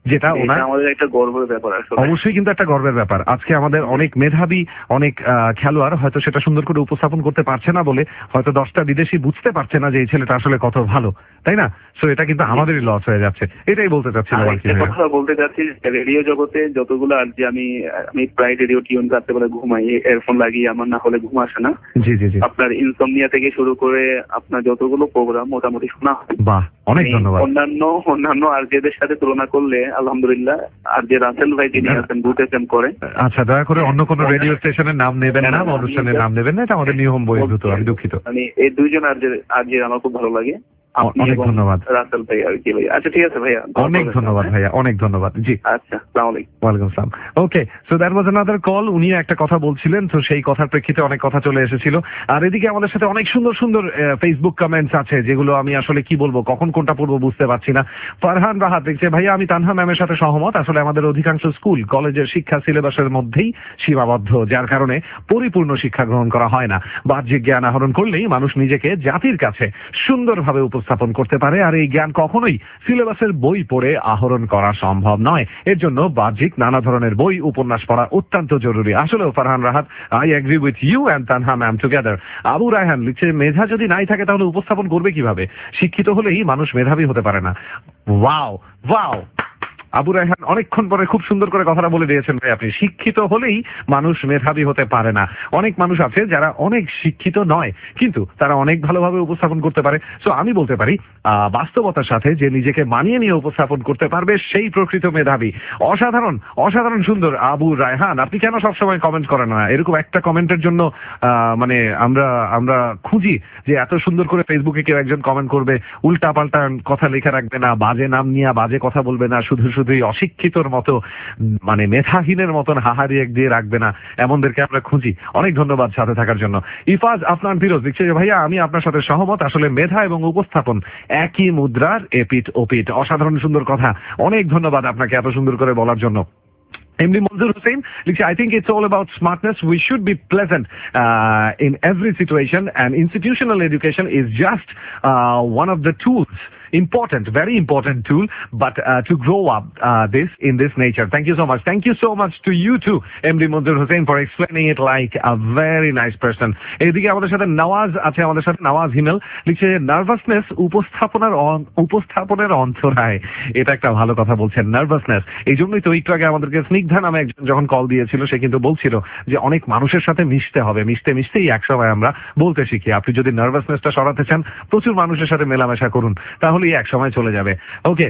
যেটা এটা ওনার আমাদের একটা গর্বের ব্যাপার আসলে। অবশ্যই কিন্তু একটা গর্বের ব্যাপার। আজকে আমাদের অনেক মেধাবী অনেক আহ, খেলোয়াড় হয়তো সেটা সুন্দর করে উপস্থাপন করতে পারছে না বলে হয়তো দশটা বিদেশি বুঝতে পারছে না যে এই ছেলেটা আসলে কত ভালো, তাই না? সো এটা কিন্তু আমাদেরই লস হয়ে যাচ্ছে, এটাই বলতে চাচ্ছিলাম আর আর কি। একটা কথা বলতে চাচ্ছি, রেডিও জগতে যতগুলো আর যে আমি আমি প্রায় রেডিও টিউন রাত্রে বেলা ঘুমাই এয়ারফোন লাগিয়ে, আমার না হলে ঘুম আসে না। জি জি জি, আপনার ইনসমনিয়া থেকে শুরু করে আপনার যতগুলো প্রোগ্রাম মোটামুটি শোনা হয়। বাহ, অনেক আমি ধন্যবাদ। অন্যান্য অন্যান্য আরজেদের সাথে তুলনা করলে আলহামদুলিল্লাহ আর যে রাসেল ভাই যিনি আছেন বুথ এফ এম করে। আচ্ছা, দয়া করে অন্য কোনো রেডিও স্টেশনের নাম নেবেন না বা অনুষ্ঠানের নাম নেবেন না, এটা আমাদের নিয়ম বহির্ভূত, আমি দুঃখিত। মানে এই দুইজন আরজে আরজে আমার খুব ভালো লাগে, আপনি অনেক এবং ধন্যবাদ। রাসেল ভাই আর কি ভাই। আচ্ছা ঠিক আছে ভাইয়া, অনেক ধন্যবাদ ভাইয়া, অনেক ধন্যবাদ। জি আচ্ছা, আসসালামু আলাইকুম। ওয়ালাইকুম আসসালাম। Okay, so that was another call. উনি একটা কথা বলছিলেন, তো সেই কথার প্রেক্ষিতে অনেক কথা চলে এসেছিল। আর এদিকে আমাদের সাথে অনেক সুন্দর সুন্দর ফেসবুক কমেন্টস আছে, যেগুলো আমি আসলে কি বলবো, কখন কোনটা পড়বো বুঝতে পারছি না। ফারহান রাহাত লিখছে, ভাইয়া আমি তানহা ম্যামের সাথে সহমত। আসলে আমাদের অধিকাংশ স্কুল কলেজের শিক্ষা সিলেবাসের মধ্যেই সীমাবদ্ধ, যার কারণে পরিপূর্ণ শিক্ষা গ্রহণ করা হয় না। বাহ্যিক জ্ঞান আহরণ করলেই মানুষ নিজেকে জাতির কাছে সুন্দরভাবে উপস্থাপন করতে পারে, আর এই জ্ঞান কখনোই সিলেবাসের বই পড়ে আহরণ করা সম্ভব নয়। এর জন্য বাহ্যিক নানা ধরনের বই উপন্যাস পড়া অত্যন্ত জরুরি। আসলেও Farhan Rahat, I agree with you and Tanha ma'am together. Abu Raihan লিখছে, মেধা যদি নাই থাকে তাহলে উপস্থাপন করবে কিভাবে? শিক্ষিত হলেই মানুষ মেধাবী হতে পারে না। ওয়াও ওয়াও, আবু রায়হান অনেকক্ষণ পরে খুব সুন্দর করে কথাটা বলে দিয়েছেন ভাই আপনি। শিক্ষিত হলেই মানুষ মেধাবী হতে পারে না। অনেক মানুষ আছে যারা অনেক শিক্ষিত নয়, কিন্তু তারা অনেক ভালোভাবে উপস্থাপন করতে পারে। সো আমি বলতে পারি আহ বাস্তবতার সাথে যে নিজেকে মানিয়ে নিয়ে উপস্থাপন করতে পারবে সেই প্রকৃত মেধাবী। অসাধারণ অসাধারণ সুন্দর আবু রায়হান, আপনি কেন সবসময় কমেন্ট করেন না? এরকম একটা কমেন্টের জন্য আহ মানে আমরা আমরা খুঁজি যে এত সুন্দর করে ফেসবুকে কেউ একজন কমেন্ট করবে, উল্টা পাল্টা কথা লেখা রাখবে না, বাজে নাম নিয়ে বাজে কথা বলবে না, শুধু শুধুই অশিক্ষিতর মতো মানে মেধাহীনের মতন হাহারি এক দিয়ে রাখবে না, এমনদেরকে আমরা খুঁজি। অনেক ধন্যবাদ সাথে থাকার জন্য। ইফাজ আফনান ফিরোজ লিখছে, ভাইয়া আমি আপনার সাথে সহমত। আসলে মেধা এবং উপস্থাপন একই মুদ্রার এপিঠ ওপিঠ। অসাধারণ সুন্দর কথা, অনেক ধন্যবাদ আপনাকে এত সুন্দর করে বলার জন্য। Emily Manzoor Hussain, I think it's all about smartness. We should be pleasant uh, in every situation, and institutional education is just uh, one of the tools, important, very important tool, but uh, to grow up uh, this in this nature. Thank you so much. Thank you so much to you too, Emily Manzoor Hussain, for explaining it like a very nice person. এদিকে আমাদের সাথে নওয়াজ আছে, আমাদের সাথে নওয়াজ হিমেল লিখছে, nervousness উপস্থাপনার উপস্থাপনের অন্তরায়। এটা একটা ভালো কথা বলছেন, নার্ভাসনেস। এই জন্যই তো একটু আগে আমাদেরকে স্নিগ্ধা নামে একজন যখন কল দিয়েছিল, সে কিন্তু বলছিল যে অনেক মানুষের সাথে মিশতে হবে, মিশতে মিশতেই একসময় আমরা বলতে শিখি। আপনি যদি নার্ভাসনেসটা সরাতে চান, প্রচুর মানুষের সাথে মেলামেশা করুন, তাহলেই এক সময় চলে যাবে। ওকে,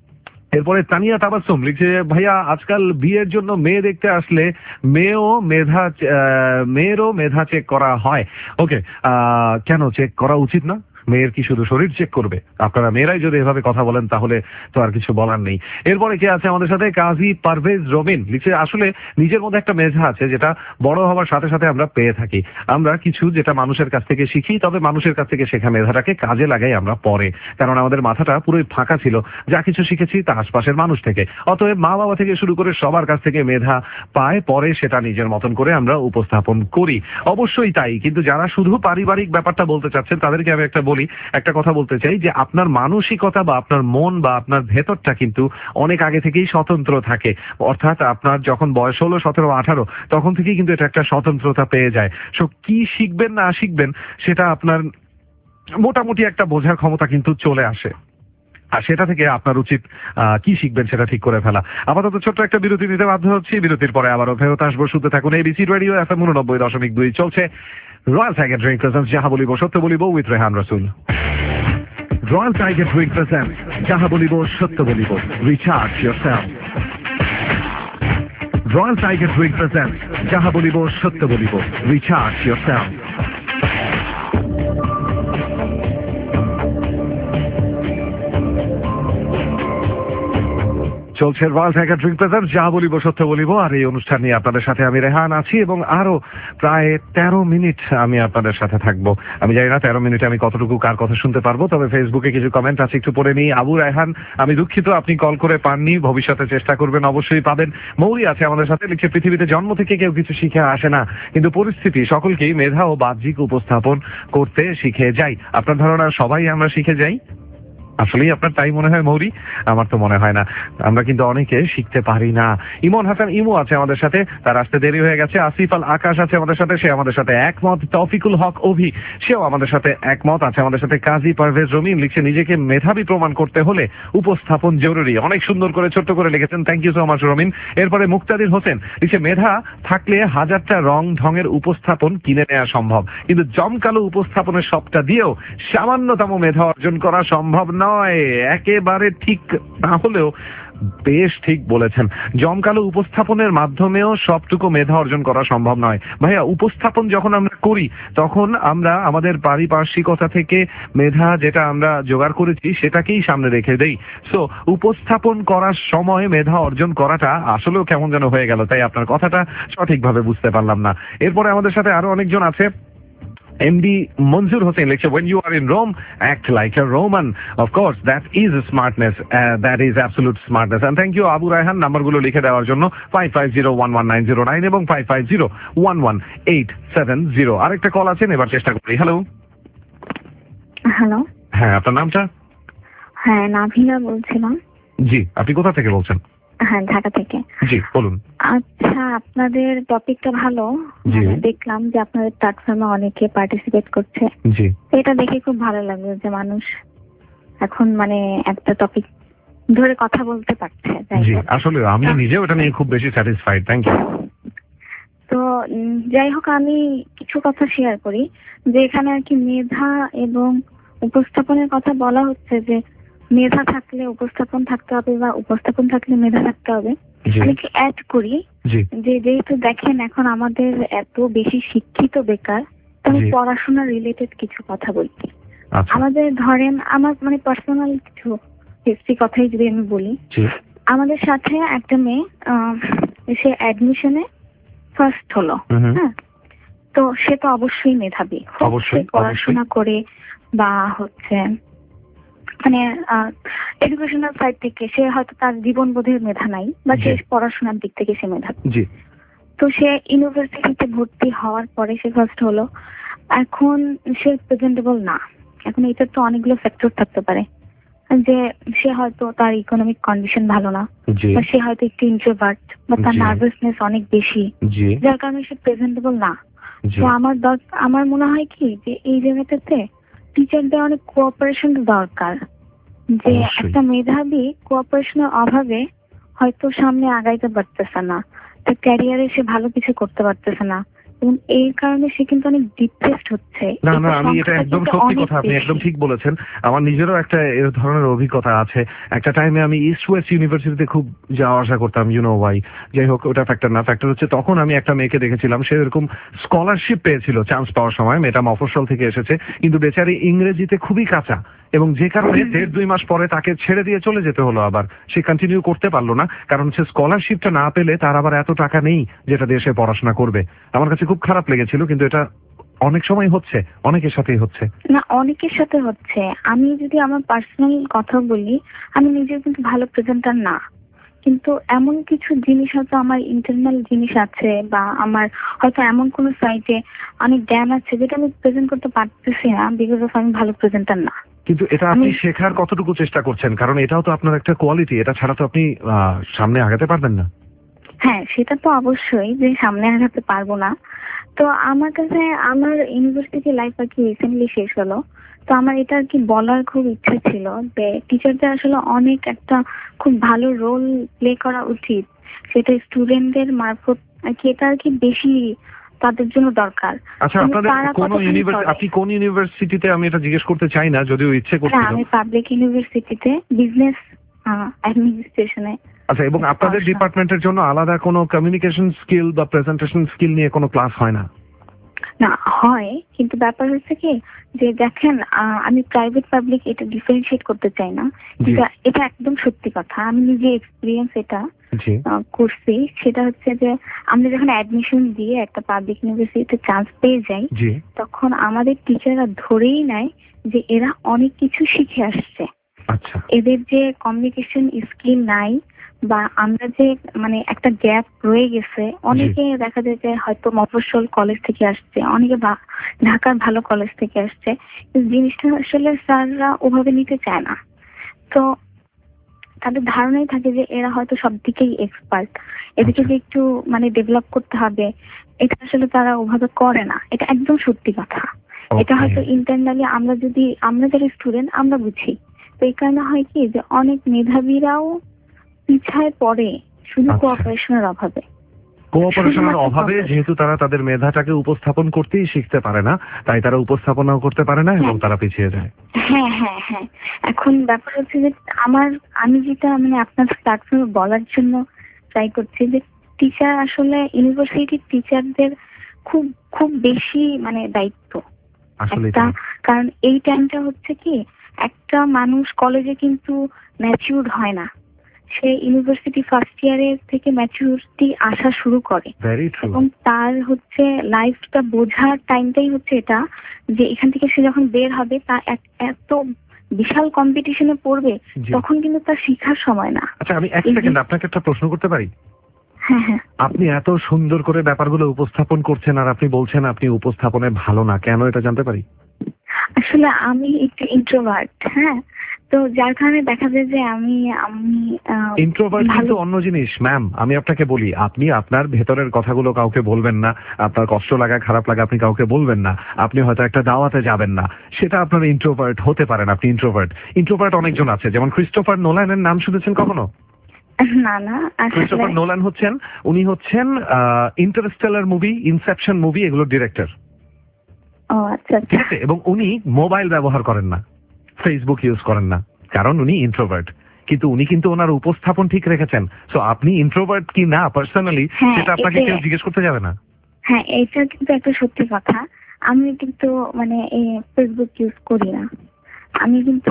এরপরে তানিয়া তাবাসসুম লিখছে, ভাইয়া আজকাল বিয়ের জন্য মেয়ে দেখতে আসলে মেয়েও মেধা মেয়েরও মেধা চেক করা হয়। ওকে, কেন চেক করা উচিত না? মেয়ের কি শুধু শরীর চেক করবে? আপনারা মেয়েরাই যদি এভাবে কথা বলেন তাহলে তো আর কিছু বলার নেই। এরপরে কে আছে আমাদের সাথে? কাজী পারভেজ রবিন লিখছে, আসলে নিজের মধ্যে একটা মেধা আছে যেটা বড় হওয়ার সাথে সাথে আমরা পেয়ে থাকি। আমরা কিছু যেটা মানুষের কাছ থেকে শিখি, তবে মানুষের কাছ থেকে শেখা মেধাটাকে কাজে লাগাই আমরা পরে, কারণ আমাদের মাথাটা পুরোই ফাঁকা ছিল। যা কিছু শিখেছি তা আশপাশের মানুষ থেকে। অতএব মা বাবা থেকে শুরু করে সবার কাছ থেকে মেধা পায়, পরে সেটা নিজের মতন করে আমরা উপস্থাপন করি। অবশ্যই তাই, কিন্তু যারা শুধু পারিবারিক ব্যাপারটা বলতে চাচ্ছেন তাদেরকে আমি একটা একটা কথা বলতে চাই যে আপনার মানসিকতা বা আপনার মন বা আপনার ভেতরটা কিন্তু অনেক আগে থেকেই স্বতন্ত্র থাকে। অর্থাৎ আপনার যখন বয়স হলো সতেরো আঠারো, তখন থেকেই কিন্তু এটা একটা স্বতন্ত্রতা পেয়ে যায়। সো কি শিখবেন না শিখবেন সেটা আপনার মোটামুটি একটা বোঝার ক্ষমতা কিন্তু চলে আসে, আর সেটা থেকে আপনার উচিত কি শিখবেন সেটা ঠিক করে ফেলা। আপাতত ছোট্ট একটা বিরতি নিতে বাধ্য হচ্ছি, বিরতির পরে আবারও ফেরত আসবো। শুনতে থাকুন এবিসি রেডিও এফ এম উননব্বই দশমিক দুই। চলছে রয়্যাল টাইগার ড্রিঙ্ক প্রেজেন্টস যাহা বলিব সত্য বলিব উইথ রেহান রাসুল। রয়্যাল টাইগার ড্রিঙ্ক প্রেজেন্টস যাহা বলিব সত্য বলিব, recharge yourself. Royal Tiger drink presents যাহা বলিব সত্য বলিব, রিচার্জ ইয়োরসেলফ। চলছে রয়্যাল টাইগার ড্রিঙ্ক প্রেজেন্টস যা বলিব সত্য বলিব, আর এই অনুষ্ঠান নিয়ে আপনাদের সাথে আমি রেহান আছি এবং আরো প্রায় তেরো মিনিট আমি আপনাদের সাথে থাকবো। আমি জানি না তেরো মিনিটে আমি কতটুকু কার কথা শুনতে পারবো, তবে ফেসবুকে কিছু কমেন্ট আছে, একটু পড়ে নিই। আবু রায়হান, আমি দুঃখিত আপনি কল করে পাননি, ভবিষ্যতে চেষ্টা করবেন, অবশ্যই পাবেন। মৌরি আছে আমাদের সাথে, লিখছে, পৃথিবীতে জন্ম থেকে কেউ কিছু শিখে আসে না, কিন্তু পরিস্থিতি সকলকেই মেধা ও বাহ্যিক উপস্থাপন করতে শিখে যাই। আপনার ধারণা সবাই আমরা শিখে যাই? আসলেই আপনার তাই মনে হয় মৌরি? আমার তো মনে হয় না। আমরা কিন্তু অনেকে শিখতে পারি না। ইমন হাসান ইমু আছে আমাদের সাথে, তার আসতে দেরি হয়ে গেছে। আসিফ আল আকাশ আছে আমাদের সাথে, সে আমাদের সাথে একমত। তৌফিকুল হক অভি, সেও আমাদের সাথে একমত আছে। আমাদের সাথে কাজী পারভেজ রমিন লিখছে, নিজেকে মেধাবী প্রমাণ করতে হলে উপস্থাপন জরুরি। অনেক সুন্দর করে ছোট্ট করে লিখেছেন, thank you so much Romin. এরপরে মুক্তাদির হোসেন লিখছে, মেধা থাকলে হাজারটা রং ঢঙের উপস্থাপন কিনে নেওয়া সম্ভব, কিন্তু জমকালো উপস্থাপনের সবটা দিয়েও সামান্যতম মেধা অর্জন করা সম্ভব নয়। একেবারে ঠিক না হলেও বেশ ঠিক বলেছেন। জমকালো উপস্থাপনের মাধ্যমেও সবটুকু মেধা অর্জন করা সম্ভব নয়। ভাইয়া, উপস্থাপন যখন আমরা করি তখন আমরা আমাদের পারিপার্শ্বিকতা থেকে মেধা যেটা আমরা জোগাড় করেছি সেটাকেই সামনে রেখে দেই। সো উপস্থাপন করার সময় মেধা অর্জন করাটা আসলেও কেমন যেন হয়ে গেল, তাই আপনার কথাটা সঠিকভাবে বুঝতে পারলাম না। এরপরে আমাদের সাথে আরো অনেকজন আছে। এমডি মনজুর হোসেন লিখছে, when you are in Rome, act like a Roman. Of course, that is smartness. Uh, that is absolute smartness. And thank you Abu Raihan নাম্বারগুলো লিখে দেওয়ার জন্য, five five zero one one nine zero nine এবং five five zero one one eight seven zero. আরেকটা call আছেন, এবার চেষ্টা করি। Hello hello. হ্যাঁ, আপনার নামটা? হ্যাঁ, নাভিলা বলছিলাম। জি, আপনি কোথা থেকে বলছেন? হ্যাঁ, ঢাকা থেকে। জি, বলুন। আচ্ছা, আপনাদের টপিকটা ভালো। জি। দেখলাম যে আপনাদের প্ল্যাটফর্মে অনেকে পার্টিসিপেট করছে। জি। এটা দেখে খুব ভালো লাগলো যে মানুষ এখন মানে একটা টপিক ধরে কথা বলতে পারছে। জি, আসলে আমি নিজেও এটা নিয়ে খুব বেশি স্যাটিসফাইড। Thank you. তো উম, যাই হোক, আমি কিছু কথা শেয়ার করি যে এখানে আর কি মেধা এবং উপস্থাপনের কথা বলা হচ্ছে যে মেধা থাকলে উপস্থাপন থাকতে হবে বা উপস্থাপন থাকলে মেধা থাকতে হবে। আমি কি অ্যাড করি যে যেহেতু দেখেন এখন আমাদের এত বেশি শিক্ষিত বেকার, আমি পড়াশোনা রিলেটেড কিছু কথা বলছি। আমাদের ধরেন আমার মানে পার্সোনাল কিছু হিস্ট্রি কথাই যদি আমি বলি, আমাদের সাথে একটা মেয়ে সে অ্যাডমিশনে ফার্স্ট হলো। হ্যাঁ, তো সে তো অবশ্যই মেধাবী, অবশ্যই পড়াশোনা করে বা হচ্ছে মানে এডুকেশনাল সাইড থেকে সে হয়তো তার জীবন বোধের মেধা নাই বা সে পড়াশোনার দিক থেকে সে মেধাবী। তো সে ইউনিভার্সিটিতে ভর্তি হওয়ার পরে সে ফার্স্ট হলো। এখন সে প্রেজেন্টেবল না। এখন এটা তো অনেকগুলো ফ্যাক্টর থাকতে পারে, যে সে হয়তো তার ইকোনমিক কন্ডিশন ভালো না, বা সে হয়তো একটু ইন্ট্রোভার্ট বা তার নার্ভাসনেস অনেক বেশি, যার কারণে সে প্রেজেন্টেবল না। তো আমার আমার মনে হয় কি যে এই জায়গাটাতে টিচারদের অনেক কোঅপারেশন দরকার, যে একটা মেধাবী কোঅপারেশনের অভাবে হয়তো সামনে আগাইতে পারতেছে না, তার ক্যারিয়ারে সে ভালো কিছু করতে পারতেছে না, এবং এই কারণে সে কিন্তু অনেক ডিপ্রেসড হচ্ছে। না না, আমি এটা একদম সত্যি কথা, আপনি একদম ঠিক বলেছেন। আমার নিজেরও একটা এর ধরনের অভিজ্ঞতা আছে। একটা টাইমে আমি ইস্ট ওয়েস্ট ইউনিভার্সিটিতে খুব যাওয়া আসা করতাম, ইউ নো ওয়াই। যাই হোক, ওটা ফ্যাক্টর না। ফ্যাক্টর হচ্ছে তখন আমি একটা মেয়েকে দেখেছিলাম, সে এরকম স্কলারশিপ পেয়েছিল চান্স পাওয়ার সময়, মেয়েটা মফস্বল থেকে এসেছে, কিন্তু বেচারি ইংরেজিতে খুবই কাঁচা, এবং যে কারণে দেড় দুই মাস পরে তাকে ছেড়ে দিয়ে চলে যেতে হলো। আবার সে কন্টিনিউ করতে পারলো না, কারণ সে স্কলারশিপটা না পেলে তার আবার এত টাকা নেই যেটা দিয়ে সে পড়াশোনা করবে। আমার কাছে খুব খারাপ লেগেছিল, কিন্তু এটা অনেক সময় হচ্ছে, অনেকের সাথেই হচ্ছে। না, অনেকের সাথে হচ্ছে। আমি যদি আমার পার্সোনাল কথা বলি, আমি নিজেও কিন্তু ভালো প্রেজেন্টার না, কিন্তু এমন কিছু জিনিস হয়তো আমার ইন্টারনাল জিনিস আছে, বা আমার হয়তো এমন কোনো সাইটে অনেক জ্ঞান আছে যেটা আমি প্রেজেন্ট করতে পারতেছি না, বিকজ অফ আমি ভালো প্রেজেন্টার না। কিন্তু এটা আপনি শেখার কতটুকু চেষ্টা করছেন? কারণ এটাও তো আপনার একটা কোয়ালিটি, এটা ছাড়া তো আপনি সামনে আগাতে পারবেন না। হ্যাঁ, সেটা তো অবশ্যই যে সামনে আগাতে পারবো না। তো আমার কাছে আমার ইউনিভার্সিটি লাইফ আর কি রিসেন্টলি শেষ হলো, তো আমার এটা আর কি বলার খুব ইচ্ছা ছিল যে টিচারদের আসলে অনেক একটা খুব ভালো রোল প্লে করা উচিত, সেটা স্টুডেন্টদের মারফত আর কি, এটা আর কি বেশি তাদের জন্য দরকার। আচ্ছা, আপনাদের কোন ইউনিভার্সিটি, আপনি কোন ইউনিভার্সিটিতে? আমি এটা জিজ্ঞেস করতে চাই না, যদিও ইচ্ছে করছিল। আমি পাবলিক ইউনিভার্সিটিতে বিজনেস অ্যাডমিনিস্ট্রেশনে। আচ্ছা, এবং আপনাদের ডিপার্টমেন্টের জন্য আলাদা কোনো কমিউনিকেশন স্কিল বা প্রেজেন্টেশন স্কিল নিয়ে কোনো ক্লাস হয় না? না, হয়, কিন্তু ব্যাপার হচ্ছে কি যে দেখেন, আমি প্রাইভেট পাবলিক এটা ডিফারেন্সিয়েট করতে চাই না, কিন্তু এটা একদম সত্যি কথা। আমি নিজে এক্সপিরিয়েন্স এটা করছি। সেটা হচ্ছে যে আমরা যখন অ্যাডমিশন দিয়ে একটা পাবলিক ইউনিভার্সিটিতে চান্স পেয়ে যাই, তখন আমাদের টিচাররা ধরেই নেয় যে এরা অনেক কিছু শিখে আসছে। এদের যে কমিউনিকেশন স্কিল নাই, বা আমরা যে মানে একটা গ্যাপ রয়ে গেছে, অনেকে দেখা যায় যে হয়তো মফস্বল কলেজ থেকে আসছে, অনেকে ঢাকার ভালো কলেজ থেকে আসছে, জিনিসটা আসলে স্যাররা ওভাবে নিতে চায় না। তো তাদের ধারণাই থাকে যে এরা হয়তো সব দিকেই এক্সপার্ট, এদিকে যে একটু মানে ডেভেলপ করতে হবে, এটা আসলে তারা ওভাবে করে না। এটা একদম সত্যি কথা। এটা হয়তো ইন্টারনালি আমরা যদি আমরা যারা স্টুডেন্ট আমরা বুঝি। তো এই কারণে হয় কি যে অনেক মেধাবীরাও পিছায় পড়ে শুধু কোঅপারেশনের অভাবে। কোঅপারেশনের অভাবে যেহেতু তারা তাদের মেধাটাকে উপস্থাপন করতেই শিখতে পারে না, তাই তারা উপস্থাপনাও করতে পারে না এবং তারা পিছিয়ে যায়। হ্যাঁ হ্যাঁ হ্যাঁ এখন ব্যাপার হচ্ছে যে আমার আমি যেটা মানে আপনার প্ল্যাটফর্মে বলার জন্য ট্রাই করছি যে টিচার আসলে ইউনিভার্সিটির টিচারদের খুব খুব বেশি মানে দায়িত্ব একটা, কারণ এই টাইমটা হচ্ছে কি একটা মানুষ কলেজে কিন্তু ম্যাচিউর হয় না, সে ইউনিভার্সিটি ফার্স্ট ইয়ারের থেকে ম্যাচুরিটি আসা শুরু করে এবং তার হচ্ছে লাইফটা বোঝার টাইমটাই হচ্ছে এটা যে এখান থেকে সে যখন বের হবে তা এত বিশাল কম্পিটিশনে পড়বে তখন কিন্তু তার শিখার সময় না। আচ্ছা আমি এক সেকেন্ড আপনাকে একটা প্রশ্ন করতে পারি? হ্যাঁ হ্যাঁ। আপনি এত সুন্দর করে ব্যাপারগুলো উপস্থাপন করছেন আর আপনি বলছেন আপনি উপস্থাপনে ভালো না, কেন এটা জানতে পারি? আসলে আমি একটু ইন্ট্রোভার্ট, হ্যাঁ, তো যার কারণে দেখা যায় যে আমি আমি ইন্ট্রোভার্ট কিন্তু অন্য জিনিস ম্যাম। আমি আপনাকে বলি, আপনি আপনার ভেতরের কথাগুলো কাউকে বলবেন না, আপনার কষ্ট লাগা খারাপ লাগা আপনি কাউকে বলবেন না, আপনি হয়তো একটা দাওয়াতে যাবেন না, সেটা আপনার ইন্ট্রোভার্ট হতে পারেন। আপনি ইন্ট্রোভার্ট ইন্ট্রোভার্ট অনেকজন আছে, যেমন ক্রিস্টোফার নোলানের নাম শুনেছেন কখনো? না না। ক্রিস্টোফার নোলান হচ্ছেন উনি হচ্ছেন ইন্টারস্টেলার মুভি, ইনসেপশন মুভি এগুলোর ডিরেক্টর। ও আচ্ছা ঠিক আছে, এবং উনি মোবাইল ব্যবহার করেন না, ফেসবুক ইউজ করেন না, কারণ উনি ইন্ট্রোভার্ট। কিন্তু উনি কিন্তু ওনার উপস্থাপন ঠিক রেখেছেন। সো আপনি ইন্ট্রোভার্ট কি না পার্সোনালি সেটা আপনাকে কেউ জিজ্ঞেস করতে যাবে না। হ্যাঁ এটা কিন্তু একটা সত্যি কথা। আমি কিন্তু মানে এই ফেসবুক ইউজ করি না। আমি কিন্তু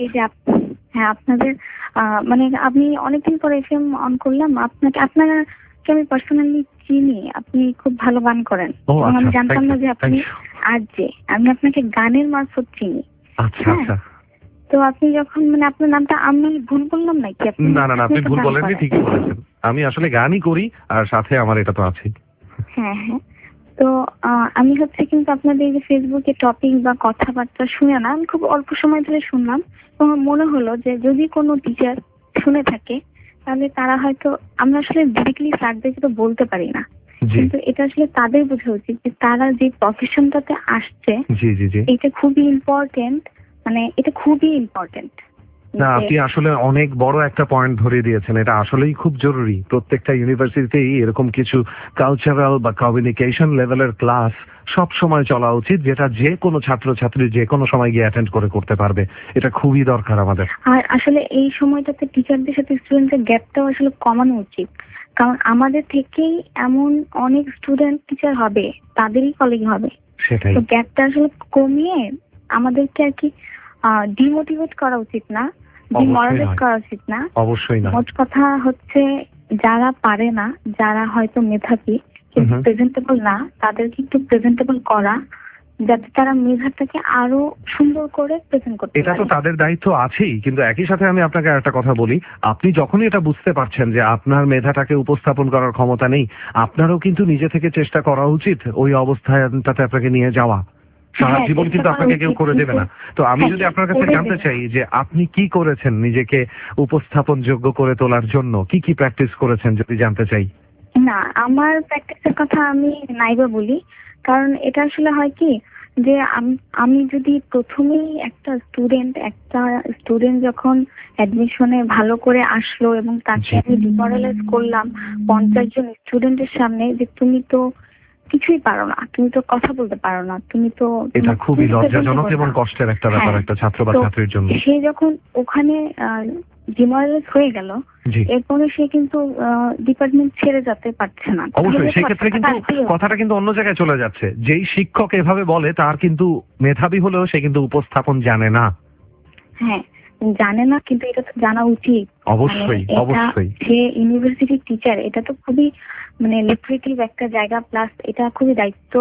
হ্যাঁ আপনাদের মানে আমি অনেকদিন পরে এফএম অন করলাম, আপনাকে আপনারা আমি পার্সোনালি চিনি, আপনি খুব ভালো গান করেন। আমি জানতাম না যে আপনি আর যে আমি আপনাকে গানের মারফত চিনি। আচ্ছা আচ্ছা। তো আপনি যখন মানে আপনার নামটা আমি ভুল বললাম নাকি? না না আপনি ভুল বলেননি, ঠিকই বলেছেন। আমি আসলে গানই করি আর সাথে আমার এটা তো আছে। হ্যাঁ হ্যাঁ। তো আমি হচ্ছে কিন্তু আপনাদের এই যে ফেসবুকে টপিক বা কথাবার্তা শুনে না, আমি খুব অল্প সময় ধরে শুনলাম এবং মনে হলো যে যদি কোনো টিচার শুনে থাকে তাহলে তারা হয়তো, আমরা আসলে ডিরেক্টলি স্যারদেরকে তো বলতে পারি না, কিন্তু এটা আসলে তাদের বোঝা উচিত যে তারা যে প্রফেশনটাতে আসছে এটা খুবই ইম্পর্টেন্ট, মানে এটা খুবই ইম্পর্টেন্ট। না আপনি আসলে অনেক বড় একটা পয়েন্ট ধরিয়ে দিয়েছেন, এটা আসলেই খুব জরুরি। প্রত্যেকটা ইউনিভার্সিটিতেই এরকম কিছু কালচারাল বা কমিউনিকেশন লেভেলের ক্লাস সব সময় চলা উচিত, যেটা যে কোনো ছাত্রছাত্রী যে কোনো সময় গিয়ে অ্যাটেন্ড করে করতে পারবে। এটা খুবই দরকার আমাদের। আর আসলে এই সময়টাতে টিচারদের সাথে স্টুডেন্টের গ্যাপটাও আসলে কমানো উচিত, কারণ আমাদের থেকেই এমন অনেক স্টুডেন্ট টিচার হবে, তাদেরই কলিগ হবে। সেটাই, তো গ্যাপটা আসলে কমিয়ে আমাদেরকে আর কি ডিমোটিভেট করা উচিত না, ডিমোরালাইজ করা উচিত না। অবশ্যই না। মোট কথা হচ্ছে যারা পারে না, যারা হয়তো মেধাবী কিন্তু প্রেজেন্টেবল না, তাদেরকে একটু প্রেজেন্টেবল করা, যাতে তারা মেধাটাকে আরো সুন্দর করে প্রেজেন্ট করতে পারে। এটা তো তাদের দায়িত্ব আছেই, কিন্তু একই সাথে আমি আপনাকে একটা কথা বলি, আপনি যখনই এটা বুঝতে পারছেন যে আপনার মেধাটাকে উপস্থাপন করার ক্ষমতা নেই, আপনারও কিন্তু নিজে থেকে চেষ্টা করা উচিত ওই অবস্থাটাতে আপনাকে নিয়ে যাওয়া। সারা জীবন কিন্তু আপনাকে কেউ করে দেবে না। তো আমি যদি আপনার কাছে জানতে চাই যে আপনি কি করেছেন নিজেকে উপস্থাপন যোগ্য করে তোলার জন্য, কি কি প্র্যাকটিস করেছেন যদি জানতে চাই? না আমার প্র্যাকটিসের কথা আমি নাইবা বলি, কারণ এটা আসলে হয় কি যে আমি যদি প্রথমেই একটা স্টুডেন্ট একটা স্টুডেন্ট যখন অ্যাডমিশনে ভালো করে আসলো এবং তাকে আমি ডিমোরালাইজ করলাম পঞ্চাশ জন স্টুডেন্টের সামনে যে তুমি তো কিছুই পারো না, তুমি তো কথা বলতে পারো না, তুমি তো, এটা খুবই লজ্জাজনক এবং কষ্টের একটা ব্যাপার একটা ছাত্র বা ছাত্রীর জন্য। সে যখন ওখানে ডিমোরালাইজ হয়ে গেল, এরপরে সে কিন্তু ডিপার্টমেন্ট ছেড়ে যেতে পারছে না। অবশ্যই সেই ক্ষেত্রে কিন্তু কথাটা কিন্তু অন্য জায়গায় চলে যাচ্ছে। যেই শিক্ষক এভাবে বলে তার কিন্তু মেধাবী হলেও সে কিন্তু উপস্থাপন জানে না। হ্যাঁ জানে না, কিন্তু এটা তো জানা উচিত। অবশ্যই অবশ্যই। সে ইউনিভার্সিটির টিচার, এটা তো খুবই মানে লিটারেটিভ একটা জায়গা, প্লাস এটা খুবই দায়িত্ব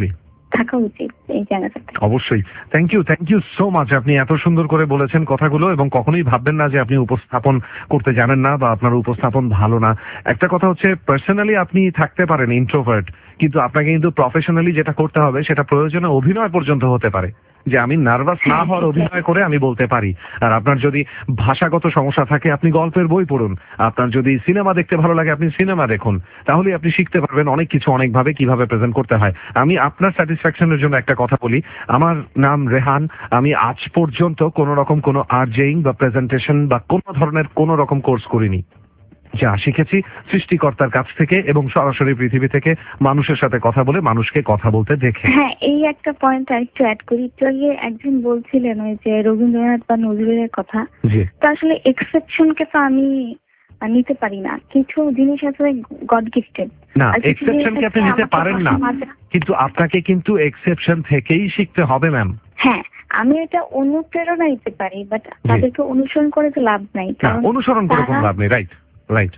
থাকা উচিত এই জায়গাটাতে। অবশ্যই। Thank you thank you so much. আপনি এত সুন্দর করে বলেছেন কথাগুলো, এবং কখনোই ভাববেন না যে আপনি উপস্থাপন করতে জানেন না বা আপনার উপস্থাপন ভালো না। একটা কথা হচ্ছে, পার্সোনালি আপনি থাকতে পারেন ইন্ট্রোভার্ট, কিন্তু আপনাকে কিন্তু প্রফেশনালি যেটা করতে হবে সেটা প্রয়োজনে অভিনয় পর্যন্ত হতে পারে। যে আমি নার্ভাস না হওয়ার অভিনয় করে আমি বলতে পারি। আর আপনার যদি ভাষাগত সমস্যা থাকে আপনি গল্পের বই পড়ুন, আপনার যদি সিনেমা দেখতে ভালো লাগে আপনি সিনেমা দেখুন, তাহলে আপনি শিখতে পারবেন অনেক কিছু অনেকভাবে কিভাবে প্রেজেন্ট করতে হয়। আমি আপনার স্যাটিসফ্যাকশনের জন্য একটা কথা বলি, আমার নাম রেহান, আমি আজ পর্যন্ত কোনো রকম কোনো আরজেইং বা প্রেজেন্টেশন বা কোনো ধরনের কোনো রকম কোর্স করিনি। যা শিখেছি সৃষ্টিকর্তার কাছ থেকে এবং সরাসরি পৃথিবী থেকে মানুষের সাথে কথা বলে মানুষকে কথা বলতে দেখে। হ্যাঁ, এই একটা পয়েন্ট আরেকটু অ্যাড করি। একটু আগে একজন বলছিলেন ওই যে রবীন্দ্রনাথ বা নজরুলের কথা, তো আসলে এক্সেপশনকে তো আমি নিতে পারি না। কিছু জিনিস আসলে গড গিফটেড। না, এক্সেপশনকে আপনি নিতে পারেন না, কিন্তু আপনাকে কিন্তু এক্সেপশন থেকেই শিখতে হবে ম্যাম। হ্যাঁ, আমি এটা অনুপ্রেরণা নিতে পারি, বাট তাদেরকে অনুসরণ করে তো লাভ নাই। কারণ অনুসরণ করে কোনো লাভ নেই। রাইট রাইট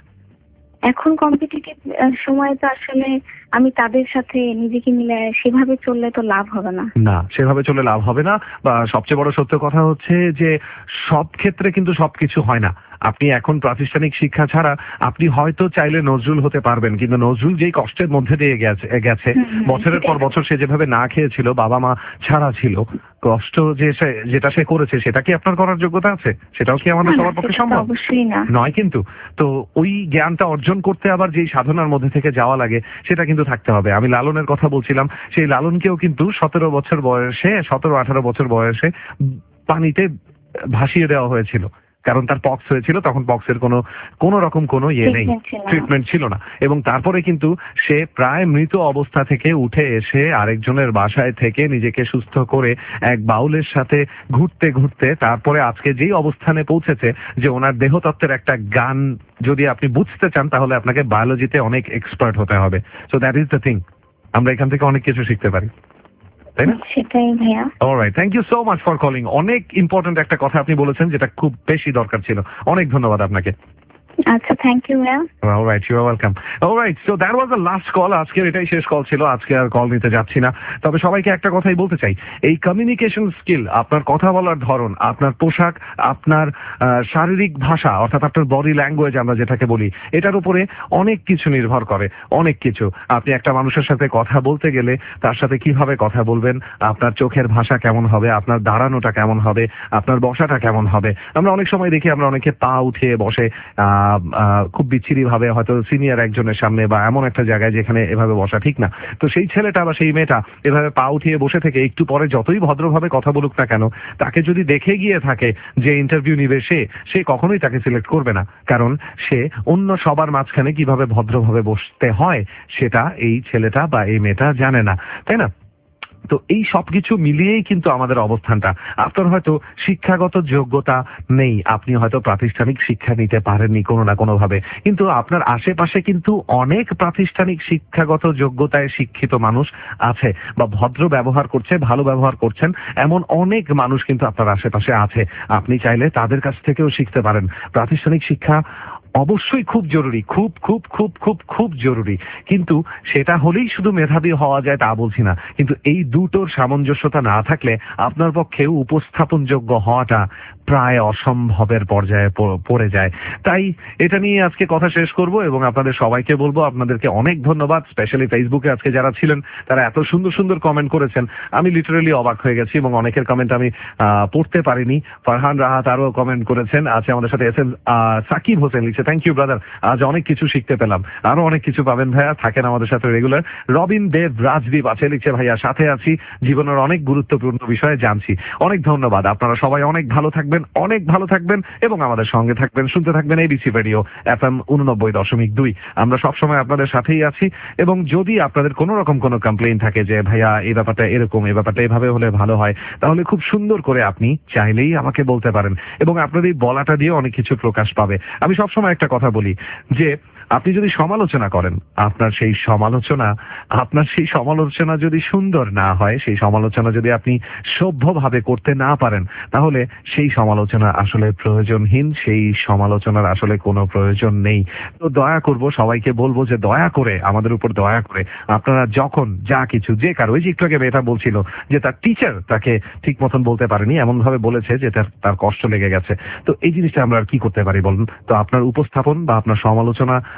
এখন কম্পিটিটিভ সময় তো আসলে আমি তাদের সাথে নিজেকে মিলে সেভাবে চললে তো লাভ হবে না। না, সেভাবে চলে লাভ হবে না। বা সবচেয়ে বড় সত্য কথা হচ্ছে যে সব ক্ষেত্রে কিন্তু সবকিছু হয় না। আপনি এখন প্রাতিষ্ঠানিক শিক্ষা ছাড়া আপনি হয়তো চাইলে নজরুল হতে পারবেন, কিন্তু নজরুল যেই কষ্টের মধ্যে দিয়ে গেছে গেছে বছরের পর বছর সে যেভাবে না খেয়েছিল, বাবা মা ছাড়া ছিল, কষ্ট যে যেটা সে করেছে সেটা কি আপনার করার যোগ্যতা আছে? সেটাও কি আমাদের সবার পক্ষে সম্ভব? অবশ্যই না, নয়। কিন্তু তো ওই জ্ঞানটা অর্জন করতে আবার যেই সাধনার মধ্যে থেকে যাওয়া লাগে সেটা কিন্তু থাকতে হবে। আমি লালনের কথা বলছিলাম, সেই লালনকেও কিন্তু সতেরো বছর বয়সে সতেরো আঠারো বছর বয়সে পানিতে ভাসিয়ে দেওয়া হয়েছিল, কারণ তার পক্স হয়েছিল। তখন পক্সের কোনো কোনো রকম কোনো ইয়ে নেই, ট্রিটমেন্ট ছিল না। এবং তারপরে কিন্তু সে প্রায় মৃত অবস্থা থেকে উঠে এসে আরেকজনের বাসায় থেকে নিজেকে সুস্থ করে এক বাউলের সাথে ঘুরতে ঘুরতে তারপরে আজকে যেই অবস্থানে পৌঁছেছে যে ওনার দেহতত্ত্বের একটা গান যদি আপনি বুঝতে চান তাহলে আপনাকে বায়োলজিতে অনেক এক্সপার্ট হতে হবে। So that is the thing, আমরা এখান থেকে অনেক কিছু শিখতে পারি, তাই না? সেটাই ভাইয়া। Alright, thank you so much for calling. অনেক ইম্পর্টেন্ট একটা কথা আপনি বলেছেন যেটা খুব বেশি দরকার ছিল। অনেক ধন্যবাদ আপনাকে। আচ্ছা, থ্যাংক ইউ ভাইয়া। Alright, you are welcome. Alright, so that was the last call. আজকের এটাই শেষ কল ছিল, আজকে আর কল নিতে যাচ্ছি না। তবে সবাইকে একটা কথাই বলতে চাই, এই কমিউনিকেশন স্কিল, আপনার কথা বলার ধরন, আপনার পোশাক, আপনার শারীরিক ভাষা অর্থাৎ আপনার বডি ল্যাঙ্গুয়েজ আমরা যেটাকে বলি, এটার উপরে অনেক কিছু নির্ভর করে, অনেক কিছু। আপনি একটা মানুষের সাথে কথা বলতে গেলে তার সাথে কিভাবে কথা বলবেন, আপনার চোখের ভাষা কেমন হবে, আপনার দাঁড়ানোটা কেমন হবে, আপনার বসাটা কেমন হবে। আমরা অনেক সময় দেখি আমরা অনেকে পা উঠিয়ে বসে আহ খুব বিচ্ছিরি ভাবে, হয়তো সিনিয়র একজনের সামনে বা এমন একটা জায়গায় যেখানে এভাবে বসা ঠিক না। তো সেই ছেলেটা বা সেই মেয়েটা এভাবে পা উঠিয়ে বসে থেকে একটু পরে যতই ভদ্রভাবে কথা বলুক না কেন, তাকে যদি দেখে গিয়ে থাকে যে ইন্টারভিউ নিবে সে সে কখনোই তাকে সিলেক্ট করবে না, কারণ সে অন্য সবার মাঝখানে কিভাবে ভদ্রভাবে বসতে হয় সেটা এই ছেলেটা বা এই মেয়েটা জানে না, তাই না? তো এই সবকিছু মিলিয়েই কিন্তু আমাদের অবস্থানটা। আপনার হয়তো শিক্ষাগত যোগ্যতা নেই, আপনি হয়তো প্রাতিষ্ঠানিক শিক্ষা নিতে পারেননি কোনো না কোনো ভাবে, কিন্তু আপনার আশেপাশে কিন্তু অনেক প্রাতিষ্ঠানিক শিক্ষাগত যোগ্যতায় শিক্ষিত মানুষ আছে বা ভদ্র ব্যবহার করছে, ভালো ব্যবহার করছেন, এমন অনেক মানুষ কিন্তু আপনার আশেপাশে আছে। আপনি চাইলে তাদের কাছ থেকেও শিখতে পারেন। প্রাতিষ্ঠানিক শিক্ষা অবশ্যই খুব জরুরি, খুব খুব খুব খুব খুব জরুরি, কিন্তু সেটা হলেই শুধু মেধাবী হওয়া যায় তা বলছি না। কিন্তু এই দুটোর সামঞ্জস্যতা না থাকলে আপনার পক্ষে উপস্থাপনযোগ্য হওয়াটা প্রায় অসম্ভবের পর্যায়ে পড়ে যায়। তাই এটা নিয়ে আজকে কথা শেষ করব এবং আপনাদের সবাইকে বলবো আপনাদেরকে অনেক ধন্যবাদ। স্পেশালি ফেসবুকে আজকে যারা ছিলেন তারা এত সুন্দর সুন্দর কমেন্ট করেছেন, আমি লিটারেলি অবাক হয়ে গেছি এবং অনেকের কমেন্ট আমি পড়তে পারিনি। ফারহান রাহাত আরো কমেন্ট করেছেন, আছে আমাদের সাথে এস এম সাকিব হোসেন লিখছে, থ্যাংক ইউ ব্রাদার, আজ অনেক কিছু শিখতে পেলাম। আরো অনেক কিছু পাবেন ভাইয়া, থাকেন আমাদের সাথে রেগুলার। রবিন দেব রাজদীপ আছে লিখছে, ভাইয়া সাথে আছি, জীবনের অনেক গুরুত্বপূর্ণ বিষয়ে জানছি। অনেক ধন্যবাদ। আপনারা সবাই অনেক ভালো থাকবেন, অনেক ভালো থাকবেন এবং আমাদের সঙ্গে থাকবেন, শুনতে থাকবেন এবিসি রেডিও এফ এম উননব্বই দশমিক দুই। আমরা সবসময় আপনাদের সাথেই আছি এবং যদি আপনাদের কোনো রকম কোনো কমপ্লেইন থাকে যে ভাইয়া এই ব্যাপারটা এরকম, এই ব্যাপারটা এভাবে হলে ভালো হয়, তাহলে খুব সুন্দর করে আপনি চাইলেই আমাকে বলতে পারেন এবং আপনাদের এই বলাটা দিয়ে অনেক কিছু প্রকাশ পাবে। আমি সবসময় একটা কথা বলি যে আপনি যদি সমালোচনা করেন, আপনার সেই সমালোচনা আপনার সেই সমালোচনা যদি সুন্দর না হয়, সেই সমালোচনা যদি আপনি সভ্যভাবে করতে না পারেন, তাহলে সেই সমালোচনা আসলে প্রয়োজনহীন, সেই সমালোচনার আসলে কোনো প্রয়োজন নেই। তো দয়া করব, সবাইকে বলবো যে দয়া করে আমাদের উপর দয়া করে আপনারা যখন যা কিছু যে কারো, ওই যে একটু আগে মেয়েটা বলছিল যে তার টিচার তাকে ঠিক মতন বলতে পারেনি, এমন ভাবে বলেছে যে তার তার কষ্ট লেগে গেছে। তো এই জিনিসটা আমরা আর কি করতে পারি বলুন? তো আপনার উপস্থাপন বা আপনার সমালোচনা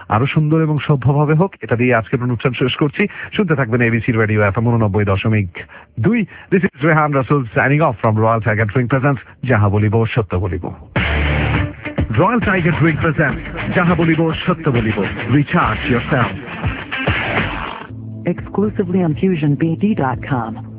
আরো সুন্দর এবং সভ্যভাবে হোক, এটা দিয়ে আজকের অনুষ্ঠান শেষ করছি। শুনতে থাকবেন এবিসি রেডিও এফএম উননব্বই দশমিক দুই। This is Rehan Rasul signing off from Royal Tiger drink presents যাহা বলিব সত্য বলিব। রয়্যাল টাইগার ড্রিঙ্ক প্রেজেন্টস যাহা বলিব সত্য বলিব। Recharge yourself. Exclusively on fusion b d dot com.